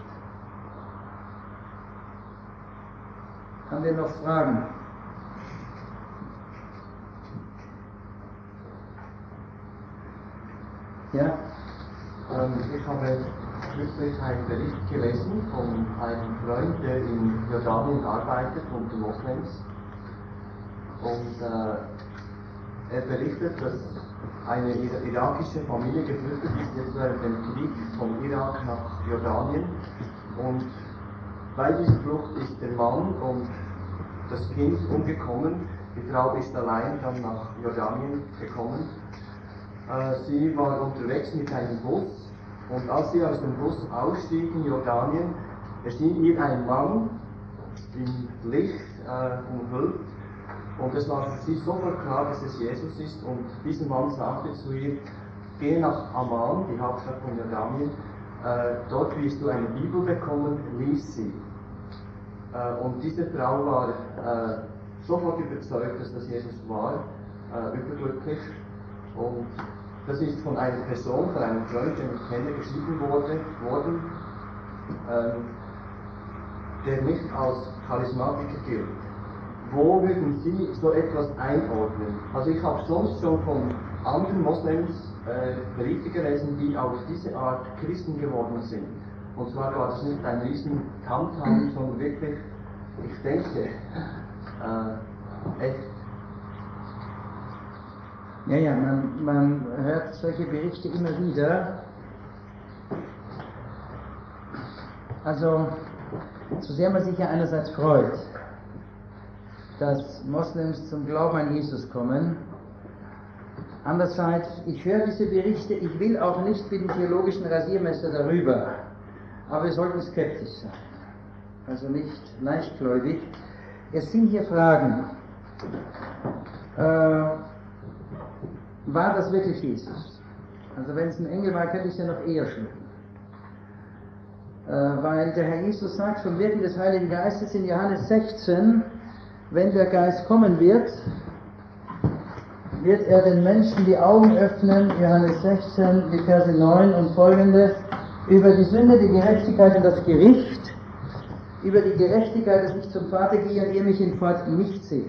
Haben wir noch Fragen? Ja? Ähm, ich habe kürzlich einen Bericht gelesen von einem Freund, der in Jordanien arbeitet unter Moslems. Und äh, er berichtet, dass eine irakische Familie geflüchtet ist jetzt während dem Krieg von Irak nach Jordanien. Und bei dieser Flucht ist der Mann und das Kind umgekommen. Die Frau ist allein dann nach Jordanien gekommen. Äh, sie war unterwegs mit einem Bus, und als sie aus dem Bus ausstieg in Jordanien, erschien ihr ein Mann im Licht äh, umhüllt. Und es war für sie sofort klar, dass es Jesus ist, und dieser Mann sagte zu ihr, geh nach Amman, die Hauptstadt von Jordanien, äh, dort wirst du eine Bibel bekommen, lies sie. Äh, und diese Frau war äh, sofort überzeugt, dass das Jesus war, äh, überglücklich, und das ist von einer Person, von einem Freund, den ich kenne, geschrieben wurde, worden, ähm, der nicht als Charismatiker gilt. Wo würden Sie so etwas einordnen? Also ich habe sonst schon von anderen Moslems äh, Berichte gelesen, die auf diese Art Christen geworden sind. Und zwar war das nicht ein riesen Tamtam, sondern wirklich, ich denke, äh, echt. Ja, ja, man, man hört solche Berichte immer wieder. Also, so sehr man sich ja einerseits freut, dass Moslems zum Glauben an Jesus kommen, andererseits, ich höre diese Berichte, ich will auch nicht mit dem theologischen Rasiermesser darüber, aber wir sollten skeptisch sein, also nicht leichtgläubig. Es sind hier Fragen. Äh, war das wirklich Jesus? Also wenn es ein Engel war, könnte ich es ja noch eher schlucken. Äh, weil der Herr Jesus sagt vom Wirken des Heiligen Geistes in Johannes sechzehn, wenn der Geist kommen wird, wird er den Menschen die Augen öffnen, Johannes sechzehn, die Verse neun und folgende, über die Sünde, die Gerechtigkeit und das Gericht, über die Gerechtigkeit, dass ich zum Vater gehe und ihr mich hinfort nicht seht.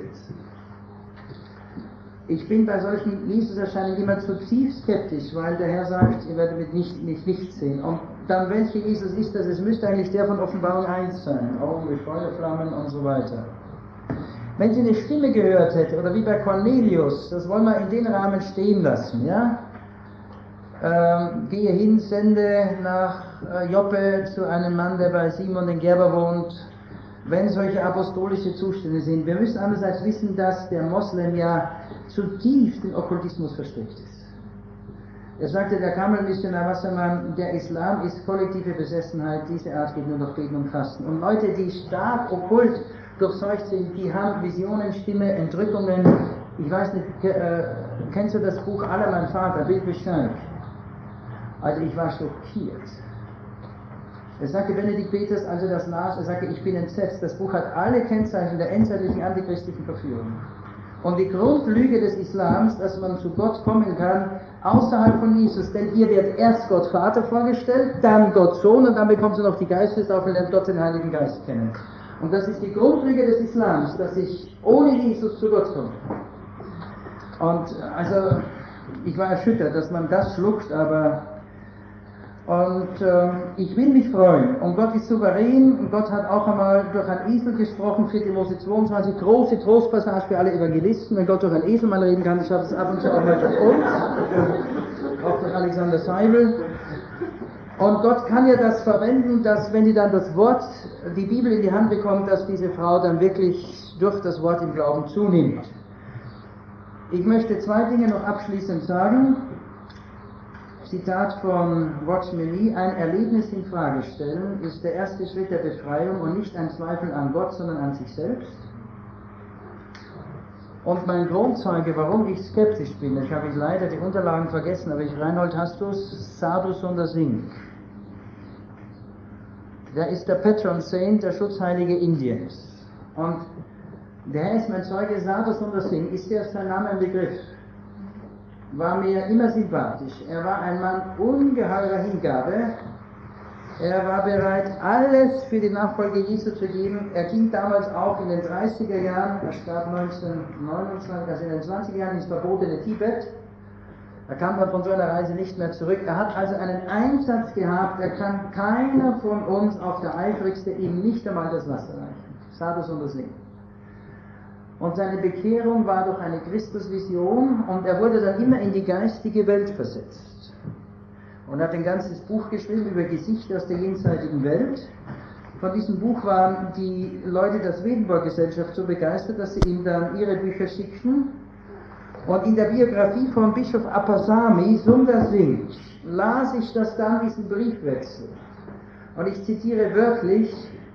Ich bin bei solchen Jesus-Erscheinungen immer zutiefst skeptisch, weil der Herr sagt, ihr werdet mich nicht, mich nicht sehen. Und dann, welcher Jesus ist das? Es müsste eigentlich der von Offenbarung eins sein, Augen wie Feuerflammen und so weiter. Wenn sie eine Stimme gehört hätte, oder wie bei Cornelius, das wollen wir in den Rahmen stehen lassen, ja? Ähm, gehe hin, sende nach äh, Joppe zu einem Mann, der bei Simon den Gerber wohnt, wenn solche apostolische Zustände sind. Wir müssen andererseits wissen, dass der Moslem ja zutiefst in Okkultismus verstrickt ist. Er sagte, der Kamelmissionar Wassermann, der Islam ist kollektive Besessenheit, diese Art geht nur noch Beten und Fasten. Und Leute, die stark okkult durchseucht sind, die haben Visionen, Stimme, Entrückungen. Ich weiß nicht, äh, kennst du das Buch Aller mein Vater, Bill Bescheid? Also ich war schockiert. Er sagte, Benedikt Peters, als er das las, er sagte, ich bin entsetzt. Das Buch hat alle Kennzeichen der endzeitlichen antichristlichen Verführung. Und die Grundlüge des Islams, dass man zu Gott kommen kann, außerhalb von Jesus, denn hier wird erst Gott Vater vorgestellt, dann Gott Sohn und dann bekommt sie noch die Geistestaufe und lernt Gott den Heiligen Geist kennen. Und das ist die Grundlüge des Islams, dass ich ohne Jesus zu Gott komme. Und also, ich war erschüttert, dass man das schluckt, aber und äh, ich will mich freuen. Und Gott ist souverän. Und Gott hat auch einmal durch einen Esel gesprochen, vierte Mose zweiundzwanzig, große Trostpassage für alle Evangelisten. Wenn Gott durch einen Esel mal reden kann, schafft es ab und zu auch mal durch uns. Auch durch Alexander Seibel. Und Gott kann ja das verwenden, dass wenn die dann das Wort, die Bibel in die Hand bekommt, dass diese Frau dann wirklich durch das Wort im Glauben zunimmt. Ich möchte zwei Dinge noch abschließend sagen. Zitat von Watchman Nee, ein Erlebnis in Frage stellen ist der erste Schritt der Befreiung und nicht ein Zweifel an Gott, sondern an sich selbst. Und mein Grundzeuge, warum ich skeptisch bin, ich habe leider die Unterlagen vergessen, aber ich, Reinhold, hast du es? Sadhu Sundar Singh. Der ist der Patron Saint, der Schutzheilige Indiens. Und der Herr ist mein Zeuge, Sadhu Sundar Singh, ist dir sein Name ein Begriff? War mir immer sympathisch. Er war ein Mann ungeheurer Hingabe. Er war bereit, alles für die Nachfolge Jesu zu geben. Er ging damals auch in den dreißiger Jahren, er starb neunzehnhundertneunundzwanzig, also in den zwanziger Jahren ins verbotene Tibet. Er kam dann von so einer Reise nicht mehr zurück. Er hat also einen Einsatz gehabt, er kann keiner von uns auf der eifrigste ihm nicht einmal das Wasser reichen. Sadhu Sundar Singh. Und seine Bekehrung war durch eine Christusvision und er wurde dann immer in die geistige Welt versetzt. Und hat ein ganzes Buch geschrieben über Gesichter aus der jenseitigen Welt. Von diesem Buch waren die Leute der Swedenborg-Gesellschaft so begeistert, dass sie ihm dann ihre Bücher schickten. Und in der Biografie von Bischof Appasamy, Sundar Singh, las ich das dann, diesen Briefwechsel. Und ich zitiere wörtlich,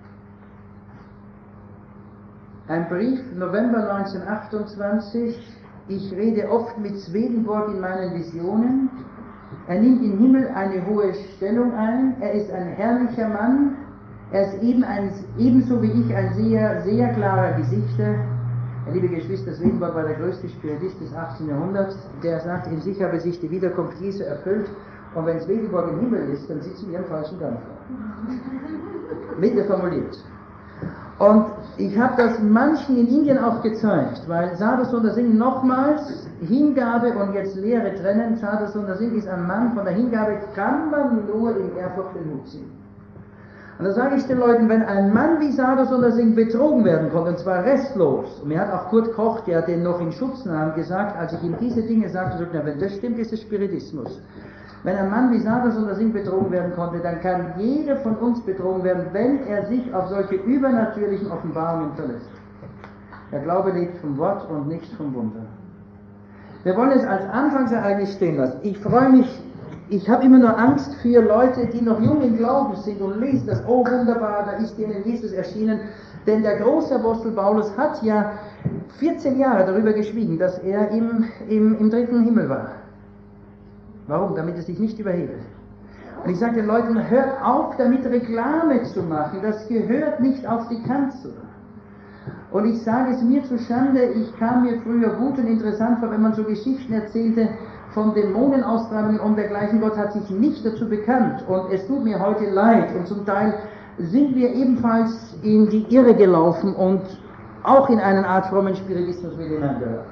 ein Brief, November neunzehnhundertachtundzwanzig, ich rede oft mit Swedenborg in meinen Visionen, er nimmt im Himmel eine hohe Stellung ein, er ist ein herrlicher Mann, er ist eben ein, ebenso wie ich ein sehr, sehr klarer Gesichter, Ja, liebe Geschwister, Swedenborg war der größte Spiritist des achtzehnten Jahrhunderts, der sagt, in sich habe sich die Wiederkunft Jesu erfüllt, und wenn Swedenborg im Himmel ist, dann sitzen wir im falschen Dampfer. Mitte formuliert. Und ich habe das manchen in Indien auch gezeigt, weil Sadhusundar Singh nochmals Hingabe und jetzt Lehre trennen. Sadhusundar Singh ist ein Mann, von der Hingabe kann man nur in Ehrfurcht den Hut ziehen. Und da sage ich den Leuten, wenn ein Mann wie Sadhusundar Singh betrogen werden konnte, und zwar restlos, und mir hat auch Kurt Koch, der den noch in Schutz nahm, gesagt, als ich ihm diese Dinge sagte, sagte er, wenn das stimmt, ist es Spiritismus. Wenn ein Mann wie Sadhusundar Singh betrogen werden konnte, dann kann jeder von uns betrogen werden, wenn er sich auf solche übernatürlichen Offenbarungen verlässt. Der Glaube lebt vom Wort und nicht vom Wunder. Wir wollen es als Anfangsereignis stehen lassen. Ich freue mich, ich habe immer nur Angst für Leute, die noch jung im Glauben sind und lesen das, oh wunderbar, da ist ihnen Jesus erschienen. Denn der große Apostel Paulus hat ja vierzehn Jahre darüber geschwiegen, dass er im, im, im dritten Himmel war. Warum? Damit er sich nicht überhebe. Und ich sage den Leuten, hört auf, damit Reklame zu machen. Das gehört nicht auf die Kanzel. Und ich sage es mir zu Schande, ich kam mir früher gut und interessant vor, wenn man so Geschichten erzählte von Dämonenaustreibungen und dergleichen. Gott hat sich nicht dazu bekannt. Und es tut mir heute leid. Und zum Teil sind wir ebenfalls in die Irre gelaufen und auch in eine Art frommen Spiritismus mit hineingehört.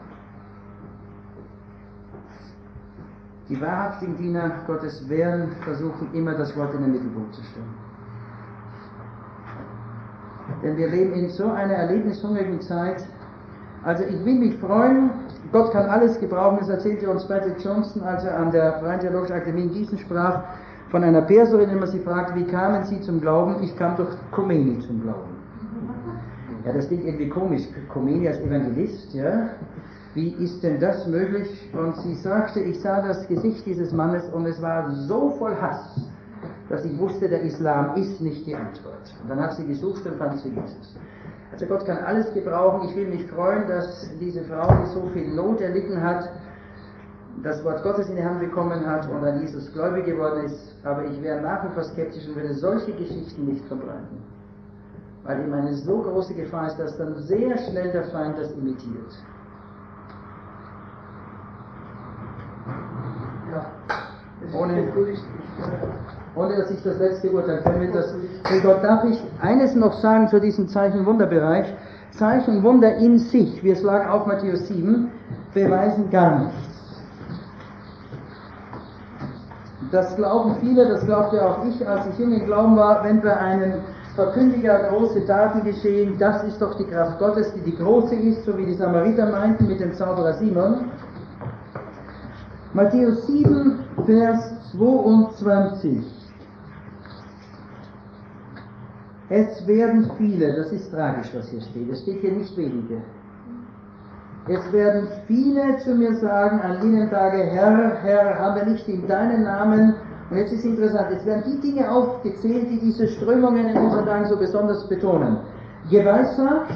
Die wahrhaftigen Diener Gottes werden versuchen, immer das Wort in den Mittelpunkt zu stellen. Denn wir leben in so einer erlebnishungrigen Zeit. Also ich will mich freuen, Gott kann alles gebrauchen, das erzählte uns Patrick Johnson, als er an der Freien Theologischen Akademie in Gießen sprach, von einer Perserin, die man sie fragt, wie kamen Sie zum Glauben? Ich kam durch Khomeini zum Glauben. Ja, das klingt irgendwie komisch, Khomeini als Evangelist, ja. Wie ist denn das möglich? Und sie sagte, ich sah das Gesicht dieses Mannes und es war so voll Hass, dass ich wusste, der Islam ist nicht die Antwort. Und dann hat sie gesucht und fand sie Jesus. Also Gott kann alles gebrauchen. Ich will mich freuen, dass diese Frau, die so viel Not erlitten hat, das Wort Gottes in die Hand bekommen hat und an Jesus gläubig geworden ist. Aber ich wäre nach wie vor skeptisch und würde solche Geschichten nicht verbreiten. Weil eben eine so große Gefahr ist, dass dann sehr schnell der Feind das imitiert. Ohne, ohne dass ich das letzte Urteil fällen will, das, Gott, darf ich eines noch sagen zu diesem Zeichen-Wunder-Bereich. Zeichen, Wunder in sich, wir schlagen auf Matthäus sieben, beweisen gar nichts. Das glauben viele, das glaubte auch ich, als ich jung im Glauben war, wenn bei einem Verkündiger große Taten geschehen, das ist doch die Kraft Gottes, die die große ist, so wie die Samariter meinten mit dem Zauberer Simon. Matthäus sieben, Vers zweiundzwanzig. Es werden viele, das ist tragisch, was hier steht, es steht hier nicht wenige. Es werden viele zu mir sagen an jenen Tage, Herr, Herr, haben wir nicht in deinem Namen, und jetzt ist interessant, jetzt werden die Dinge aufgezählt, die diese Strömungen in unseren Tagen so besonders betonen. Geweissagt,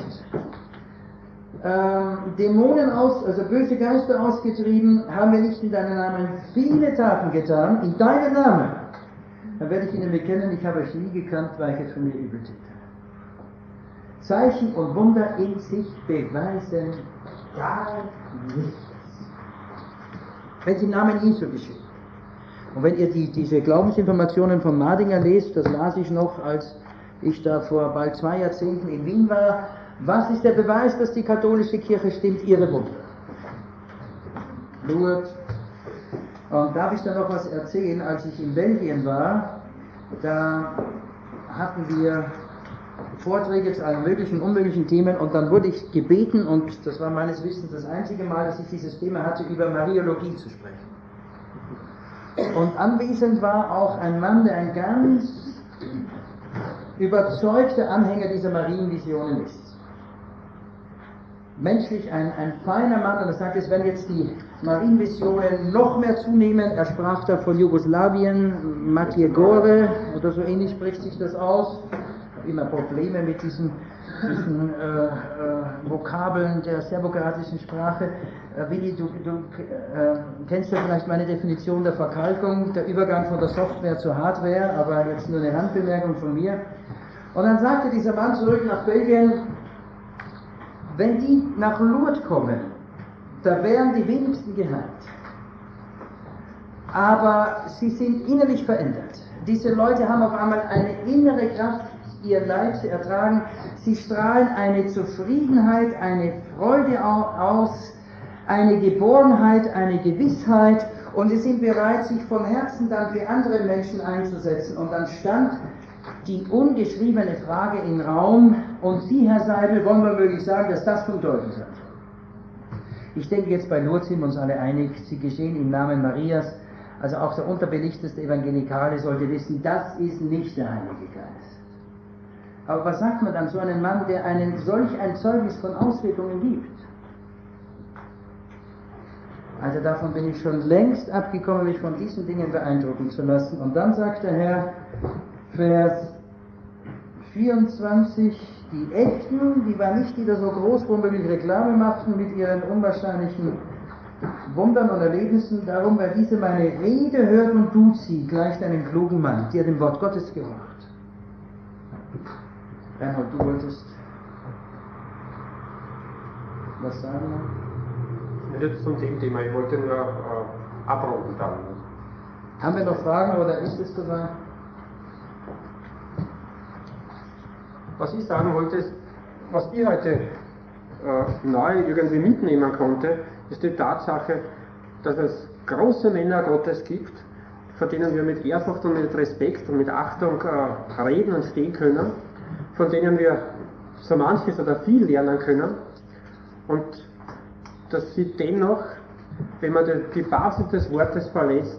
Ähm, Dämonen aus, also böse Geister ausgetrieben, haben wir nicht in deinem Namen viele Taten getan, in deinem Namen. Dann werde ich Ihnen bekennen, ich habe euch nie gekannt, weichet von mir Übeltäter. Zeichen und Wunder in sich beweisen gar nichts. Wenn sie im Namen Jesu geschehen. Und wenn ihr die, diese Glaubensinformationen von Madinger lest, das las ich noch, als ich da vor bald zwei Jahrzehnten in Wien war. Was ist der Beweis, dass die katholische Kirche stimmt? Ihre Wunder. Lourdes. Und darf ich da noch was erzählen? Als ich in Belgien war, da hatten wir Vorträge zu allen möglichen, unmöglichen Themen und dann wurde ich gebeten, und das war meines Wissens das einzige Mal, dass ich dieses Thema hatte, über Mariologie zu sprechen. Und anwesend war auch ein Mann, der ein ganz überzeugter Anhänger dieser Marienvisionen ist. Menschlich ein, ein feiner Mann, und er sagt, es werden jetzt die Marienvisionen noch mehr zunehmen. Er sprach da von Jugoslawien, Matije Gore, oder so ähnlich spricht sich das aus. Ich habe immer Probleme mit diesen, diesen äh, äh, Vokabeln der serbokroatischen Sprache. Äh, Willi, du, du äh, kennst ja vielleicht meine Definition der Verkalkung, der Übergang von der Software zur Hardware, aber jetzt nur eine Randbemerkung von mir. Und dann sagte dieser Mann zurück nach Belgien, wenn die nach Lourdes kommen, da wären die wenigsten geheilt. Aber sie sind innerlich verändert. Diese Leute haben auf einmal eine innere Kraft, ihr Leid zu ertragen. Sie strahlen eine Zufriedenheit, eine Freude aus, eine Geborgenheit, eine Gewissheit, und sie sind bereit, sich von Herzen dann für andere Menschen einzusetzen. Und dann stand die ungeschriebene Frage im Raum, und Sie, Herr Seibel, wollen wir möglich sagen, dass das vom Teufel sei? Ich denke, jetzt bei Lourdes sind wir uns alle einig, sie geschehen im Namen Marias. Also auch der unterbelichteste Evangelikale sollte wissen, das ist nicht der Heilige Geist. Aber was sagt man dann so einem Mann, der einen solch ein Zeugnis von Auswirkungen gibt? Also davon bin ich schon längst abgekommen, mich von diesen Dingen beeindrucken zu lassen. Und dann sagt der Herr, Vers vierundzwanzig, die Echten, die waren nicht, die da so großwomöglich Reklame machten mit ihren unwahrscheinlichen Wundern und Erlebnissen, darum, wer diese meine Rede hört und tut sie, gleicht einem klugen Mann, der dem Wort Gottes gehorcht. Reinhold, du wolltest was sagen? Jetzt zum Thema, ich wollte nur äh, abrunden dann. Haben wir noch Fragen oder ist es soweit? Was ich sagen wollte, ist, was ich heute äh, neu irgendwie mitnehmen konnte, ist die Tatsache, dass es große Männer Gottes gibt, vor denen wir mit Ehrfurcht und mit Respekt und mit Achtung äh, reden und stehen können, von denen wir so manches oder viel lernen können, und dass sie dennoch, wenn man die Basis des Wortes verlässt,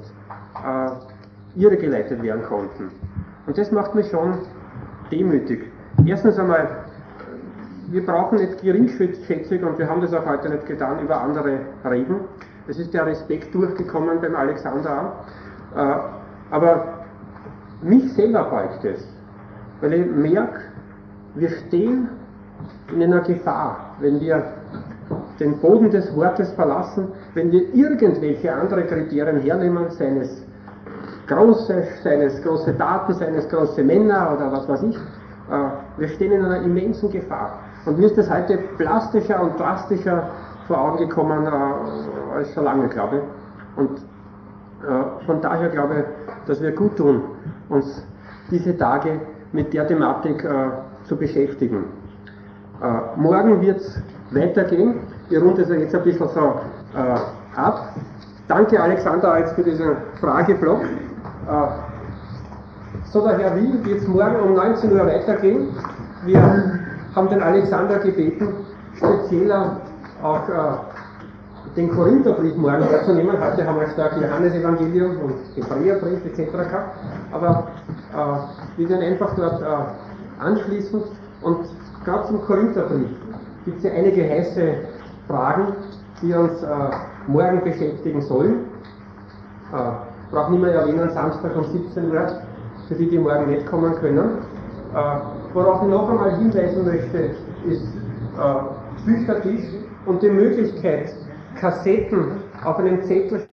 äh, irregeleitet werden konnten. Und das macht mich schon demütig. Erstens einmal, wir brauchen nicht geringschätzig, und wir haben das auch heute nicht getan, über andere reden. Es ist der Respekt durchgekommen beim Alexander auch. Äh, aber mich selber beugt es, weil ich merke, wir stehen in einer Gefahr, wenn wir den Boden des Wortes verlassen, wenn wir irgendwelche andere Kriterien hernehmen, seien es große, seien es große Daten, seien es große Männer oder was weiß ich. Wir stehen in einer immensen Gefahr. Und mir ist das heute plastischer und drastischer vor Augen gekommen äh, als schon lange, glaube ich. Und äh, von daher glaube ich, dass wir gut tun, uns diese Tage mit der Thematik äh, zu beschäftigen. Äh, morgen wird es weitergehen. Ich runde es jetzt ein bisschen so äh, ab. Danke Alexander jetzt für diesen Frageblock. Äh, so der Herr will, wird es morgen um neunzehn Uhr weitergehen. Wir haben den Alexander gebeten, spezieller auch äh, den Korintherbrief morgen herzunehmen. Heute haben wir stark Johannesevangelium und Hebräerbrief et cetera gehabt. Aber äh, wir werden einfach dort äh, anschließen. Und gerade zum Korintherbrief gibt es ja einige heiße Fragen, die uns äh, morgen beschäftigen sollen. Äh, braucht niemand erwähnen, Samstag um siebzehn Uhr, für die, die morgen nicht kommen können. Äh, worauf ich noch einmal hinweisen möchte, ist äh, Büchertisch und die Möglichkeit, Kassetten auf einem Zettel